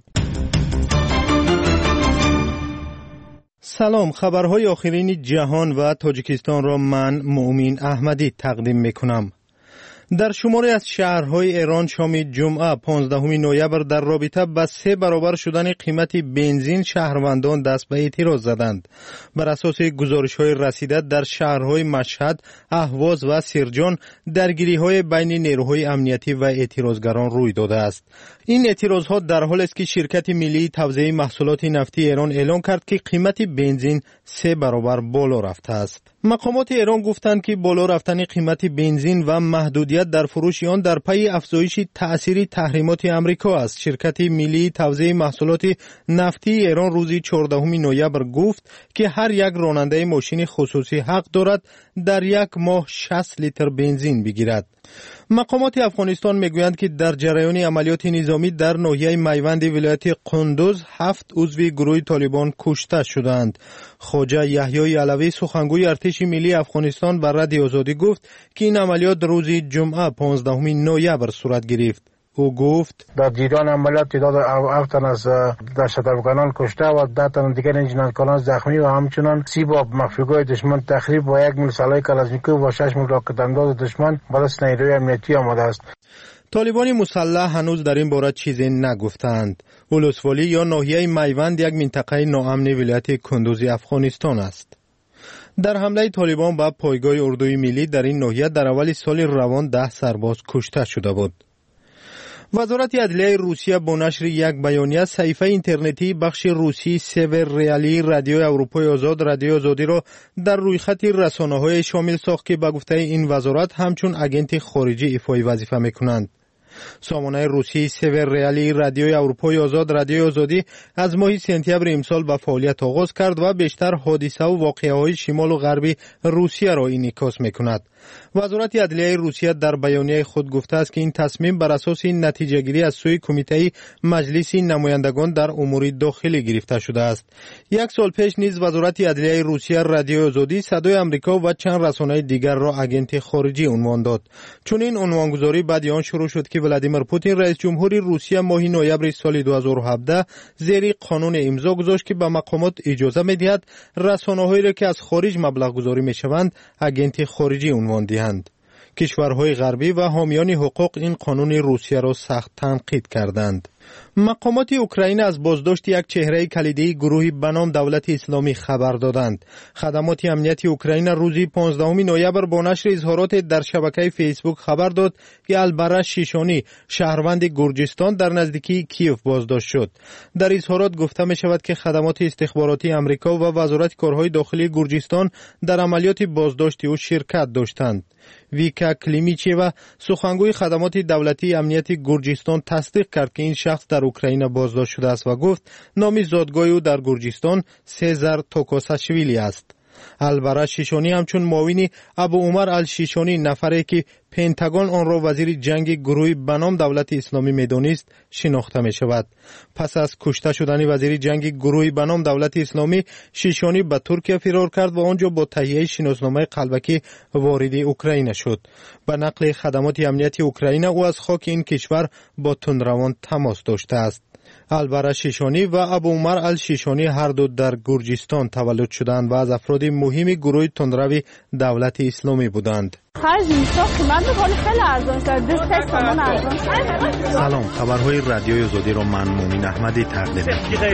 سلام، خبرهای آخرین جهان و تاجیکستان را من مؤمن احمدی تقدیم میکنم. در شماری از شهرهای ایران شام جمعه پانزدهم نوامبر در رابطه با سه برابر شدن قیمت بنزین شهروندان دست به اعتراض زدند. بر اساس گزارش‌های رسیده در شهرهای مشهد، اهواز و سرجان درگیری‌های بین نیروهای امنیتی و اعتراضگران روی داده است. این اعتراضها در حالی است که شرکت ملی توزیع محصولات نفتی ایران اعلام کرد که قیمت بنزین سه برابر بالا رفته است. مقامات ایران گفتند که بالا رفتن قیمت بنزین و محدودیت در فروش آن در پی افزایش تأثیر تحریمات آمریکا است. شرکت ملی توزیع محصولات نفتی ایران روز چهاردهم نوامبر گفت که هر یک راننده ماشین خصوصی حق دارد در یک ماه شصت لیتر بنزین بگیرد. مقامات افغانستان میگویند که در جریان عملیات نظامی در ناحیه میوند ولایت قندوز هفت عضو گروه طالبان کشته شدند. خواجه یحیی علوی سخنگوی ارتش ملی افغانستان بر رادیو آزادی گفت که این عملیات روز جمعه پانزدهم نوامبر صورت گرفت. او گفت در جریان عملیات تعداد هفت تن از دهشت‌افکنان کشته و ده تن دیگر جنایتکاران زخمی و همچنان سی باب مخفیگاه دشمن تخریب و یک میل سلاح کلاشنیکوف و شش میل راکت انداز دشمن به دست نیروی امنیتی آمده است. طالبان مسلح هنوز در این باره چیزی نگفتند. اولسوالی یا ناحیه میوند یک منطقه ناامن ولایت کندوز افغانستان است. در حمله طالبان به پایگاه اردوی ملی در این ناحیه در اول سال روان ده سرباز کشته شده بود. وزارت عدلیه روسیه با نشر یک بیانیه صحیفه اینترنتی بخش روسی سیور ریالی رادیو اروپای آزاد رادیو آزادی را در رویخط رسانه‌های شامل ساخت که به گفته این وزارت همچون اگنت خارجی ایفای وظیفه می‌کنند. سامانه روسی سیور ریالی رادیو اروپای آزاد رادیو آزادی از ماه سپتامبر امسال به فعالیت آغاز کرد و بیشتر حادثه و واقعه‌های شمال و غربی روسیه را انعکاس می‌کند. وزارت عدلیه روسیه در بیانیه خود گفته است که این تصمیم بر اساس نتیجه گیری از سوی کمیته مجلس نمایندگان در امور داخلی گرفته شده است. یک سال پیش نیز وزارت عدلیه روسیه رادیو آزادی صدای آمریکا و چند رسانه دیگر را اگنت خارجی عنوان داد. چون این عنوانگذاری بعد آن شروع شد که ولادیمیر پوتین رئیس جمهور روسیه ماه نوامبر سال دو هزار و هفده زیر قانون امضا گذاشت که به مقامات اجازه می‌دهد رسانه‌هایی را که از خارج مبلغ گذاری می‌شوند اگنت خارجی عنوان دهند. کشورهای غربی و حامیان حقوق این قانون روسیه را سخت تنقید کردند. مقامات اوکراین از بازداشت یک چهره کلیدی گروهی به نام دولت اسلامی خبر دادند. خدمات امنیتی اوکراین روز پانزدهم نوامبر با نشر اظهارات در شبکه فیسبوک خبر داد که البرش شیشانی شهروند گرجستان در نزدیکی کیف بازداشت شد. در اظهارات گفته می شود که خدمات استخباراتی آمریکا و وزارت کارهای داخلی گرجستان در عملیات بازداشت او شرکت داشتند. ویکا کلیمیچیوا سخنگوی خدمات دولتی امنیت گرجستان تصدیق کرد که این شخص در اوکراین بازداشت شده است و گفت نام زادگاه او در گرجستان سزار توکاساشویلی است. البرش شیشانی همچون معاون ابو عمر الشیشانی نفری که پنتاگون آن را وزیر جنگ گروهی به نام دولت اسلامی می‌دانست شناخته می شود. پس از کشته شدن وزیر جنگ گروهی به نام دولت اسلامی، شیشانی به ترکیه فرار کرد و آنجا با تهیه شناسنامه قلبکی وارد اوکراین شد. به نقل خدمات امنیتی اوکراین او از خاک این کشور با تندروان تماس داشته است. البره شیشانی و ابو عمر الشیشانی هر دو در گرجستان تولد شدند و از افراد مهم گروه تندروی دولت اسلامی بودند. سلام، خبرهای رادیوی آزادی را من مومن احمدی تقدیم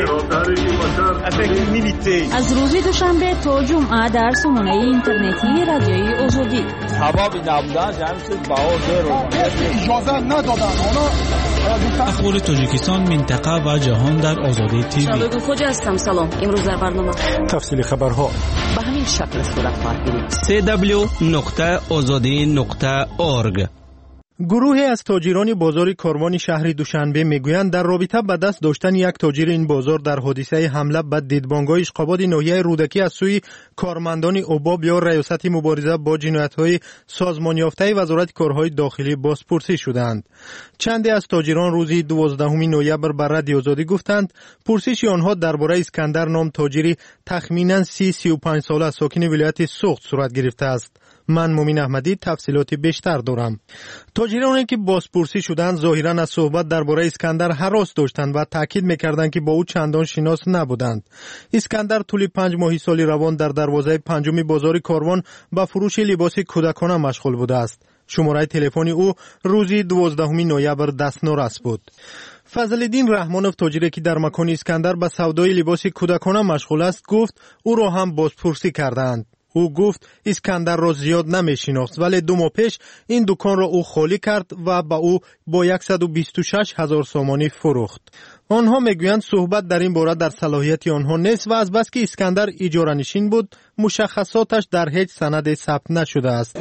می‌کنم. از روز دوشنبه تا جمعه در سامانه اینترنتی رادیوی آزادی. حبابی نبودن جمعیت باور رو اجازه ندادن. اخبار تاجیکستان، منطقه و جهان در آزادی تیوی. شبکه کجا هستم؟ سلام. امروز در برنامه تفصیل خبرها به همین شکل صورت خواهد گرفت. سی دبلیو نقطه آزادی نقطه اورگ. گروهی از تاجران بازار کاروان شهر دوشنبه میگویند در رابطه به دست داشتن یک تاجر این بازار در حادثه حمله به دیدبانگاه اشقاباد ناحیه رودکی از سوی کارمندان اوباب یا ریاست مبارزه با جنایت‌های سازمان یافته وزارت کارهای داخلی بازپرسی شدند. چندی از تاجران روز دوازدهم نوامبر به رادیو آزادی گفتند پرسش آنها درباره اسکندر نام تاجری تخمینا سی سی و پنج ساله ساکن ولایت سوخت صورت گرفته است. من مومن احمدی تفصیلات بیشتر دارم. تاجرانی که بازپرسی شدند ظاهرا از صحبت درباره اسکندر هراس داشتند و تاکید می‌کردند که با او چندان شناس نبودند. اسکندر طول پنج ماه سال روان در دروازه پنجم بازار کاروان با فروش لباس کودکانه مشغول بوده است. شماره تلفن او روز دوازدهم نوامبر دستنورس بود. فضل‌الدین رحمانوف تاجری که در مکان اسکندر به سودای لباس کودکانه مشغول است گفت او را هم بازپرسی کردند. او گفت اسکندر را زیاد نمی‌شناخت ولی دو ماه پیش این دکان را او خالی کرد و با او با صد و بیست و شش هزار سامانی فروخت. آنها میگویند صحبت در این باره در صلاحیت آنها نیست و از بس که اسکندر اجاره نشین بود مشخصاتش در هیچ سند ثبت نشده است.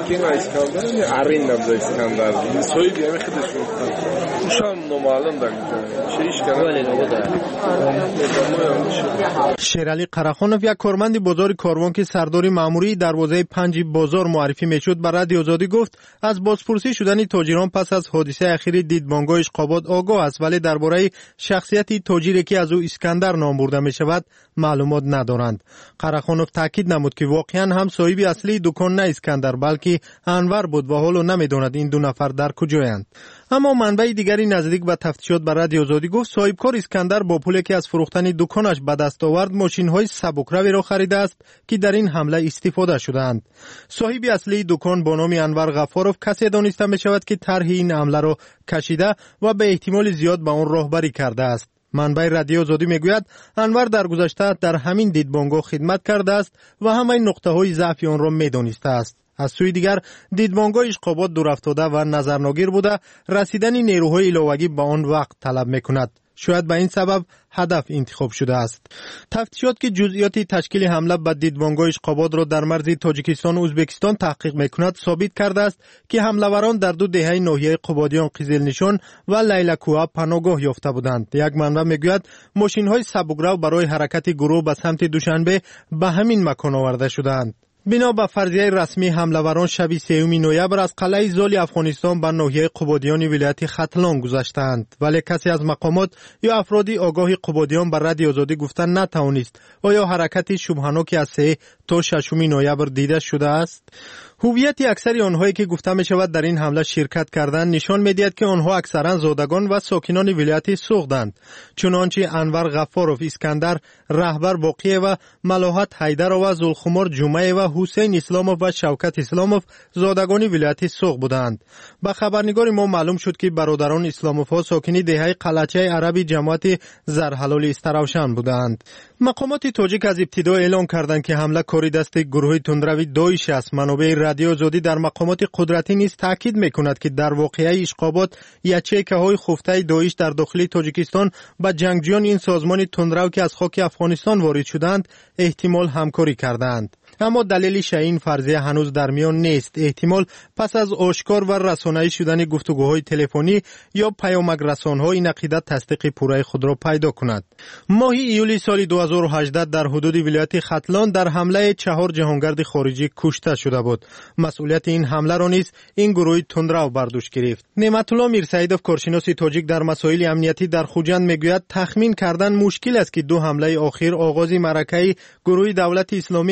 شیرعلی قرخانوف یک کارمند بازار کاروان که سردار مأموری دروازه پنج بازار معرفی میشد به رادیو آزادی گفت از بازپرسی شدن تاجران پس از حادثه اخیر دیدبانگاه اشقاباد آگاه است ولی درباره شخصیت تاجری که از او اسکندر نام برده می شود معلومات ندارند. قرخانوف تاکید نمود که واقعا هم صاحب اصلی دکان نه اسکندر بلکه انور بود و حالا نمیداند این دو نفر در کجایند. اما منبع دیگری نزدیک به تفتیشات به رادیو آزادی گفت صاحبکار اسکندر با پولی که از فروختن دکانش به دست آورد ماشین‌های سبکروی را خریده است که در این حمله استفاده شدند. صاحب اصلی دکان با نام انور غفاروف کسی دانسته می شود که طرح این حمله را کشیده و به احتمال زیاد به آن راهبری کرده است. منبع رادیو آزادی میگوید انور در گذشته در همین دیدبانگاه خدمت کرده است و همه نقطه‌های ضعف آن را می‌دانسته است. از سوی دیگر دیدبانگاه اشقاباد دور افتاده و نظرناگیر بوده رسیدن نیروهای علاوه‌ای به آن وقت طلب می‌کند. شاید به این سبب هدف انتخاب شده است. تفتیشات که جزئیات تشکیل حمله به دیدبانگاه اشقاباد را در مرز تاجیکستان و ازبکستان تحقیق می‌کند ثابت کرده است که حمله‌وران در دو دهه ناحیه قبادیان قزلنشان و لیلکوها پناهگاه یافته بودند. یک منبع میگوید ماشین‌های سبکرو برای حرکت گروه به سمت دوشنبه به همین مکان آورده شدند. بنا به فرضیه رسمی حمله‌وران شب سوم نوامبر از قلعه زال افغانستان به ناحیه قبادیان ولایت ختلان گذشتند ولی کسی از مقامات یا افرادی آگاه قبادیان به رادیو آزادی گفتن نتوانست آیا حرکت شبهناکی از سه تا ششم نوامبر دیده شده است. هویت اکثر آنهایی که گفته می شود در این حمله شرکت کردند نشان می‌دهد که آنها اکثرا زادگان و ساکنان ولایت سوختند. چنانچه انور غفاروف اسکندر رهبر باقیه و ملاحت حیدر و زلخمار جمعه و حسین اسلاموف و شوکت اسلاموف زادگان ولایت سوخت بودند. با خبرنگار ما معلوم شد که برادران اسلاموف ها ساکنی دهه قلچه عربی جماعت زرحلال استراوشن بودند. مقامات تاجیک از ابتدا اعلان کردند که حمله کاری دست گروه تندروی داعش است. منابع رادیو آزادی در مقامات قدرتی نیز تاکید می‌کند که در واقعه اشقابات یچیکه‌های خفته داعش در داخل تاجیکستان با جنگجویان این سازمان تندرو که از خاک افغانستان وارد شدند احتمال همکاری کردند. اما دلیل شایع فرضیه هنوز در میان نیست. احتمال پس از آشکار و رسانه‌ای شدن گفتگوهای تلفنی یا پیامک رسانه‌ها این عقیده تصدیق پوره خود را پیدا کند. ماه ایولی سال دو هزار و هجده در حدود ولایت ختلان در حمله چهار جهانگرد خارجی کشته شده بود. مسئولیت این حمله را نیز این گروه تندرو بر دوش گرفت. نعمت الله میرسعیدوف کارشناس تاجیک در مسائل امنیتی در خوجند میگوید تخمین کردن مشکل است که دو حمله اخیر آغاز معرکه گروه دولت اسلامی علیه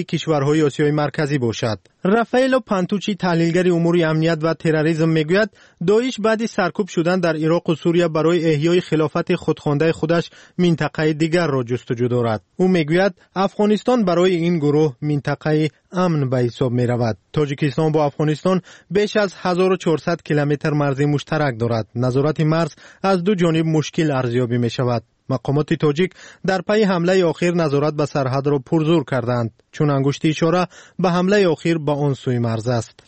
کشورهای آسیای مرکزی باشد. رافائلو پانتوچی تحلیلگر امور امنیت و تروریسم میگوید داعش بعد سرکوب شدن در عراق و سوریه برای احیای خلافت خودخوانده خودش منطقه دیگر را جستجو دارد. او میگوید افغانستان برای این گروه منطقه امن به حساب می رود. تاجیکستان با افغانستان بیش از هزار و چهارصد کیلومتر مرز مشترک دارد. نظارت مرز از دو جانب مشکل ارزیابی می شود. مقامات تاجیک در پی حمله آخر نظارت به سرحد را پرزور کردند، چون انگشت اشاره به حمله آخر به آن سوی مرز است.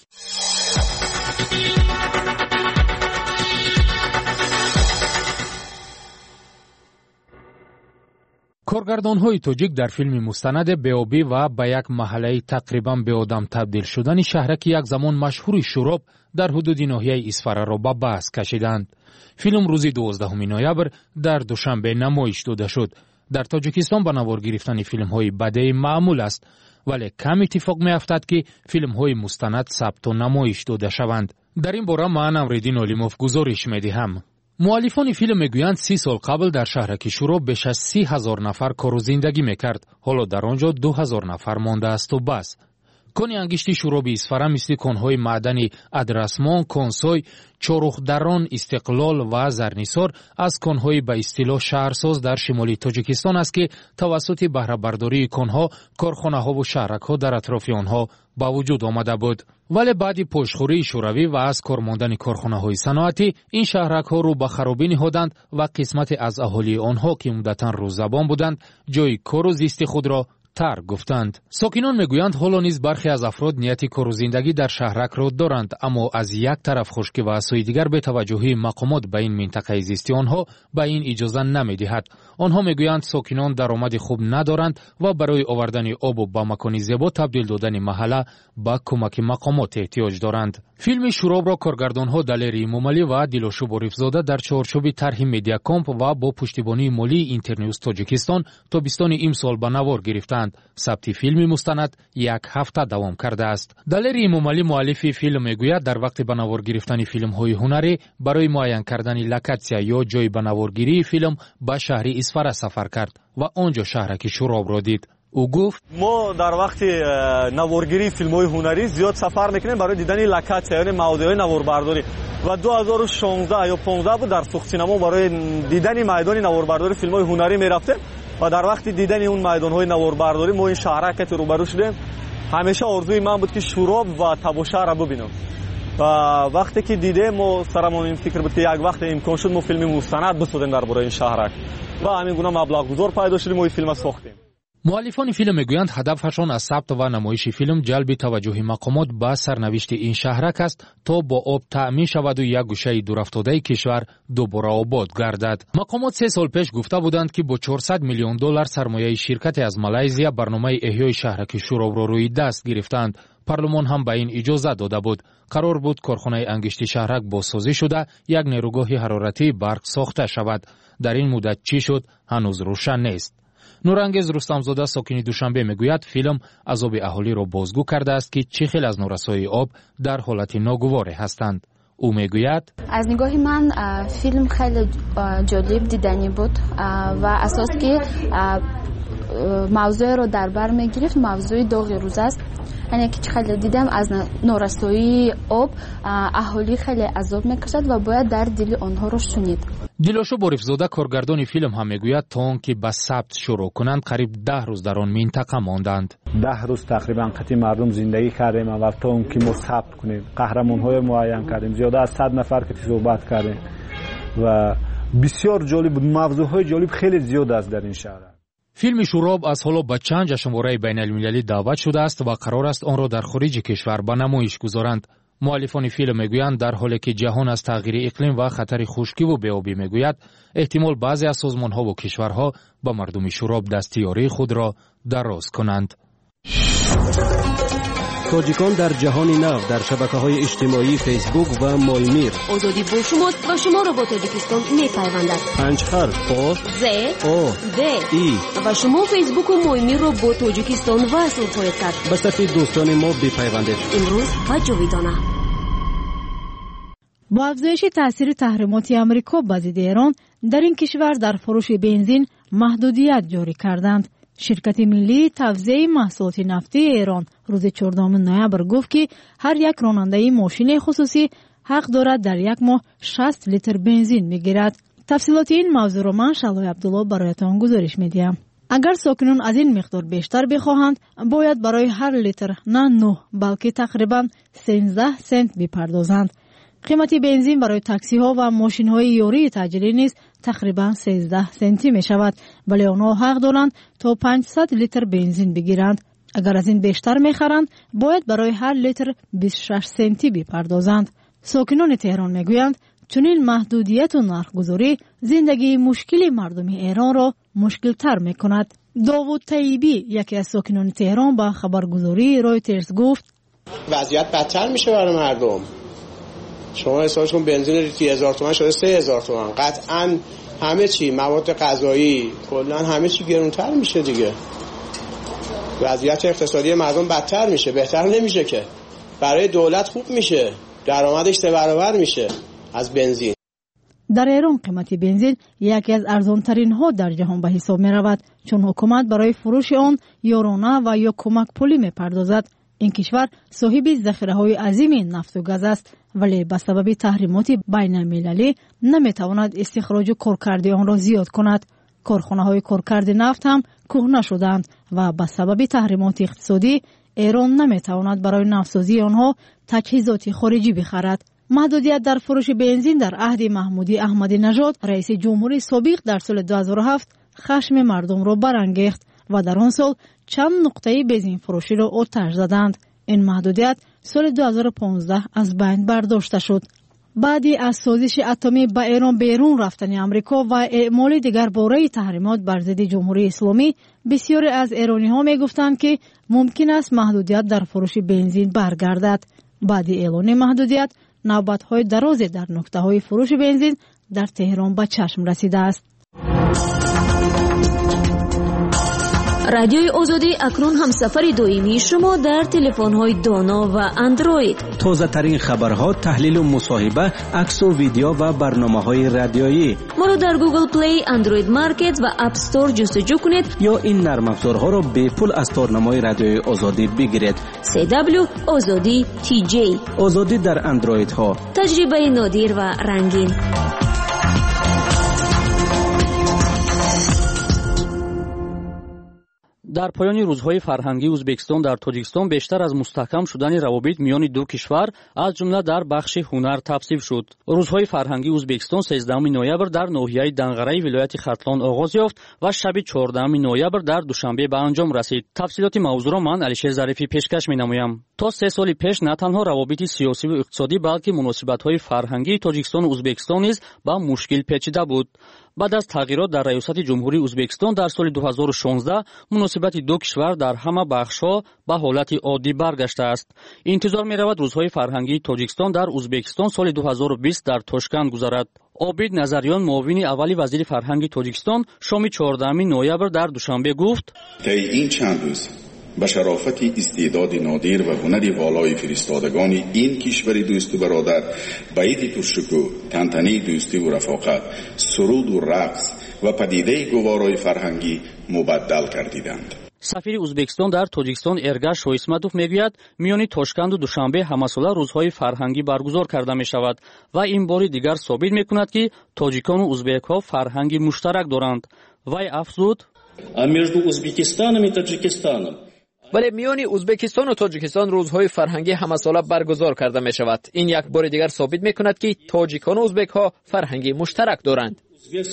کارگردان‌های تاجیک در فیلم مستند بیابی و به یک محله تقریباً به آدم تبدیل شدن شهرک یک زمان مشهور شراب در حدود ناحیه اسفره را به بحث کشیدند. فیلم روز دوازدهم نوامبر در دوشنبه نمایش داده شد. در تاجیکستان به نوار گرفتن فیلم‌های بدیع معمول است، ولی کم اتفاق می‌افتد که فیلم‌های مستند ثبت و نمایش داده شوند. در این باره من امردین علیموف گزارش می‌دهم. مؤلفان فیلم میگویند سی سال قبل در شهرک شراب بیش از سی هزار نفر کار و زندگی میکرد. حالا در آنجا دو هزار نفر مانده است و بس. کن انگشتی شراب اسفره مثل کنهای معدنی ادرسمان، کنسوی، چروخدران، استقلال و زرنیسار از کنهای به اصطلاح شهرساز در شمالی تاجیکستان است که توسط بهره برداری کنها، کارخانه‌ها و شهرک‌ها در اطراف آنها با وجود آمده بود. ولی بعد پشتخوری شوروی و از کار ماندن کارخانه‌های صنعتی این شهرک‌ها رو به خرابی نهادند و قسمت از اهالی آنها که عمدتاً روزبان بودند جای کار و زیست خود را ترک گفتند. ساکنان میگویند حالا نیز برخی از افراد نیت کار و زندگی در شهرک را دارند، اما از یک طرف خشکی و از سوی دیگر به توجهی مقامات به این منطقه زیستی آنها به این اجازه نمیدهد. آنها میگویند ساکنان درآمد خوب ندارند و برای آوردن آب و به مکانی زیبا تبدیل دادن محله با کمک مقامات احتیاج دارند. فیلم شراب را کارگردان‌ها دلیری موملی و دیلوشو بوریفزاده در چارچوب طرح مدیا کامپ و با پشتیبانی مالی اینترنیوز تاجیکستان تابستان امسال به نوار گرفتند. ثبت فیلم مستند یک هفته دوام کرده است. دلیری موملی مؤلف فیلم میگوید در وقت به نوار گرفتن فیلم‌های هنری برای معین کردن لوکاسیا یا جای به نوارگیری فیلم به شهر اسفره سفر کرد و آنجا شهرک شراب را دید. او گفت ما در وقت نوارگیری فیلم‌های هنری زیاد سفر میکنیم برای دیدن لوکاسیا یعنی موضوعهای نواربرداری و دو هزار و شانزده یا پانزده بود در سوخت سینما برای دیدن میدان نواربرداری فیلم‌های هنری میرفتیم و در وقت دیدن اون میدان‌های نواربرداری ما این شهرک رو روبرو شدیم. همیشه آرزوی من بود که شراب و تباشه را ببینم و وقتی که دیدیم ما سرمون این فکر بود که یک وقت امکان شد ما فیلم مستند بسازیم درباره این شهرک و همین گونه مبلغ گذار پیدا شدیم و این فیلم ساختیم. مؤلفان فیلم میگویند هدفشان از ثبت و نمایش فیلم جلب توجه مقامات به سرنوشت این شهرک است تا با آب تأمین شود و یک گوشه دورافتاده کشور دوباره آباد گردد. مقامات سه سال پیش گفته بودند که با چهارصد میلیون دلار سرمایه شرکت از مالزیا برنامه احیای شهرک شراب را روی دست گرفتند. پارلمان هم به این اجازه داده بود. قرار بود کارخانه انگشتی شهرک بازسازی شده یک نیروگاه حرارتی برق ساخته شود. در این مدت چی شد هنوز روشن نیست. نورانگیز رستمزاده ساکن دوشنبه میگوید فیلم عذاب اهالی را بازگو کرده است که چه خیلی از نورسایی آب در حالت ناگواری هستند. او میگوید از نگاه من فیلم خیلی جالب دیدنی بود و اساس که موضوع رو در بر میگرفت موضوع داغ روز است. یعنی که خیلی دیدم از نورسایی آب اهالی خیلی عذاب میکشد و باید در دل آنها رو شنید. دیلوشو بوریفزاده کارگردان فیلم هم میگوید تا آنکه به ثبت شروع کنند قریب ده روز در آن منطقه ماندند. ده روز تقریبا قطعی مردم زندگی کردیم و تا آنکه ما ثبت کنیم قهرمان‌های معین کردیم. زیاده از صد نفر که صحبت کردیم و بسیار جالب بود. موضوعهای جالب خیلی زیاد است در این شهر. فیلم شراب از حالا به چند جشنواره بین المللی دعوت شده است و قرار است آن را در خارج کشور به نمایش گذارند. مؤلفان فیلم میگویند در حالی که جهان از تغییر اقلیم و خطر خشکی و بیابی میگوید احتمال بعضی از سازمان‌ها و کشورها به مردم شراب دستیاری خود را دراز کنند. تاجیکان در جهان نو در شبکه‌های اجتماعی فیسبوک و مایمیر. آزادی با شما و شما را با تاجیکستان می‌پیوندد. پنج حرف آ ز آ د ای و شما فیسبوک و مایمیر را با تاجیکستان وصل خواهید کرد. به صف دوستان ما بپیوندید. امروز و جاویدانه. با افزایش تاثیر تحریمات آمریکا بر ضد ایران در این کشور در فروش بنزین محدودیت جاری کردند. شرکت ملی توزیع محصولات نفتی ایران روز چهاردهم نوامبر گفت که هر یک راننده ماشین خصوصی حق دارد در یک ماه شصت لیتر بنزین میگیرد. تفصیلات این موضوع را من شلای عبدالله برایتان گزارش میدیم. اگر ساکنان از این مقدار بیشتر بخواهند باید برای هر لیتر نه نه بلکه تقریبا سیزده سنت بپردازند. قیمت بنزین برای تاکسی ها و ماشین های یوری تجاری نیز تقریبا سیزده سنتی می شود، ولی آنها حق دارند تا پانصد لیتر بنزین بگیرند. اگر از این بیشتر می خرند باید برای هر لیتر بیست و شش سنتی بپردازند. ساکنان تهران می گویند چنین محدودیت و نرخ‌گذاری زندگی مشکلی مردم ایران را مشکل تر می کند. داوود طیبی یکی از ساکنان تهران با خبرگزاری رایترز گفت وضعیت بدتر میشه برای مردم. شما حسابش کن بنزین لیتری هزار تومان شده سه هزار تومان. قطعاً همه چی، مواد غذایی، کلاً همه چی گرونتر میشه دیگه. وضعیت اقتصادی مردم بدتر میشه، بهتر نمیشه که. برای دولت خوب میشه، درآمدش سه برابر میشه از بنزین. در ایران قیمت بنزین یکی از ارزان‌ترین ها در جهان به حساب می رود، چون حکومت برای فروش آن یارانه و یا کمک پولی می پردازد. این کشور صاحب ذخیره های عظیم نفت و گاز است، ولی به سبب تحریمات بین المللی نمی تواند استخراج و کارکرد آن را زیاد کند. کارخانه های کارکرد نفت هم کهنه شدند و به سبب تحریمات اقتصادی ایران نمی تواند برای نفتسازی آنها تجهیزات خارجی بخرد. محدودیت در فروش بنزین در عهد محمودی احمدی نژاد رئیس جمهوری سابق در سال دو هزار و هفت خشم مردم را برانگیخت و در آن سال چند نقطه بنزین فروشی را آتش زدند. این محدودیت سال دو هزار و پانزده از بین برداشته شد. بعدی از سازش اتمی با ایران بیرون رفتن امریکا و اعمال دیگر باره تحریمات بر ضد جمهوری اسلامی، بسیاری از ایرانی ها می گفتند که ممکن است محدودیت در فروش بنزین برگردد. بعدی اعلان محدودیت نوبت های درازی در نقطه های فروش بنزین در تهران به چشم رسیده است. رادیوی آزادی اکنون همسفر دائمی شما در تلفن‌های دانا و اندروید. تازه ترین خبرها، تحلیل و مصاحبه، عکس و ویدیو و برنامه‌های رادیویی. ما را در گوگل پلی، اندروید مارکت و اپ استور جستجو کنید یا این نرم افزارها را به پول از تارنمای رادیوی آزادی بگیرید. سی دبلیو آزادی تی جی. آزادی در اندروید ها. تجربه نادر و رنگین. در پایان روزهای فرهنگی ازبکستان در تاجیکستان بیشتر از مستحکم شدن روابط میان دو کشور از جمله در بخش هنر توصیف شد. روزهای فرهنگی ازبکستان سیزدهم نوامبر در ناحیه دنغرای ولایت ختلان آغاز یافت و شب چهاردهم نوامبر در دوشنبه به انجام رسید. تفصیلات موضوع را من علیشیر ظریفی پیشکش می‌نمایم. تا سه سال پیش نه تنها روابط سیاسی و اقتصادی بلکه مناسبت‌های فرهنگی تاجیکستان و ازبکستان نیز با مشکل پیچیده بود. بعد از تغییرات در ریاست جمهوری ازبکستان در سال دو هزار و شانزده مناسبت دو کشور در همه بخش‌ها به حالت عادی برگشته است. انتظار می‌رود روزهای فرهنگی تاجیکستان در ازبکستان سال دو هزار و بیست در تاشکند گذرد. عابد نظریان معاون اولی وزیر فرهنگ تاجیکستان شام چهاردهم نوامبر در دوشنبه گفت: طی این چند روز به شرافت استعداد نادر و هنر والای فرستادگان این کشور دوست و برادر به عید پرشکوه، تنتنه دوستی و رفاقت، سرود و رقص و پدیده گوارای فرهنگی مبدل کردیدند. سفیر ازبکستان در تاجیکستان ارگش شویسمتوف میگوید میان تاشکند و دوشنبه همساله روزهای فرهنگی برگزار کرده می شود و این بار دیگر ثابت می کند که تاجیکان و ازبک ها فرهنگی مشترک دارند. وی افزود: между ازبکستانم و تاجیکستانم ولی میان ازبکستان و تاجیکستان روزهای فرهنگی همساله برگزار کرده می شود. این یک بار دیگر ثابت می کند که تاجیکان و ازبک ها فرهنگی مشترک دارند.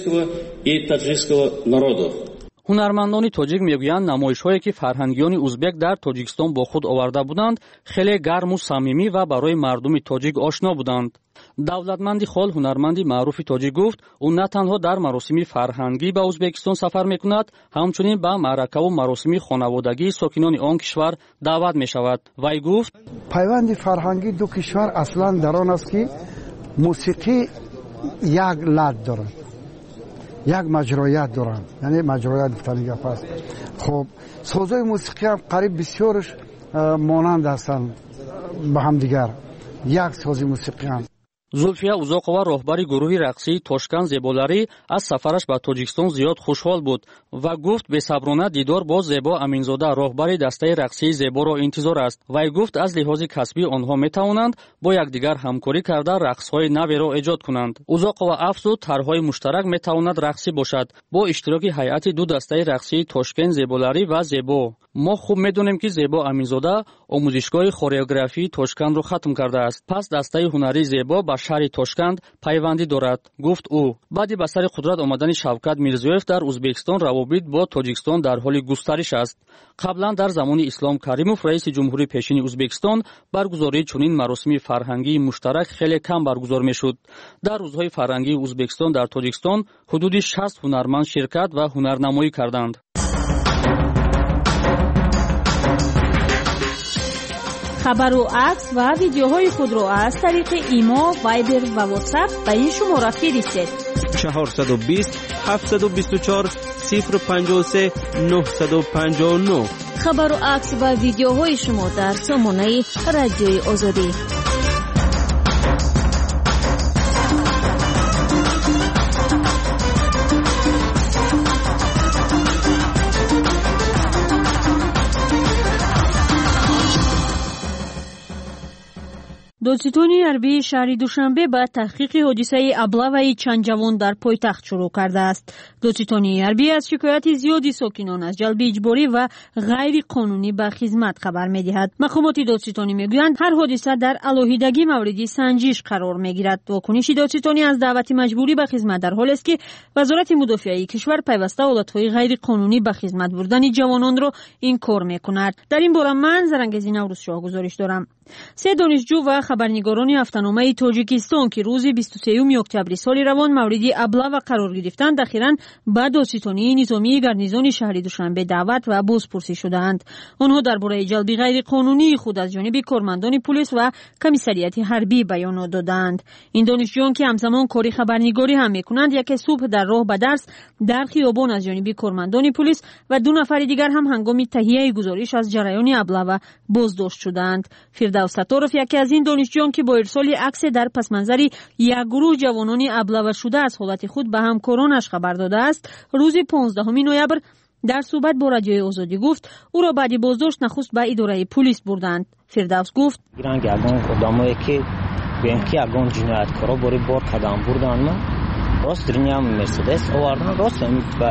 هنرمندان تاجیک میگویند نمایش‌هایی که فرهنگیان ازبک در تاجیکستان با خود آورده بودند خیلی گرم و صمیمی و برای مردم تاجیک آشنا بودند. دولتمندی خال هنرمندی معروف تاجیک گفت او نه تنها در مراسم فرهنگی به ازبکستان سفر میکند، همچنین به معرکه و مراسم خانوادگی ساکنان آن کشور دعوت میشود. وی گفت: پیوند فرهنگی دو کشور اصلا در آن است که موسیقی یک لحن دارد، یک مجرایت دارند، یعنی مجرایت گفتن گپ است. خب سازهای موسیقی هم قریب بسیارش مانند هستند به هم دیگر، یک ساز موسیقی هم. зулфия узоқова роҳбари гурӯҳи рақсии тошкан зеболарӣ аз сафараш ба тоҷикистон зиёд хушҳол буд ва гуфт бесаброна дидор бо зебо аминзода роҳбари дастаи рақсии зеборо интизор аст. Вай гуфт аз лиҳози касбӣ онҳо метавонанд бо якдигар ҳамкорӣ карда рақсҳои наверо эҷод кунанд. узоқова афзуд тарҳҳои муштарак метавонад рақсӣ бошад бо иштироки ҳайати ду дастаи рақсии тошкент зеболарӣ ва зебо. мо хуб медонем ки зебо аминзода омӯзишгоҳи хореографии тошкантро хатм кардааст. Пас дастаи ҳунарии зебо ба шаҳри Тошкент пайвандӣ дорад, гуфт ӯ. баъди ба сари қудрат омадани Шавкат Мирзиёев дар Узбекистон равобит бо Тоҷикистон дар ҳоли густариш аст. қаблан дар замони Ислом Каримов раиси ҷумҳурии пешини Узбекистон баргузории чунин маросими фарҳангии муштарак хеле кам баргузор мешуд. дар рӯзҳои фарҳангии Узбекистон дар Тоҷикистон ҳудуди шаст ҳунарманд ширкат ва ҳунарнамоӣ карданд. хабару акс ва видеоҳои худро аз тариқи имо, вайбер ва ватсап ба ин шумора фиристед. чаҳорсаду бист ҳафтсаду бисту чор сифр панҷоҳу се нӯҳсаду панҷоҳу нӯ. хабару акс ва видеоҳои шумо дар сомонаи радиои озодӣ. додситони ҳарбии шаҳри Душанбе ба таҳқиқи ҳодисаи аблаваи чанд ҷавон дар пойтахт шурӯъ кардааст. додситони ҳарбӣ аз шикояти зиёди сокинон аз ҷалби иҷборӣ ва ғайриқонунӣ ба хизмат хабар медиҳад. мақомоти додситонӣ мегӯянд ҳар ҳодиса дар алоҳидагӣ мавриди санҷиш қарор мегирад. вокуниши додситонӣ аз даъвати маҷбурӣ ба хизмат дар ҳолест ки вазорати мудофиаи кишвар пайваста ҳолатҳои ғайриқонунӣ ба хизмат бурдани ҷавононро инкор мекунад. дар ин бора ман Зарангези Наврӯзшоҳ гузориш дорам. се донишҷӯ ва хабарнигорони ҳафтаномаи Тоҷикистон ки рӯзи бисту сеюми октябри соли равон мавриди аблава қарор гирифтанд, ахиран ба додситонии низомии гарнизони шаҳри Душанбе даъват ва бозпурсӣ шудаанд. онҳо дар бораи ҷалби ғайриқонунии худ аз ҷониби кормандони пулис ва комиссарияти ҳарбӣ баёнот доданд. ин донишҷӯён ки ҳамзамон кори хабарнигорӣ ҳам мекунанд, яке субҳ дар роҳ ба дарс дар хиёбон аз ҷониби кормандони пулис ва ду нафари дигар ҳам ҳангоми таҳияи гузориш аз ҷараёни аблава боздошт шуданд. Фирдавс Сатторов, яке аз ин донишҷӯён ки бо ирсоли аксе дар пасманзари як гурӯҳ ҷавонони аблавашуда аз ҳолати худ ба ҳамкоронаш хабар додааст, рӯзи понздаҳуми ноябр дар суҳбат бо радиои Озодӣ гуфт, ӯро баъди боздошт нахуст ба идораи пулис бурданд. Фирдавс гуфт: гиранг ягон одамое ки гӯем ки ягон ҷинояткоро бори бор кадам бурдан, ма рост дирниям Мерседес овардан, рост ба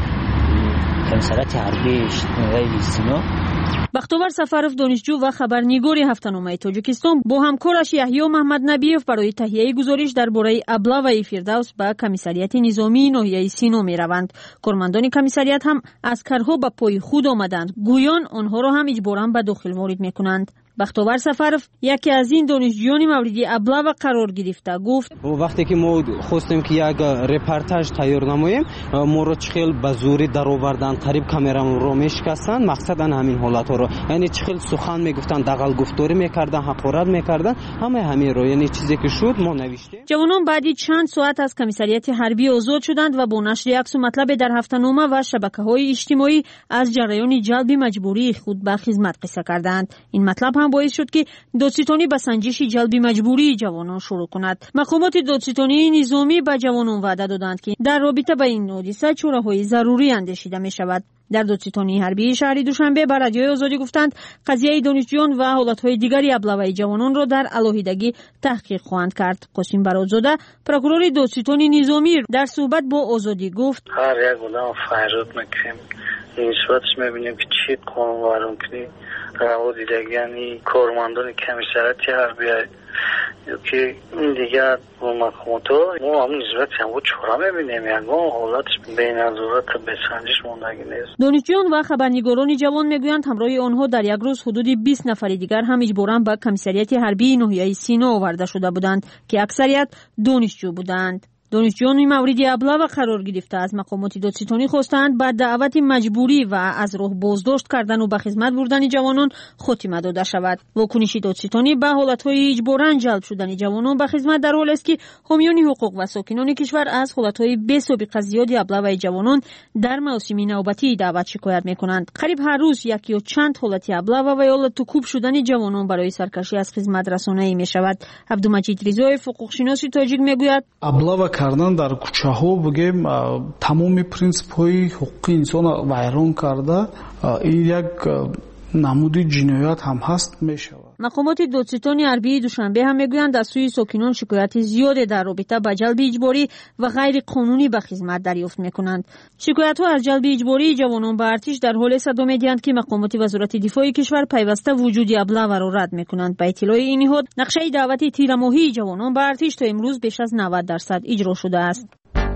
комиссарияти ҳарбии ноҳияи Сино. бахтовар Сафаров, донишҷӯ ва хабарнигори ҳафтаномаи Тоҷикистон, бо ҳамкораш Яҳьё Маҳмаднабиев барои таҳияи гузориш дар бораи аблаваи Фирдавс ба комиссарияти низомии ноҳияи Сино мераванд. кормандони комиссарият ҳам аскарҳо ба пои худ омаданд, гӯён онҳоро ҳам иҷборан ба дохил ворид мекунанд. бахтовар Сафаров, яке аз ин донишҷӯёни мавриди аблава қарор гирифта, гуфт: вақте ки мо хостем ки як репортаж тайёр намоем, моро чӣ хел ба зӯрӣ даровардан, қариб камераро мешикастанд, мақсадан ҳамин ҳолатҳоро, яъне чӣ хел сухан мегуфтанд, дағал гуфторӣ мекардан, ҳақорат мекардан, ҳамаи ҳаминро, яъне чизе ки шуд мо навиштем. ҷавонон баъди чанд соат аз комиссарияти ҳарбӣ озод шуданд ва бо нашри аксу матлабе дар ҳафтанома ва шабакаҳои иҷтимоӣ аз ҷараёни ҷалби маҷбурии худ ба хизмат қисса карданд. ин матлаб ҳам боис шуд ки додситонӣ ба санҷиши ҷалби маҷбурии ҷавонон шурӯъ кунад. мақомоти додситонии низомӣ ба ҷавонон ваъда доданд ки дар робита ба ин ҳодиса чораҳои зарурӣ андешида мешавад. дар додситонии ҳарбии шаҳри Душанбе ба радиои Озодӣ гуфтанд, қазияи донишҷӯён ва ҳолатҳои дигари аблаваи ҷавононро дар алоҳидагӣ таҳқиқ хоҳанд кард. Қосим Бародзода, прокурори додситони низомӣ, дар суҳбат бо Озодӣ гуфт: ҳар як одам файрод мекунем, нисбаташ мебинем ки чӣ қонунварон ки раво дидаги, яъни кормандони комиссарияти ҳарбия ки ин дигар мақомотҳо мо ҳамун нисбати ҳамон чора мебинем, ягон ҳолаташ беназорат бесанҷиш мондаги нест. донишҷӯён ва хабарнигорони ҷавон мегӯянд, ҳамроҳи онҳо дар як рӯз ҳудуди бист нафари дигар ҳам иҷборан ба комиссарияти ҳарбии ноҳияи Сино оварда шуда буданд, ки аксарият донишҷӯ буданд. دانشجویان مورد ابلاغ قرار گرفته از مقامات دادستانی خواستند با دعوت مجبوری و از راه بازداشت کردن و به خدمت بردن جوانان خاتمه داده شود. واکنش دادستانی به حالت‌های اجباراً جلب شدن جوانان به خدمت در حالی است که حامیان حقوق و ساکنان کشور از حالت‌های بی‌سابقه زیاد ابلاغ جوانان در موسم نوبتی دعوت شکایت می‌کنند. قریب هر روز یک یا چند حالت ابلاغ و یا توکوب شدن جوانان برای سرکشی از خدمت رسانه‌ای می‌شود. عبدالمجید رضایی حقوقشناس تاجیک می‌گوید ابلاغ کردن در کوچه‌ها بگیم تمام پرینسیپ‌های حقوق انسان ویران کرده این یک نمود جنایت هم هست میشود. مقامات دادستانی حربی دوشنبه هم میگویند از سوی ساکنان شکایت زیادی در رابطه با جلب اجباری و غیر قانونی به خدمت دریافت میکنند. شکایت‌ها از جلب اجباری جوانان به ارتش در حال صدا میدهند که مقامات وزارت دفاع کشور پیوسته وجود ابلاغ را رد میکنند. به اطلاع این نهاد نقشه دعوت تیر ماهی جوانان به ارتش تا امروز بیش از نود درصد اجرا شده است.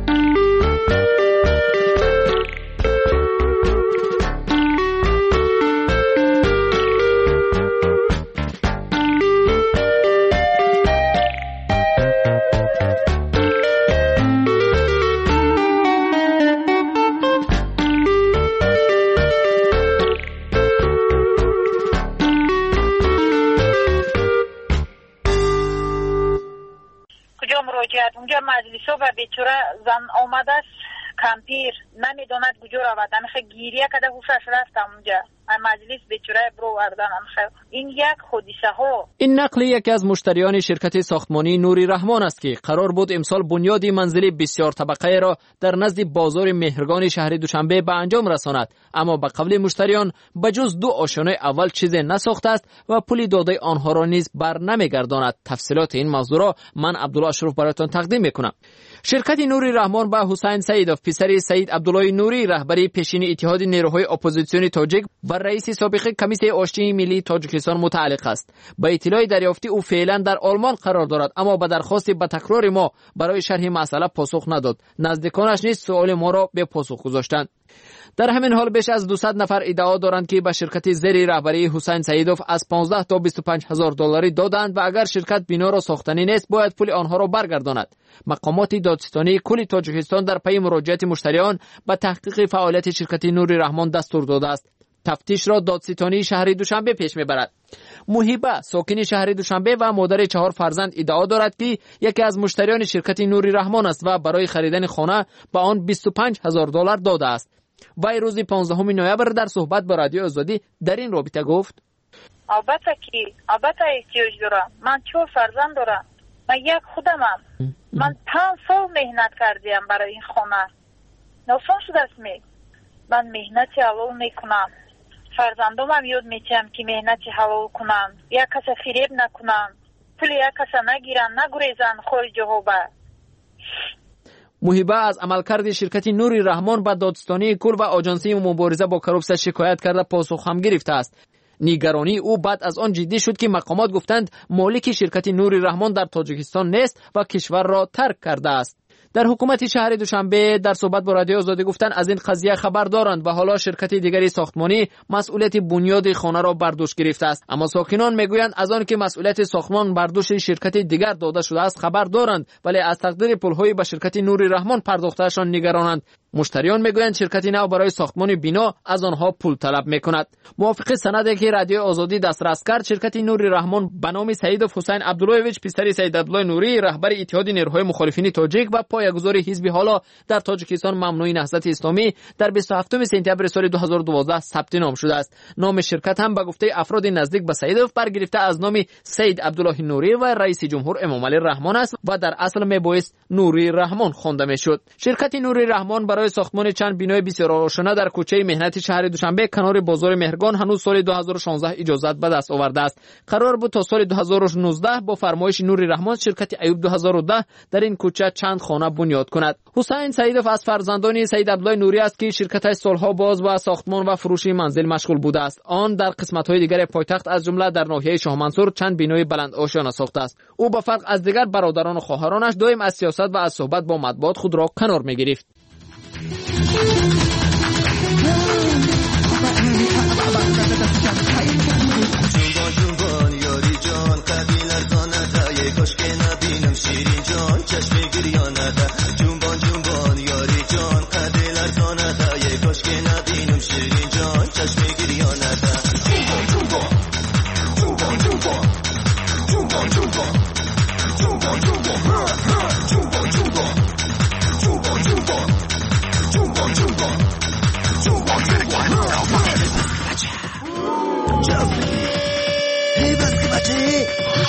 اونجا مجلسو و بیچاره زن آمده است کمپیر نمیداند کجا رود انخه گیریه کده هوشش رفت اونجا مجلس بیچاره برو وردن انخه این یک حادثه ها. این نقل یکی از مشتریان شرکت ساختمانی نوری رحمان است که قرار بود امسال بنیاد منزلی بسیار طبقه را در نزد بازار مهرگان شهر دوشنبه به انجام رساند، اما به قول مشتریان بجز دو آشیانه اول چیزی نساخته است و پول داده آنها را نیز بر نمیگرداند. تفصیلات این موضوع را من عبدالله اشرف برایتان تقدیم میکنم. شرکت نوری رحمان با حسین سیدوف پسر سید عبدالله نوری رهبری پیشین اتحاد نیروهای اپوزیسیونی تاجیک و رئیس سابق کمیته آشتی ملی تاجیکستان متعلق است. با اطلاع دریافتی او فعلا در آلمان قرار دارد، اما به درخواست به تکرار ما برای شرح مسئله پاسخ نداد. نزدیکانش نیز سوال ما را به پاسخ گذاشتند. در همین حال بیش از دویست نفر ادعا دارند که به شرکت زیر رهبری حسین سیدوف از پانزده تا بیست و پنج هزار دلاری دادند و اگر شرکت بنا را ساختنی نیست باید پول آنها را برگرداند. مقامات دادستانی کل تاجیکستان در پی مراجعت مشتریان به تحقیق فعالیت شرکت نوری رحمان دستور داده است. تفتیش را دادستانی شهر دوشنبه پیش میبرد. محیبه ساکن شهر دوشنبه و مادر چهار فرزند ادعا دارد که یکی از مشتریان شرکت نوری رحمان است و برای خریدن خانه به آن بیست و پنج هزار دلار داده است. وی روز پانزدهم نوامبر در صحبت با رادیو آزادی در این رابطه گفت: البته که البته احتیاج دارم. من چهار فرزند دارم. من یک خودمم. من پنج سال مهنت کردیم برای این خانه. ناسان شده است می. من مهنت حلال میکنم. فرزندام هم یاد میتیم که مهنت حلال کنند. یک کس فریب نکنند. پول یک کس نگیرند، نگریزند خارج ها به. محیبه از عملکرد شرکت نوری رحمان به دادستانی کل و آژانسی مبارزه با کروپس شکایت کرده پاسخ هم گرفته است. نگرانی او بعد از آن جدی شد که مقامات گفتند مالک شرکت نوری رحمان در تاجیکستان نیست و کشور را ترک کرده است. در حکومت شهر دوشنبه در صحبت با رادیو آزادی گفتند از این قضیه خبر دارند و حالا شرکت دیگری ساختمانی مسئولیت بنیاد خانه را بر دوش گرفته است، اما ساکنان میگویند از آن که مسئولیت ساختمان بر دوش شرکت دیگر داده شده است خبر دارند، ولی از تقدیر پول‌های به شرکت نوری رحمان پرداختهشان نگرانند. مشتریان میگویند شرکت نو برای ساختمان بنا از آنها پول طلب میکند. موافق سندی که رادیو آزادی دسترس کرد، شرکت نوری رحمان به نام سیدوف حسین عبداللهویچ پسر سید عبدالله نوری رهبر اتحاد نیروهای مخالفین تاجیک و پایه‌گذار حزب حالا در تاجیکستان ممنوع نهضت اسلامی در بیست و هفتم سپتامبر سال دو هزار و دوازده ثبت نام شده است. نام شرکت هم به گفته افراد نزدیک به سیدوف برگرفته از نام سید عبدالله نوری و رئیس جمهور امام علی رحمان است و در اصل میبایست نوری رحمان خوانده میشد. شرکت نوری رحمان برای ساختمان چند بنای بسیار آشنا در کوچه مهنت شهر دوشنبه کنار بازار مهرگان هنوز سال دو هزار و شانزده اجازت به دست آورده است. قرار بود تا سال دو هزار و نوزده با فرمایش نوری رحمان شرکت ایوب دو هزار و ده در این کوچه چند خانه بنیاد کند. حسین سیدوف از فرزندان سید عبدالله نوری است که شرکتش سالها باز با ساختمان و فروش منزل مشغول بوده است. آن در قسمت‌های دیگر پایتخت از جمله در ناحیه شاه منصور چند بنای بلند آشیانه ساخته است. او به فرق از دیگر برادران و خواهرانش دائم از سیاست و از صحبت با مطبوعات خود را کنار می‌گرفت. جون جون یاری جان قبیل ارزانه تا یک کشک نبینم شیرین جان چشم گریانه ده جنبان جنبان یاری جان قدر لرزانه ده یه کاش که نبینم شیرین جان چشم گریانه ده جنبان جنبان جنبان جنبان جنبان جنبان جنبان جنبان جنبان جنبان جنبان جنبان جنبان جنبان جنبان هی بس که بچه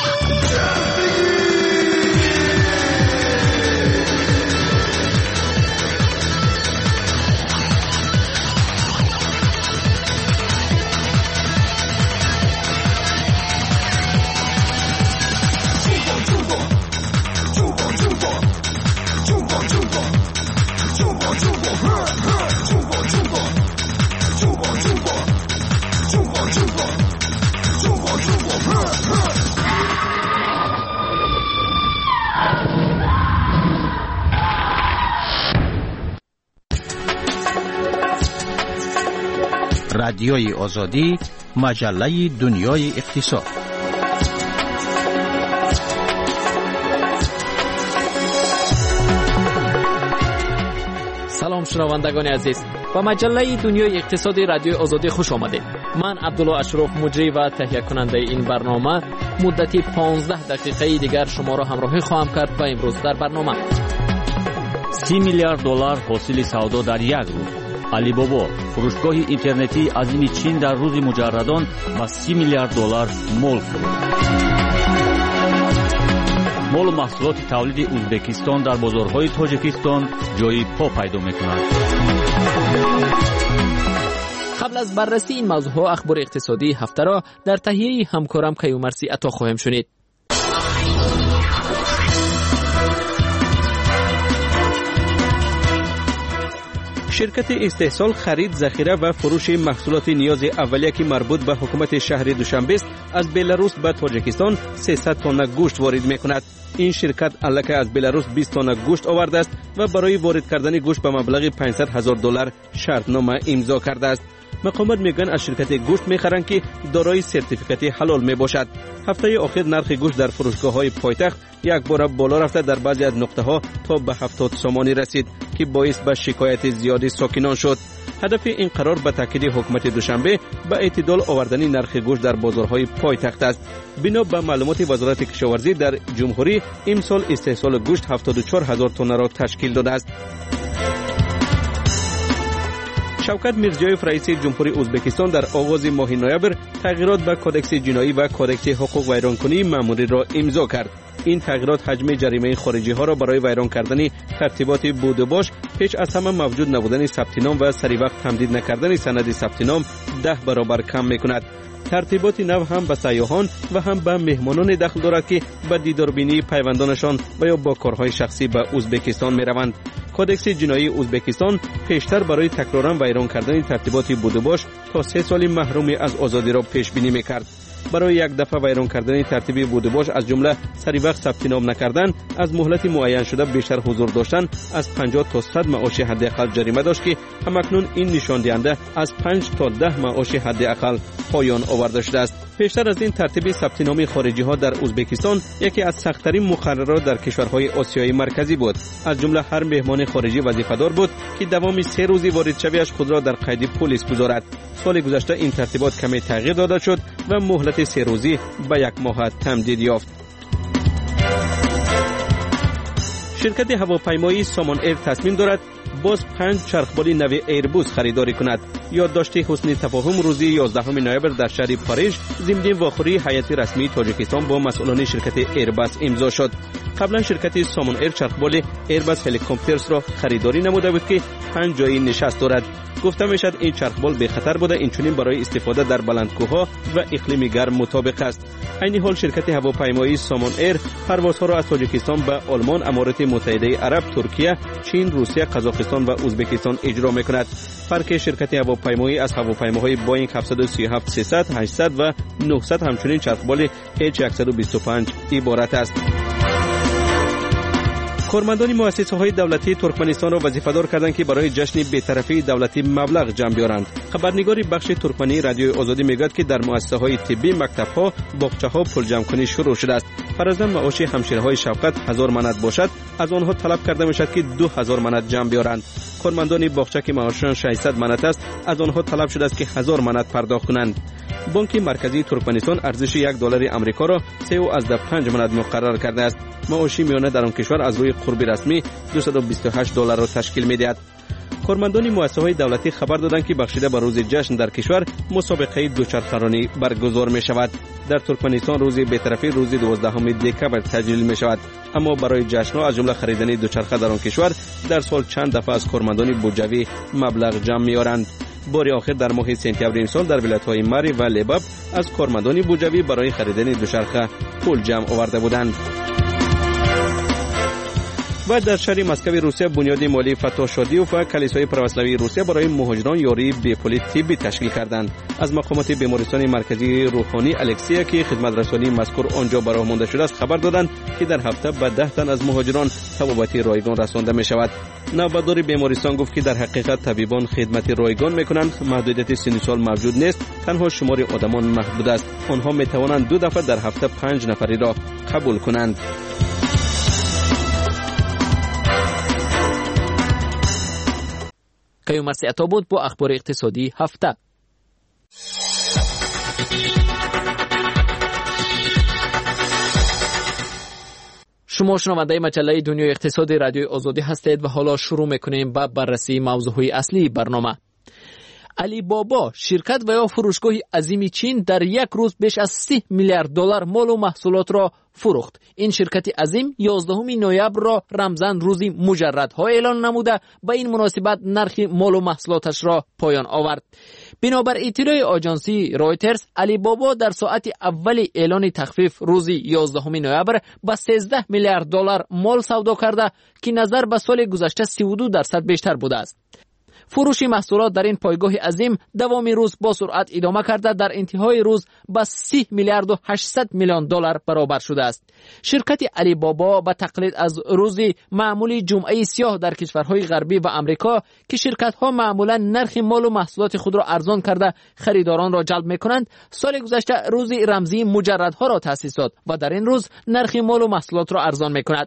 رادیوی آزادی، مجله دنیای اقتصاد. سلام شنوندگان عزیز، با مجله دنیای اقتصادی رادیوی آزادی خوش آمدید. من عبدالله اشرف مجری و تهیه کننده این برنامه مدتی پانزده دقیقه دیگر شما را همراهی خواهم کرد و امروز در برنامه سی میلیارد دلار حاصل سودا در یک روز. علیبابا فروشگاه اینترنتی عظیم چین در روز مجردان با سی میلیارد دلار مول فروخت. مول و محصولات تولید ازبکستان در بازارهای تاجیکستان جای پا پیدا می‌کند. قبل از بررسی این موضوع اخبار اقتصادی هفته را در تهیه همکارم کیومرثی عطا خواهیم شنید. شرکت استحصال خرید، ذخیره و فروش محصولات نیاز اولیه که مربوط به حکومت شهر دوشنبه است از بلاروس به تاجیکستان سیصد تن گوشت وارد می‌کند. این شرکت الکی از بلاروس بیست تن گوشت آورده است و برای وارد کردن گوشت به مبلغ پانصد هزار دلار شرطنامه امضا کرده است. مقامات میگن از شرکت گوشت میخرند که دارای سرتیفیکات حلال میباشد. هفته آخر نرخ گوشت در فروشگاه‌های پایتخت یک بار بالا رفته در بعضی از نقطه‌ها تا به هفتاد سومانی رسید که باعث به شکایت زیادی ساکنان شد. هدف این قرار به تاکید حکومت دوشنبه به اعتدال آوردن نرخ گوشت در بازارهای پایتخت است. بنا به معلومات وزارت کشاورزی در جمهوری امسال استحصال گوشت هفتاد و چهار هزار تن را تشکیل داده است. شوکت میرزیویف رئیس جمهوری ازبکستان در آغاز ماه نوامبر تغییرات به کدکس جنایی و کدکس حقوق ویرانکنی مأموری را امضا کرد. این تغییرات حجم جریمه خارجی ها را برای ویران کردن ترتیبات بود و باش، پیش از همه موجود نبودن ثبت نام و سری وقت تمدید نکردن سند ثبت نام ده برابر کم میکند. ترتیبات نو هم به سیاحان و هم به مهمانان دخل دارد که به دیداربینی پیوندانشان و یا با کارهای شخصی به ازبکستان می روند. کدکس جنایی ازبکستان پیشتر برای تکرارا ویران کردن ترتیبات بود و باش تا سه سال محرومی از آزادی را پیش بینی می کرد. برای یک دفعه ویران کردن ترتیب بود و باش از جمله سری وقت ثبت نام نکردن، از مهلت معین شده بیشتر حضور داشتن، از پنجاه تا صد معاش حداقل جریمه داشت که همکنون این نشان دهنده از پنج تا ده معاش حداقل پایان آورده شده است. پیشتر از این ترتیب ثبت نام خارجی ها در ازبکستان یکی از سخت‌ترین مقررات در کشورهای آسیای مرکزی بود. از جمله هر مهمان خارجی وظیفه‌دار بود که دوام سه روزی وارد شویش خود را در قید پلیس گذارد. سال گذشته این ترتیبات کمی تغییر داده شد و مهلت سه روزی به یک ماه تمدید یافت. شرکت هواپیمایی سامان ایر تصمیم دارد باز پنج چرخبال نو ایربوس خریداری کند. یادداشت حسن تفاهم روز یازدهم نوامبر در شهر پاریژ ضمن واخوری هیئت رسمی تاجیکستان با مسئولان شرکت ایرباس امضا شد. قبلا شرکت سامان ایر چرخبال ایرباس هلیکوپترز را خریداری نموده بود که پنج جای نشست دارد. گفته میشد این چرخبال به خطر بوده، اینچنین برای استفاده در بلندکوها و اقلیم گرم مطابق است. عین حال شرکت هواپیمایی سامان ایر پروازها را از تاجیکستان به آلمان، امارات متحده عرب، ترکیه، چین، روسیه، قزاقستان و ازبکستان اجرا میکند. فرق شرکت هواپیمایی از هواپیماهای بوئینگ هفتصد و سی و هفت سیصد، هشتصد و نهصد همچنین چرخبال اچ صد و بیست و پنج عبارت است. کارمندان مؤسسه‌های دولتی ترکمنستان را وظیفه‌دار کردند که برای جشن بی‌طرفی دولتی مبلغ جمع بیارند. خبرنگار بخش ترکمنی رادیوی آزادی میگوید که در مؤسسه‌های طبی، مکتب‌ها، باغچه‌ها پول جمع کنی شروع شده است. فرضاً معاش همشیره‌های شفقت هزار منات باشد، از آنها طلب کرده میشد که دو هزار منات جمع بیارند. کارمندان باغچه که معاششان ششصد منات است، از آنها طلب شده است که هزار منات پرداخت کنند. بانک مرکزی ترکمنستان ارزش یک دلار آمریکا را سه و پنج منات مقرر کرده است. معاش میانه در آن کشور از روی قرب رسمی دویست و بیست و هشت دلار را تشکیل می‌دهد. کارمندان مؤسسه‌های دولتی خبر دادند که بخشیده به روز جشن در کشور مسابقه دوچرخه‌رانی برگزار می‌شود. در ترکمنستان روز بی‌طرفی روز دوازدهم دکبر تجلیل می‌شود، اما برای جشن‌ها از جمله خریدن دوچرخه در آن کشور در سال چند دفعه از کارمندان بودجوی مبلغ جمع می‌آورند. بار آخر در ماه سپتامبر امسال در ولایت‌های ماری و لباب از کارمندان بودجوی برای خریدن دوچرخه پول جمع آورده بودند. و در شهر مسکو روسیه بنیاد مالی فتح شادیوف و کلیسای پروسلاوی روسیه برای مهاجران یاری بیپولی طبی تشکیل کردند. از مقامات بیمارستان مرکزی روحانی الکسیا که خدمت رسانی مذکور آنجا براه مانده شده است خبر دادند که در هفته به ده تن از مهاجران طبابتی رایگان رسانده می شود. نوبتدار بیمارستان گفت که در حقیقت طبیبان خدمت رایگان می کنند، محدودیت سن سال موجود نیست، تنها شمار آدمان محدود است. آنها می توانند دو دفعه در هفته پنج نفری را قبول کنند. قیوم سیعتا بود با اخبار اقتصادی هفته. شما شنونده مجله دنیای اقتصادی رادیوی آزادی هستید و حالا شروع میکنیم با بررسی موضوعهای اصلی برنامه. علی بابا شرکت و یا فروشگاه عظیم چین در یک روز بیش از سی میلیارد دلار مال و محصولات را فروخت. این شرکت عظیم یازدهم نوامبر را رمزاً روزی مجردها اعلان نموده به این مناسبت نرخ مال و محصولاتش را پایان آورد. بنابر اطلاع آژانسی رویترز، علی بابا در ساعت اول اعلان تخفیف روزی یازدهم نوامبر با سیزده میلیارد دلار مال سودا کرده که نظر به سال گذشته سی و دو درصد بیشتر بوده است. فروش محصولات در این پایگاه عظیم دوام روز با سرعت ادامه کرده در انتهای روز با سی میلیارد و هشتصد میلیون دلار برابر شده است. شرکت علی بابا به تقلید از روز معمولی جمعه سیاه در کشورهای غربی و آمریکا که شرکت‌ها معمولا نرخ مال و محصولات خود را ارزان کرده خریداران را جلب می‌کنند، سال گذشته روز رمزی مجردها را تأسیس داد و در این روز نرخ مال و محصولات را ارزان می‌کند.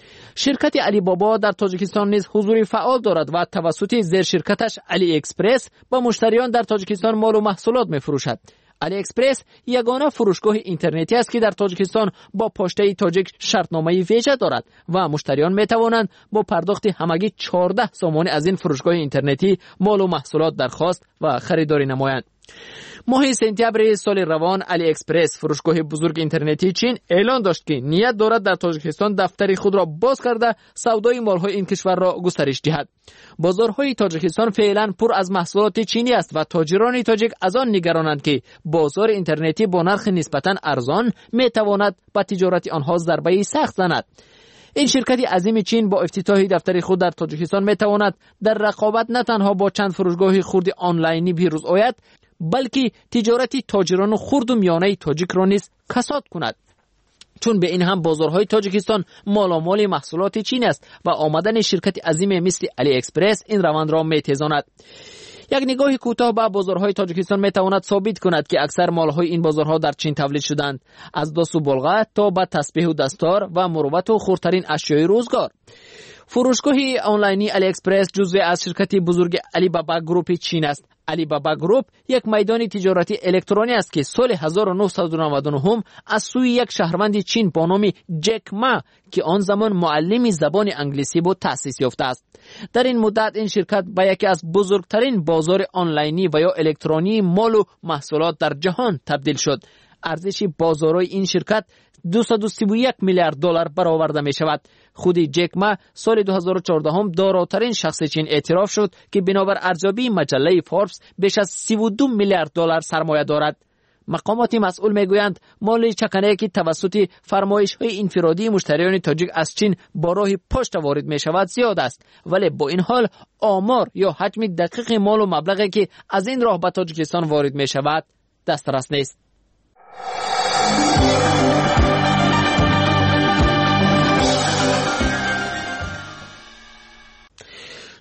شرکت علی بابا در تاجیکستان نیز حضوری فعال دارد و توسط زیر شرکتش علی اکسپرس با مشتریان در تاجیکستان مال و محصولات می‌فروشد. علی اکسپرس یگانه فروشگاه اینترنتی است که در تاجیکستان با پشته تاجیک شرطنامه ویژه دارد و مشتریان می‌توانند با پرداخت همگی چهارده سامانه از این فروشگاه اینترنتی مال و محصولات درخواست و خریداری نمایند. ماه سپتامبر سال روان علی اکسپرس فروشگاه بزرگ اینترنتی چین اعلان داشت که نیت دارد در تاجیکستان دفتری خود را باز کرده سودای مال‌های این کشور را گسترش دهد. بازارهای تاجیکستان فعلا پر از محصولات چینی است و تاجران تاجیک از آن نگرانند که بازار اینترنتی با نرخ نسبتاً ارزان می‌تواند به تجارت آنها ضربه سخت زند. این شرکت عظیم چین با افتتاح دفتر خود در تاجیکستان می‌تواند در رقابت نه تنها با چند فروشگاه خرد آنلاینی پیروز آید، بلکه تجارت تاجران خرد و میانه تاجیک را نیز کساد کند، چون به این هم بازارهای تاجیکستان مالامال محصولات چین است و آمدن شرکت عظیم مثل علی اکسپرس این روند را میتیزاند. یک نگاه کوتاه به بازارهای تاجیکستان میتواند ثابت کند که اکثر مالهای این بازارها در چین تولید شدند، از داس و بلغه تا به تسبیح و دستار و مروت و خردترین اشیای روزگار. فروشگاه آنلاینی علی اکسپرس جزو از شرکت بزرگ علی بابا گروپ چین است. علی بابا گروپ یک میدان تجارتی الکترونی است که سال هزار و نهصد و نود و نه از سوی یک شهروند چین با نام جک ما که آن زمان معلم زبان انگلیسی بود تأسیس یافته است. در این مدت این شرکت به یکی از بزرگترین بازار آنلاینی و یا الکترونی مال و محصولات در جهان تبدیل شد. ارزش بازارهای این شرکت دویست و سی و یک میلیارد دلار برآورده می شود. خود جک ما سال دو هزار و چهارده هم داراترین شخص چین اعتراف شد که بنابر ارزیابی مجله فوربس بیش از سی و دو میلیارد دلار سرمایه دارد. مقامات مسئول میگویند مال چکنه که توسط فرمایش‌های انفرادی مشتریان تاجیک از چین با راه پشت وارد می شود زیاد است، ولی با این حال آمار یا حجم دقیق مال و مبلغی که از این راه به تاجیکستان وارد می شود دسترس نیست.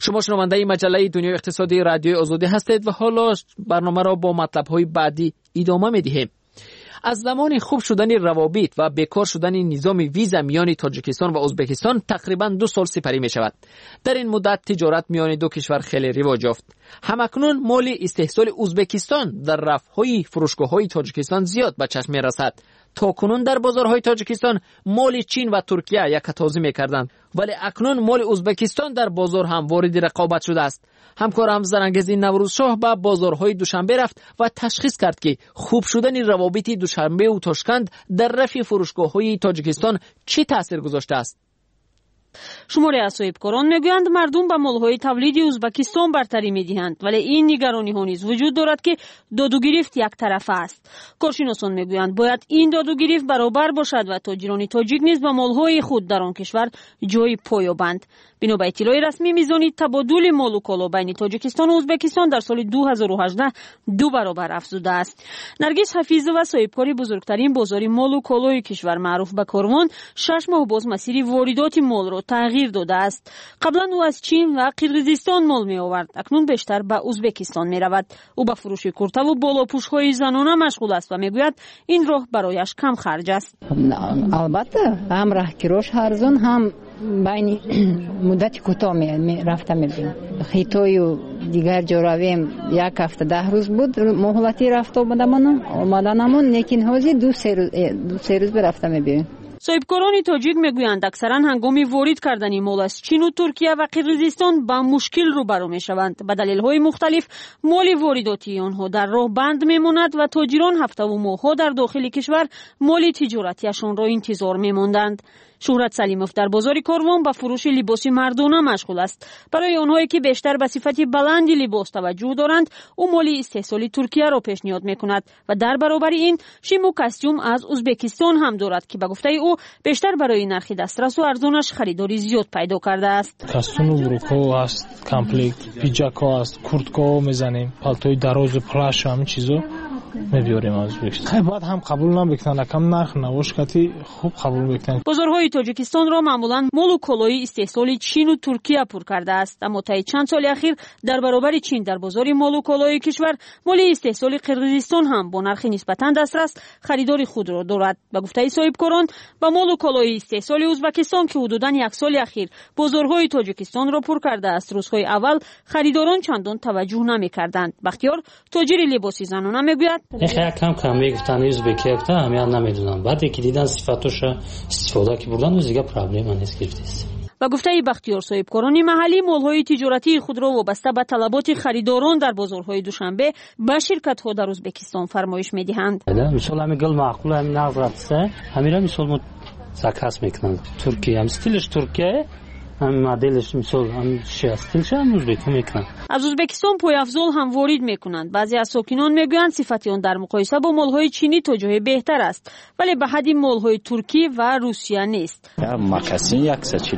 شما شنونده مجله دنیای اقتصادی رادیوی آزادی هستید و حالا برنامه را با مطلب‌های بعدی ادامه می‌دهیم. از زمان خوب شدن روابط و بیکار شدن نظام ویزا میان تاجیکستان و ازبکستان تقریبا دو سال سپری می شود. در این مدت تجارت میان دو کشور خیلی رواج یافت. همکنون مال استحصال ازبکستان در رفهای فروشگاه‌های تاجیکستان زیاد به چشم می رسد. تا کنون در بازارهای تاجیکستان مال چین و ترکیه یکتازی می‌کردند، ولی اکنون مال ازبکستان در بازار هم وارد رقابت شده است. همکارم زرنگزی نوروزشاه به بازارهای دوشنبه رفت و تشخیص کرد که خوب شدن روابط دوشنبه و تاشکند در رفع فروشگاه‌های تاجیکستان چه تاثیر گذاشته است. شماره از صاحبکاران میگویند مردم به مالهای تولیدی ازبکستان برتری میدهند، ولی این نگرانی ها نیز وجود دارد که داد و گرفت یک طرفه است. کارشناسان میگویند باید این داد و گرفت برابر باشد و تاجران تاجیک نیز به مالهای خود در آن کشور جای پا یابند. بنا به اطلاع رسمی میزان تبادل مال و کالا بین تاجیکستان و ازبکستان در سال دو هزار و هجده دو برابر افزوده است. نرگس حفیظ و صاحبکار بزرگترین بازار مال و کالای کشور معروف به کاروان شش ماه باز مسیر واردات مال را تغییر داده است. قبلا او از چین و قرقیزستان مال می آورد، اکنون بیشتر به ازبکستان می رود. او به فروش کرته و بالاپوش های زنانه مشغول است و می گوید این راه برایش کم خرج است. البته هم راهگیراش ارزان هم بین مدت کوتاه می رفته می‌بینیم. خیتوی و دیگر جا رویم یک هفته ده روز بود مهلتی رفت آمدمون آمدنمون، لیکن حاضر دو سه روز دو سه روز برفته می‌بینیم. صاحبکاران تاجیک میگویند اکثرا هنگام وارد کردن مال از چین و ترکیه و قرقیزستان با مشکل روبرو میشوند. به دلایل مختلف مال وارداتی آنها در راه بند میماند و تاجران هفته و ماه‌ها در داخل کشور مال تجارتیشان را انتظار میماندند. شهرت سلیموف در بازار کاروان با فروش لباس مردانه مشغول است. برای آنهایی که بیشتر به صفت بلند لباس توجه دارند، او مال استحصال ترکیه را پیشنهاد میکند و در برابر این شیم و کاستوم از ازبکستان هم دارد که به گفته او بیشتر برای نرخ دسترس و ارزانش خریداری زیاد پیدا کرده است. کاستوم و بروکو است، کامپلکت پیجاکا است، کورتکا میزنیم، پالتوی دراز و پلاش و همین چیزا می‌بیاریم از ازبکستان. بعد هم قبول نمی‌کنن، کم نرخ نوشکتی خوب قبول می‌کنن. بازارهای تاجیکستان را معمولاً مال و کالای استحصال چین و ترکیه پر کرده است، اما طی چند سال اخیر در برابر چین در بازار مال و کالای کشور مال استحصال قرقیزستان هم با نرخ نسبتاً دسترس خریدار خود را دارد. به گفته صاحبکاران با مال و کالای استحصال ازبکستان که حدوداً یک سال اخیر بازارهای تاجیکستان را پر کرده است، روزهای اول خریداران چندان توجه نمی‌کردند. بختیار تاجر لباس زنانه میگوید خیلی کم کم میگفتن ازبکی تا همیان نمیدونم، بعد که دیدن صفاتش استفاده که بردن دیگه پرابلم نیست گرفتیست. و گفته بختیار صاحبکاران محلی مالهای تجارتی خود را وابسته به طلبات خریداران در بازارهای دوشنبه به شرکت‌ها در ازبکستان فرمایش می‌دهند. مثلا همین گل معقول همین نظرتسه همیرا مثلا زکاس میکنند. ترکیه هم استیلش ترکیه هم مدلش مثلا هم شیستیلش هم ازبکی میکنند. از ازبکستان پای افزال هم وارد میکنند. بعضی از ساکنان میگویند صفت آن در مقایسه با مالهای چینی تا جای بهتر است، ولی به حد مالهای ترکی و روسیه نیست. مکاسین صد و چهل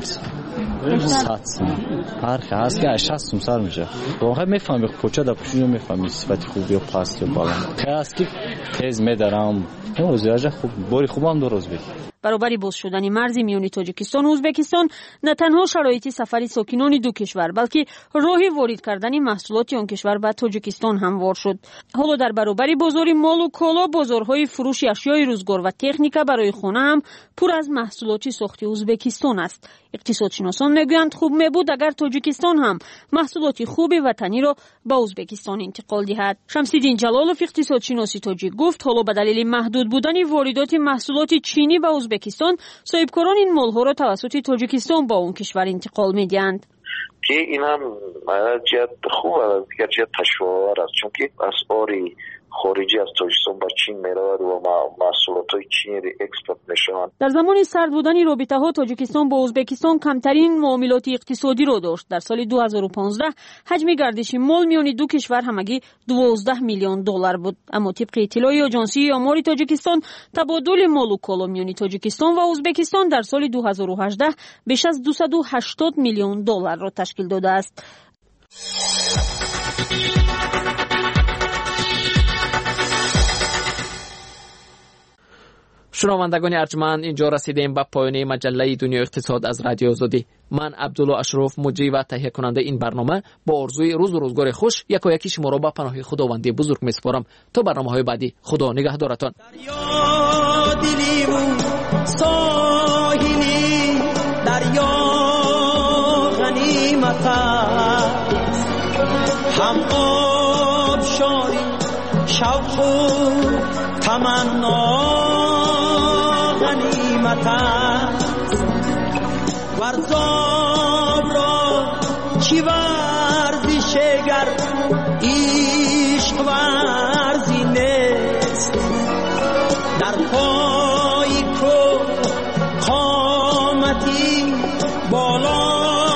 صد هر هست که شصت سر میشه. واقعا میفهمی پوچه در پوچه میفهمی صفت خوبی و پاست و بالا. خیلی که تیز میدارم. اون روزیاج خوب باری خوبم دو روز بی. برابر باز شدن مرز میان تاجیکستان و ازبکستان نه تنها شرایط سفر ساکنان دو کشور بلکه راه وارد کردن محصولات آن کشور به تاجیکستان هموار شد. حالا در برابر بازار مال و کالا بازارهای فروش اشیای روزگار و تکنیک برای خانه هم پر از محصولات ساختی ازبکستان است. اقتصادشناسان میگویند خوب میبود اگر تاجیکستان هم محصولات خوب وطنی را به ازبکستان انتقال دهد. شمس‌الدین جلالوف اقتصادشناس تاجیک گفت حالا به دلیل محدود بودن واردات محصولات چینی به ازبکستان صاحبکاران این مالها را توسط تاجیکستان با اون کشور انتقال میدهند. که این هم جهت خوب است، دیگر جهت تشوار است، چون که اسعاری خارجی از تاجیکستان با چین میرود و محصولات چینی اکسپورت میشوند. در زمان سرد بودن رابطه ها تاجیکستان با ازبکستان کمترین معاملات اقتصادی را داشت. در سال دو هزار و پانزده حجم گردش مال میان دو کشور همگی دوازده میلیون دلار بود، اما طبق اطلاع آژانسی آمار تاجیکستان تبادل مال و کالا میان تاجیکستان و ازبکستان در سال دو هزار و هجده بیش از دویست و هشتاد میلیون دلار را تشکیل داده است. شنوندگان ارجمند، اینجا رسیدیم به پایان مجله دنیا اقتصاد از رادیو آزادی. من عبدالله اشرف مجری و تهیه کننده این برنامه با آرزوی روز و روزگار خوش یکا یکی شما را به پناه خداوندی بزرگ میسپارم. تا برنامه‌های بعدی، خدا نگهدارتان. ساحلی دریا غنیمت هم آب شاری شوق و تمنا غنیمت ورزاب را چی ورزش گر عشق ورزی نیست در پای کو قامتی بالا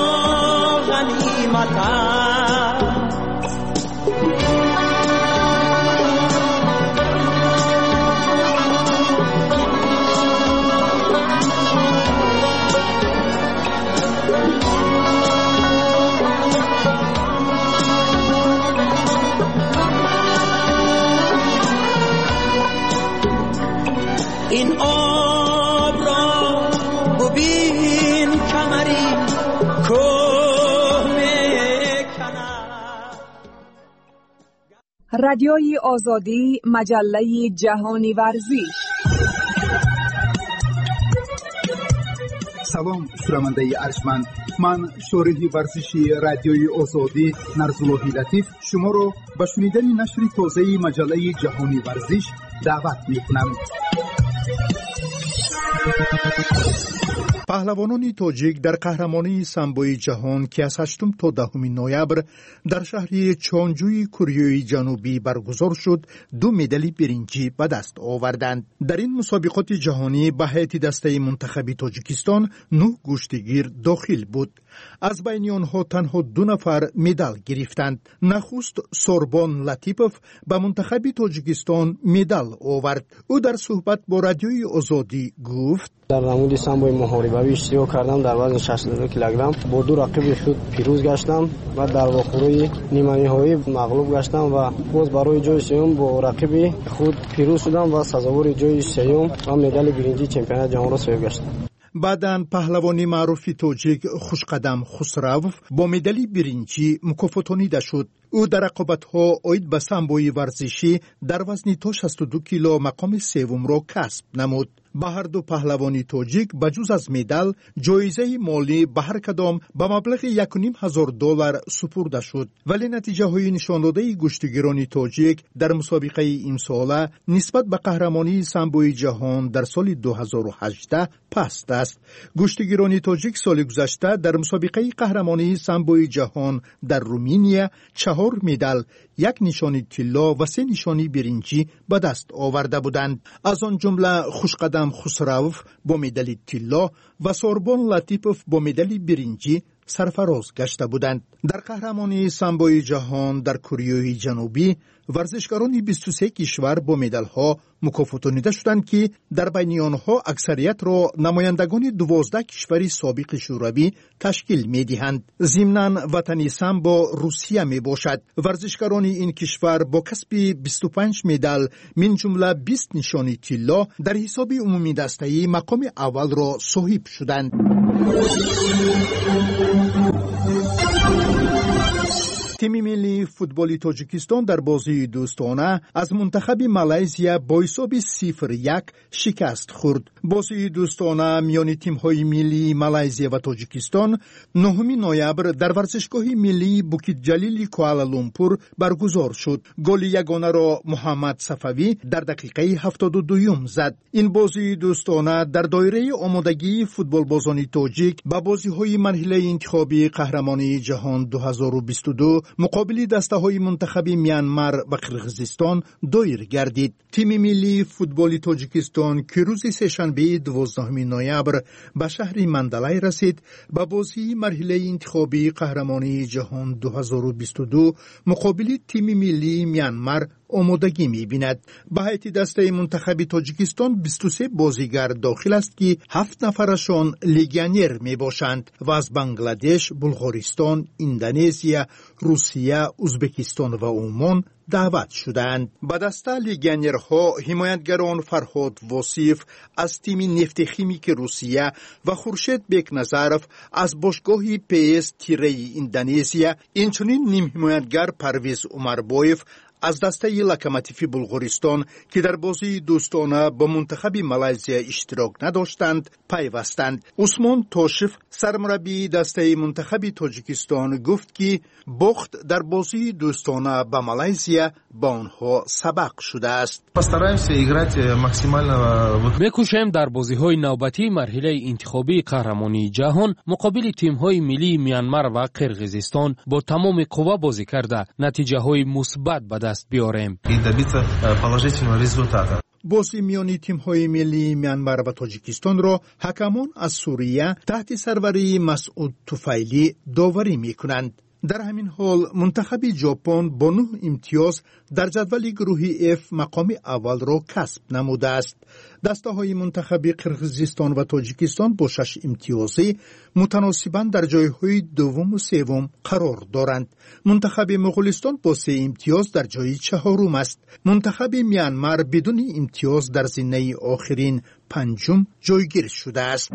غنیمت این آب را ببین کمری کوه میکند. رادیوی آزادی، مجله جهانی ورزش. سلام شنونده ارجمند، من شارح ورزشی رادیوی آزادی نرزاللهی لطیف شما را به شنیدن نشر تازه مجله جهانی ورزش دعوت می‌کنم. پهلوانان تاجیک در قهرمانی سامبوی جهان که از هشتم تا دهم نوامبر در شهر چانجوی کره جنوبی برگزار شد، دو مدال برنجی به دست آوردند. در این مسابقات جهانی به هیئت دسته منتخب تاجیکستان نه گشتگیر داخل بود. از بین آنها تنها دو نفر مدال گرفتند. نخست سوربون لطیپوف به منتخب تاجیکستان مدال آورد. او در صحبت با رادیوی آزادی گفت: در نمود سامبوی محاربوی اشتراک کردم. در وزن شصت و دو کیلوگرم با دو رقیب خود پیروز گشتم و در واخوری نیمه نهایی مغلوب گشتم و باز برای جای سوم با رقیب خود پیروز شدم و سزاوار جای سوم و مدال برنجی چمپیونات جهان را صاحب گشتم. بعداً پهلوانی معروف تاجیک خوشقدم خسروف با مدال برنجی مکافاتانیده شد. او در رقابت‌ها عاید به سامبوی ورزشی در وزن تا شصت و دو کیلو مقام سوم را کسب نمود. به هر دو پهلوانی تاجیک بجز از مدال جایزه مالی به هر کدام به مبلغ یک و نیم هزار دلار سپرده شد. ولی نتیجه های نشان داده گشتگیران تاجیک در مسابقه این ساله نسبت به قهرمانی سامبوی جهان در سال دو هزار و هجده پست است. گشتگیران تاجیک سال گذشته در مسابقه قهرمانی سامبوی جهان در رومانیا چهار مدال، یک نشانی طلا و سه نشانی برنجی به دست آورده بودند. از آن جمله خوشقدم خسروف با مدال طلا و سوربون لطیپوف با مدال برنجی سرفراز گشته بودند. در قهرمانی سامبوی جهان در کره جنوبی ورزشکاران بیست و سه کشور با مدال‌ها مکافاتانیده شدند که در بین آنها اکثریت را نمایندگان دوازده کشور سابق شوروی تشکیل می‌دهند. ضمناً وطن سامبو روسیه میباشد. ورزشکاران این کشور با کسب بیست و پنج مدال من جمله بیست نشانی طلا در حساب عمومی دسته مقام اول را صاحب شدند. تیم ملی فوتبال تاجیکستان در بازی دوستانه از منتخب مالزیا با حساب صفر یک شکست خورد. بازی دوستانه میان تیم‌های ملی مالزیا و تاجیکستان نهم نوامبر در ورزشگاه ملی بوکیت جلیل کوالالامپور برگزار شد. گل یگانه را محمد صفوی در دقیقه هفتاد و دو زد. این بازی دوستانه در دایره آمادگی فوتبال بازان تاجیک به بازی‌های مرحله انتخابی قهرمانی جهان دو هزار و بیست و دو مقابل دسته‌های منتخب میانمار و قرقیزستان دایر گردید. تیم ملی فوتبال تاجیکستان که روز سه‌شنبه دوازدهم نوامبر به شهر مندلای رسید به بازی مرحله انتخابی قهرمانی جهان دو هزار و بیست و دو مقابل تیم ملی میانمار آمادگی می‌بیند. به هیئت دسته منتخب تاجیکستان بیست و سه بازیگر داخل است که هفت نفرشان لیگیونر میباشند و از بنگلادش، بلغارستان، اندونزیا، روسیه، ازبکستان و عمان دعوت شدند. به دسته لیگیونرها حمایتگران فرهاد واصف از تیم نفت خیمیک روسیه و خورشید بیکنظرف از باشگاه پی اس تیره اندونزیا، اینچنین نیم حمایتگر پرویز عمربایف از دسته لوکوموتیو بلغارستان که در بازی دوستانه با منتخب مالزیا اشتراک نداشتند پیوستند. عثمان توشف سرمربی دسته منتخب تاجیکستان گفت که باخت در بازی دوستانه با مالزیا با آنها سبق شده است. میکوشیم در بازی‌های نوبتی مرحله انتخابی قهرمانی جهان مقابل تیم‌های ملی میانمار و قرقیزستان با تمام قوا بازی کرده نتیجه‌های مثبت به دست بیاریم. بازی میانی تیم‌های ملی میانمار و تاجیکستان را حکمان از سوریه تحت سروری مسعود طفیلی داوری می‌کنند. در همین حال منتخب ژاپن با نه امتیاز در جدول گروهی اف مقام اول را کسب نموده است. دسته های منتخب قرقیزستان و تاجیکستان با شش امتیازی متناسباً در جایهای دوم و سوم قرار دارند. منتخب مغولستان با سه امتیاز در جای چهارم است. منتخب میانمار بدون امتیاز در زینه آخرین پنجم جایگیر شده است.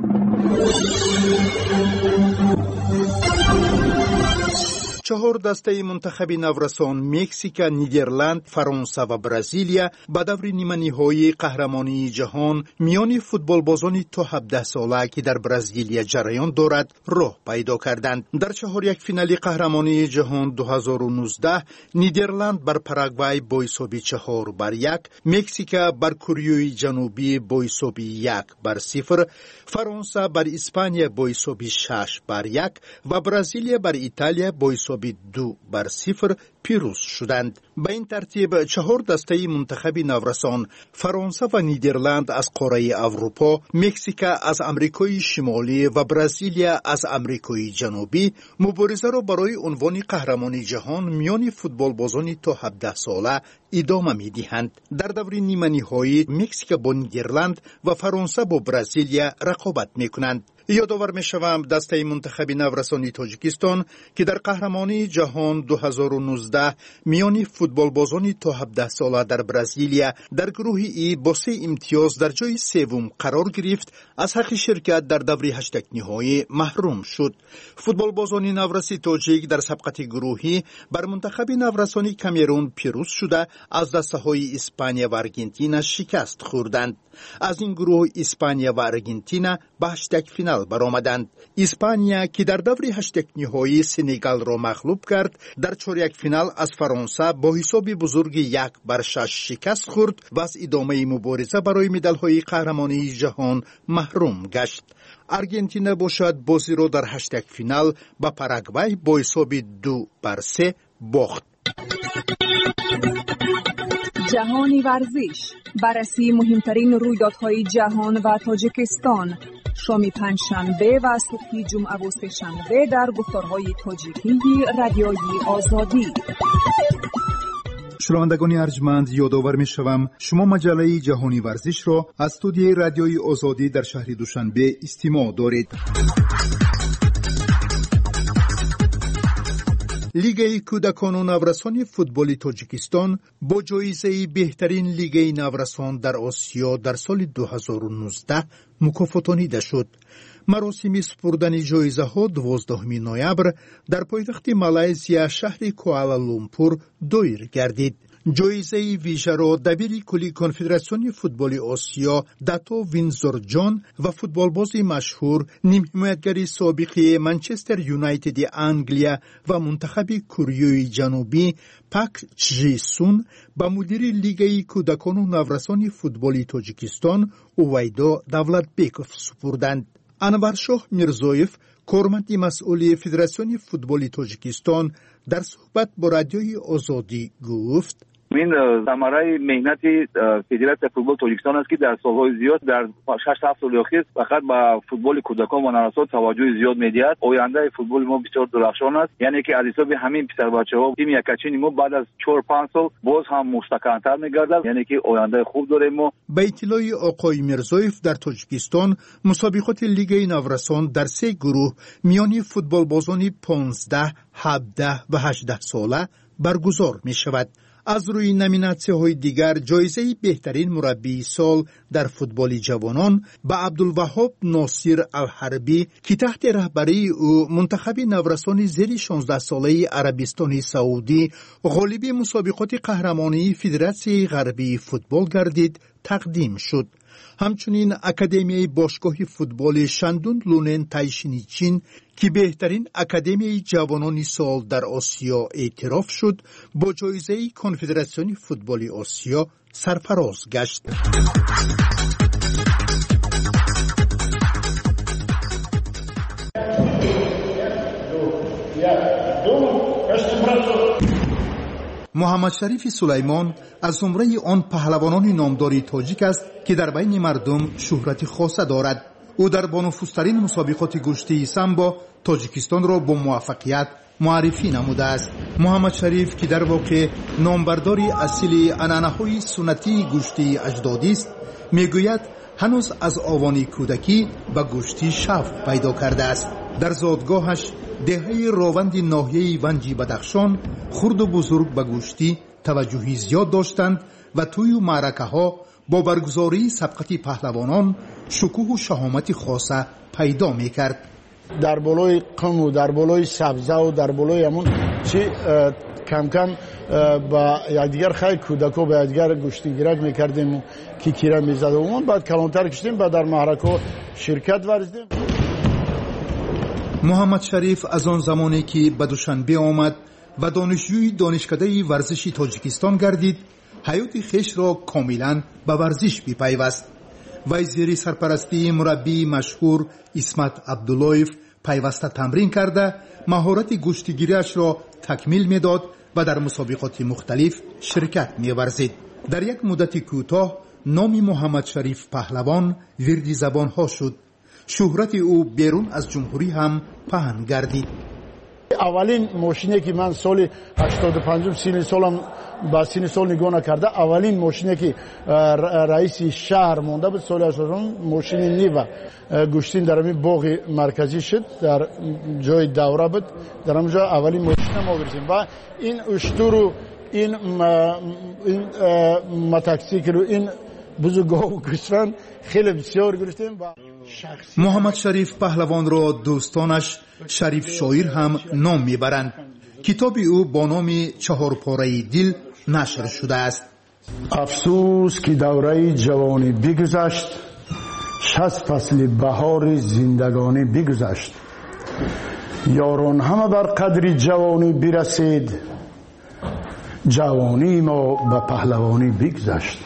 چهار دسته منتخب نورسان مکزیک، نیدرلند، فرانسه و برزیلیا به دور نیمه نهایی قهرمانی جهان میان فوتبال بازان تا هفده ساله که در برزیلیا جریان دارد راه پیدا کردند. در چهار یک فینال قهرمانی جهان دو هزار و نوزده نیدرلند بر پاراگوای با حساب چهار بر یک، مکزیک بر کره جنوبی با حساب یک بر صفر، فرانسه بر اسپانیا با حساب شش بر یک و برزیلیا بر ایتالیا با حساب دو بر صفر پیروز شدند. به این ترتیب چهار دسته منتخب نورسان فرانسه و نیدرلند از قاره اروپا، مکزیک از امریکای شمالی و برزیلیا از امریکای جنوبی مبارزه را برای عنوان قهرمانی جهان میان فوتبال بازان تا هفده ساله ادامه می‌دهند. در دور نیمه نهایی مکزیک با نیدرلند و فرانسه با برزیلیا رقابت می‌کنند. یادآور می‌شوم دسته منتخب نورسانی تاجیکستان که در قهرمانی جهان دو هزار و نوزده میان فوتبال بازان تا هفده ساله در برزیلیا در گروه ای با سه امتیاز در جای سوم قرار گرفت، از حق شرکت در دور هشت نهایی محروم شد. فوتبال بازان نورسی تاجیک در سبقت گروهی بر منتخب نورسانی کامرون پیروز شده از دسته‌های اسپانیا و آرژانتین شکست خوردند. از این گروه اسپانیا و آرژانتین به هشت فینال برآمدند. اسپانیا که در دور هشت نهایی سنگال را مغلوب کرد، در چهاریک فینال از فرانسه با حساب بزرگ یک بر شش شکست خورد و از ادامه مبارزه برای مدال‌های قهرمانی جهان محروم گشت. آرژانتین باشد بازی را در هشت فینال با پاراگوای با حساب دو بر سه باخت. جهانی ورزش، بررسی مهمترین رویدادهای جهان و تاجیکستان، شام پنجشنبه و صبح جمعه و سه‌شنبه در گفتارهای تاجیکی رادیوی آزادی. شنوندگان ارجمند، یادآور می‌شوم شما مجله جهانی ورزش را از استودیوی رادیوی آزادی در شهر دوشنبه استماع دارید. لیگ کودکان و نورسان فوتبال تاجیکستان با جایزه بهترین لیگ نورسان در آسیا در سال دو هزار و نوزده مکافاتانیده شد. مراسم سپردن جایزه ها دوازدهم نوامبر در پایتخت مالزیا شهر کوالالامپور دایر گردید. جایزه ویژه را دبیر کلی کنفدراسیون فوتبال آسیا داتو وینزور جان و فوتبالباز مشهور نیم حمایتگر سابق منچستر یونایتد انگلیا و منتخب کره جنوبی پاک چژی سون با مدیر لیگ کودکان و نورسان فوتبال تاجیکستان اویدا دولتبکوف سپردند. انورشاه میرزایف کارمند مسئول فدراسیون فوتبال تاجیکستان در صحبت با رادیوی آزادی گفت: این ثمره مهنت فدراسیون فوتبال تاجیکستان است که در سالهای زیاد در شش هفت سال اخیر فقط با فوتبال کودکان و نورسان توجه زیاد می‌دهد. آینده فوتبال ما بسیار درخشان است، یعنی که از حساب همین پسر بچه‌ها تیم یکچین ما بعد از چهار پنج سال باز هم مستحکم‌تر می‌گردد، یعنی که آینده خوب داریم. ما به اطلاع آقای میرزایف در تاجیکستان مسابقات لیگ نورسان در سه گروه میان فوتبال بازان پانزده، هفده و هجده ساله برگزار می‌شود. از روی نامیناسی‌های دیگر جایزه بهترین مربی سال در فوتبال جوانان به عبدالوهاب ناصر الحربی که تحت رهبری او منتخب نورسان زیر شانزده ساله عربستان سعودی غالب مسابقات قهرمانی فدراسیون غربی فوتبال گردید تقدیم شد. همچنین اکادمیای باشگاه فوتبال شندون لونن تایشینی چین که بهترین اکادمیای جوانان سال در آسیا اعتراف شد با جایزه کنفدراسیون فوتبال آسیا سرفراز گشت. محمد شریف سلیمان از زمره آن پهلوانان نامدار تاجیک است که در بین مردم شهرت خاصه دارد. او در بانفوذترین مسابقات گشتی سامبو تاجیکستان را با موفقیت معرفی نموده است. محمد شریف که در واقع نامبرداری اصیل عنعنه‌های سنتی گشتی اجدادی است، میگوید هنوز از آوان کودکی به گشتی شوق پیدا کرده است. در زادگاهش دهه راوند ناحیه ونجی بدخشان خرد و بزرگ به گوشتی توجهی زیاد داشتند و توی معرکه ها با برگزاری سبقت پهلوانان شکوه و شهامت خاصه پیدا میکرد. در بالای قم و در بالای سبزه و در بالای همون چی کم کم با یکدیگر خیلی کودکو با یکدیگر گشتیگیرک میکردیم و کی کیره میزد و اون بعد کلانتر کشتیم و در معرکه شرکت ورزیدیم. محمد شریف از آن زمانی که به دوشنبه آمد و دانشجوی دانشکده ورزشی تاجیکستان گردید، حیات خیش را کاملا به ورزش بپیوست. وی زیر سرپرستی مربی مشهور اسمت عبداللهیف پیوسته تمرین کرده مهارت گشتیگیریش را تکمیل میداد و در مسابقات مختلف شرکت می‌ورزید. در یک مدت کوتاه نام محمد شریف پهلوان ورد زبان‌ها شد. شهرت او بیرون از جمهوری هم پهن گردید. اولین ماشینی که من سال هشتاد و پنج سین سالم با سین سال نگاه نکرده، اولین ماشینی که رئیس شهر مونده بود سال هشتاد و پنج ماشین نیو گشتین در همین باغ مرکزی شد، در جای دوره بود. در همونجا اولین ماشین ما گرفتیم و این اشترو این این متاکسیکل این بزرگا و گوسفند خیلی بسیار گرفتیم. و محمد شریف پهلوان را دوستانش شریف شاعر هم نام میبرند. کتاب او با نام چهار پاره دل نشر شده است. افسوس که دوره جوانی بگذشت، شصت فصل بهار زندگانی بگذشت. یاران همه بر قدر جوانی برسید، جوانی ما به پهلوانی بگذشت.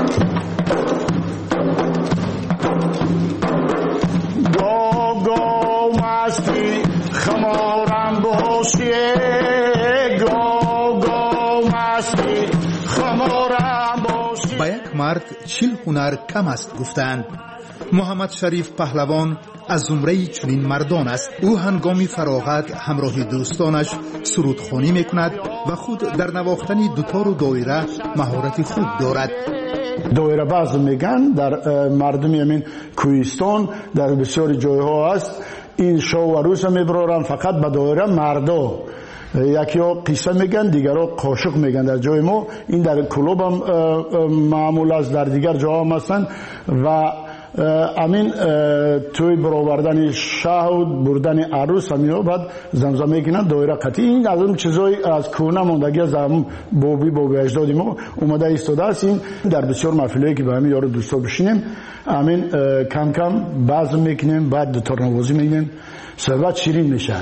مستی خمارم باشیه گو گو مستی خمارم باشیه. با یک مرد چل هنر کم است گفتند. محمد شریف پهلوان از زمره چنین مردان است. او هنگام فراغت همراه دوستانش سرودخوانی میکند و خود در نواختن دوتار و دایره مهارت خوب دارد. دایره باز میگن در مردم همین کوهستان در بسیاری جایها است. این شو و روز میبرارن فقط به دایره مردا، یکی ها قصه میگن دیگر ها قاشق میگن. در جای ما این در کلوب هم معمول است، در دیگر جا هم هستن و امین توی برآوردن شهود بردن عروس همین بعد زمزمه میکنن دایره قطعی. این از اون چیزای از کونه موندگی از هم بابی بابی اجدادی ما اومده ایستاده است. این در بسیار محفلایی که به همین یارو دوستا بشینیم امین کم کم بعض میکنیم، بعد دوتار نوازی میکنیم، صحبت شیرین میشه.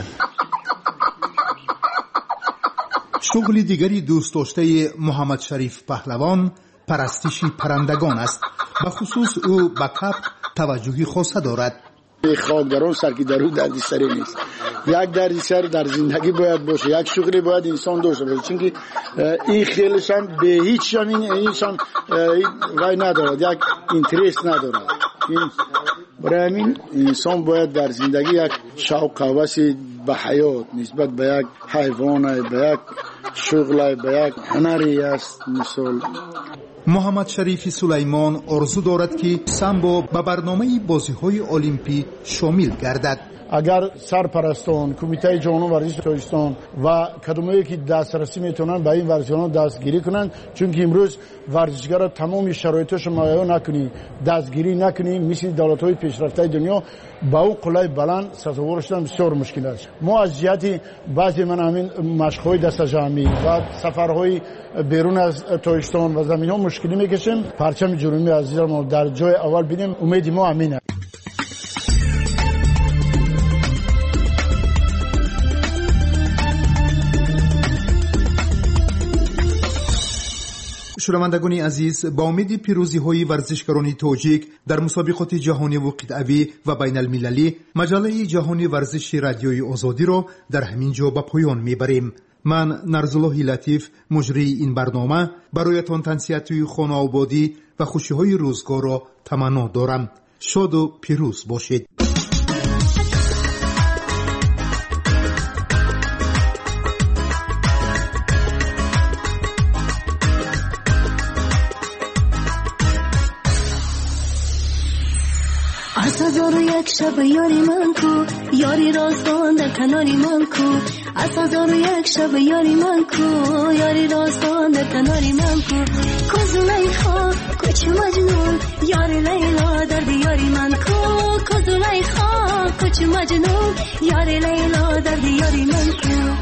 شغل دیگری دوست داشته محمد شریف پهلوان پرستش پرندگان است. به خصوص او به کبک توجهی خاصه دارد. خاکدران سر که در او دردسری نیست. یک دردسر در زندگی باید باشه، یک شغلی باید انسان داشته باشه، چون که این خیلیش هم به هیچ هم این هیچ هم وای ندارد، یک اینترست ندارد. این برای همین انسان باید در زندگی یک شوق و هوسی به حیات نسبت به یک حیوان، به یک شغل، به یک هنری است. مثال محمد شریف سلیمان آرزو دارد که سامبو به برنامه بازی‌های المپی شامل گردد. اگر سرپرستان کمیته جهانی ورزش تاجیکستان و کدومایی که دسترسی میتونن به این ورزشگران دستگیری کنن، چون که امروز ورزشگرا تمام شرایطش مهیا نکنی دستگیری نکنی مثل دولت‌های پیشرفته دنیا با او قلای بلند سزاوار شدن بسیار مشکل است. ما از جهت بعضی من همین مشق‌های دست جمعی و سفرهای بیرون از تاجیکستان و زمین‌ها مشکلی میکشیم. پرچم جنوبی عزیز ما در جای اول بینیم، امید ما همینه. شنوندگان عزیز، با امید پیروزی های ورزشکاران تاجیک در مسابقات جهانی و قطعی و بین المللی، مجله جهانی ورزش رادیوی آزادی را در همین جا به پایان میبریم. من نرزالله لطیف مجری این برنامه برایتان تنصیحات خانه آبادی و خوشی های روزگار را تمنا دارم. شاد و پیروز باشید. از هزار و یک شب یاری من کو، یاری راستان در کناری من کو. از هزار و یک شب یاری من کو، یاری راستان در کناری من کو. کوز لیخا کوچ مجنون، یاری لیلا در دیاری من کو. کوز لیخا کوچ مجنون، یاری لیلا در دیاری من کو.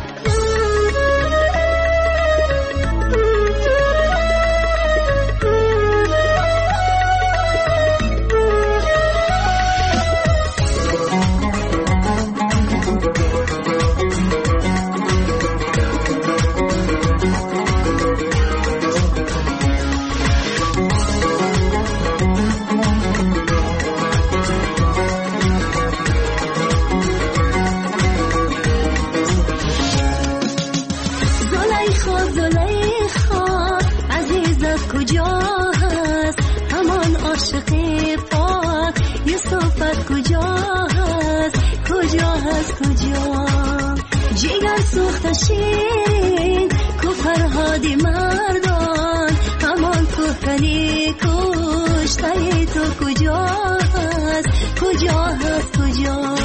کجا هست کجا هست کجا جگر سوخت شیرین کو فرهادی مردان همان کوکنی کشتای تو کجا هست کجا هست کجا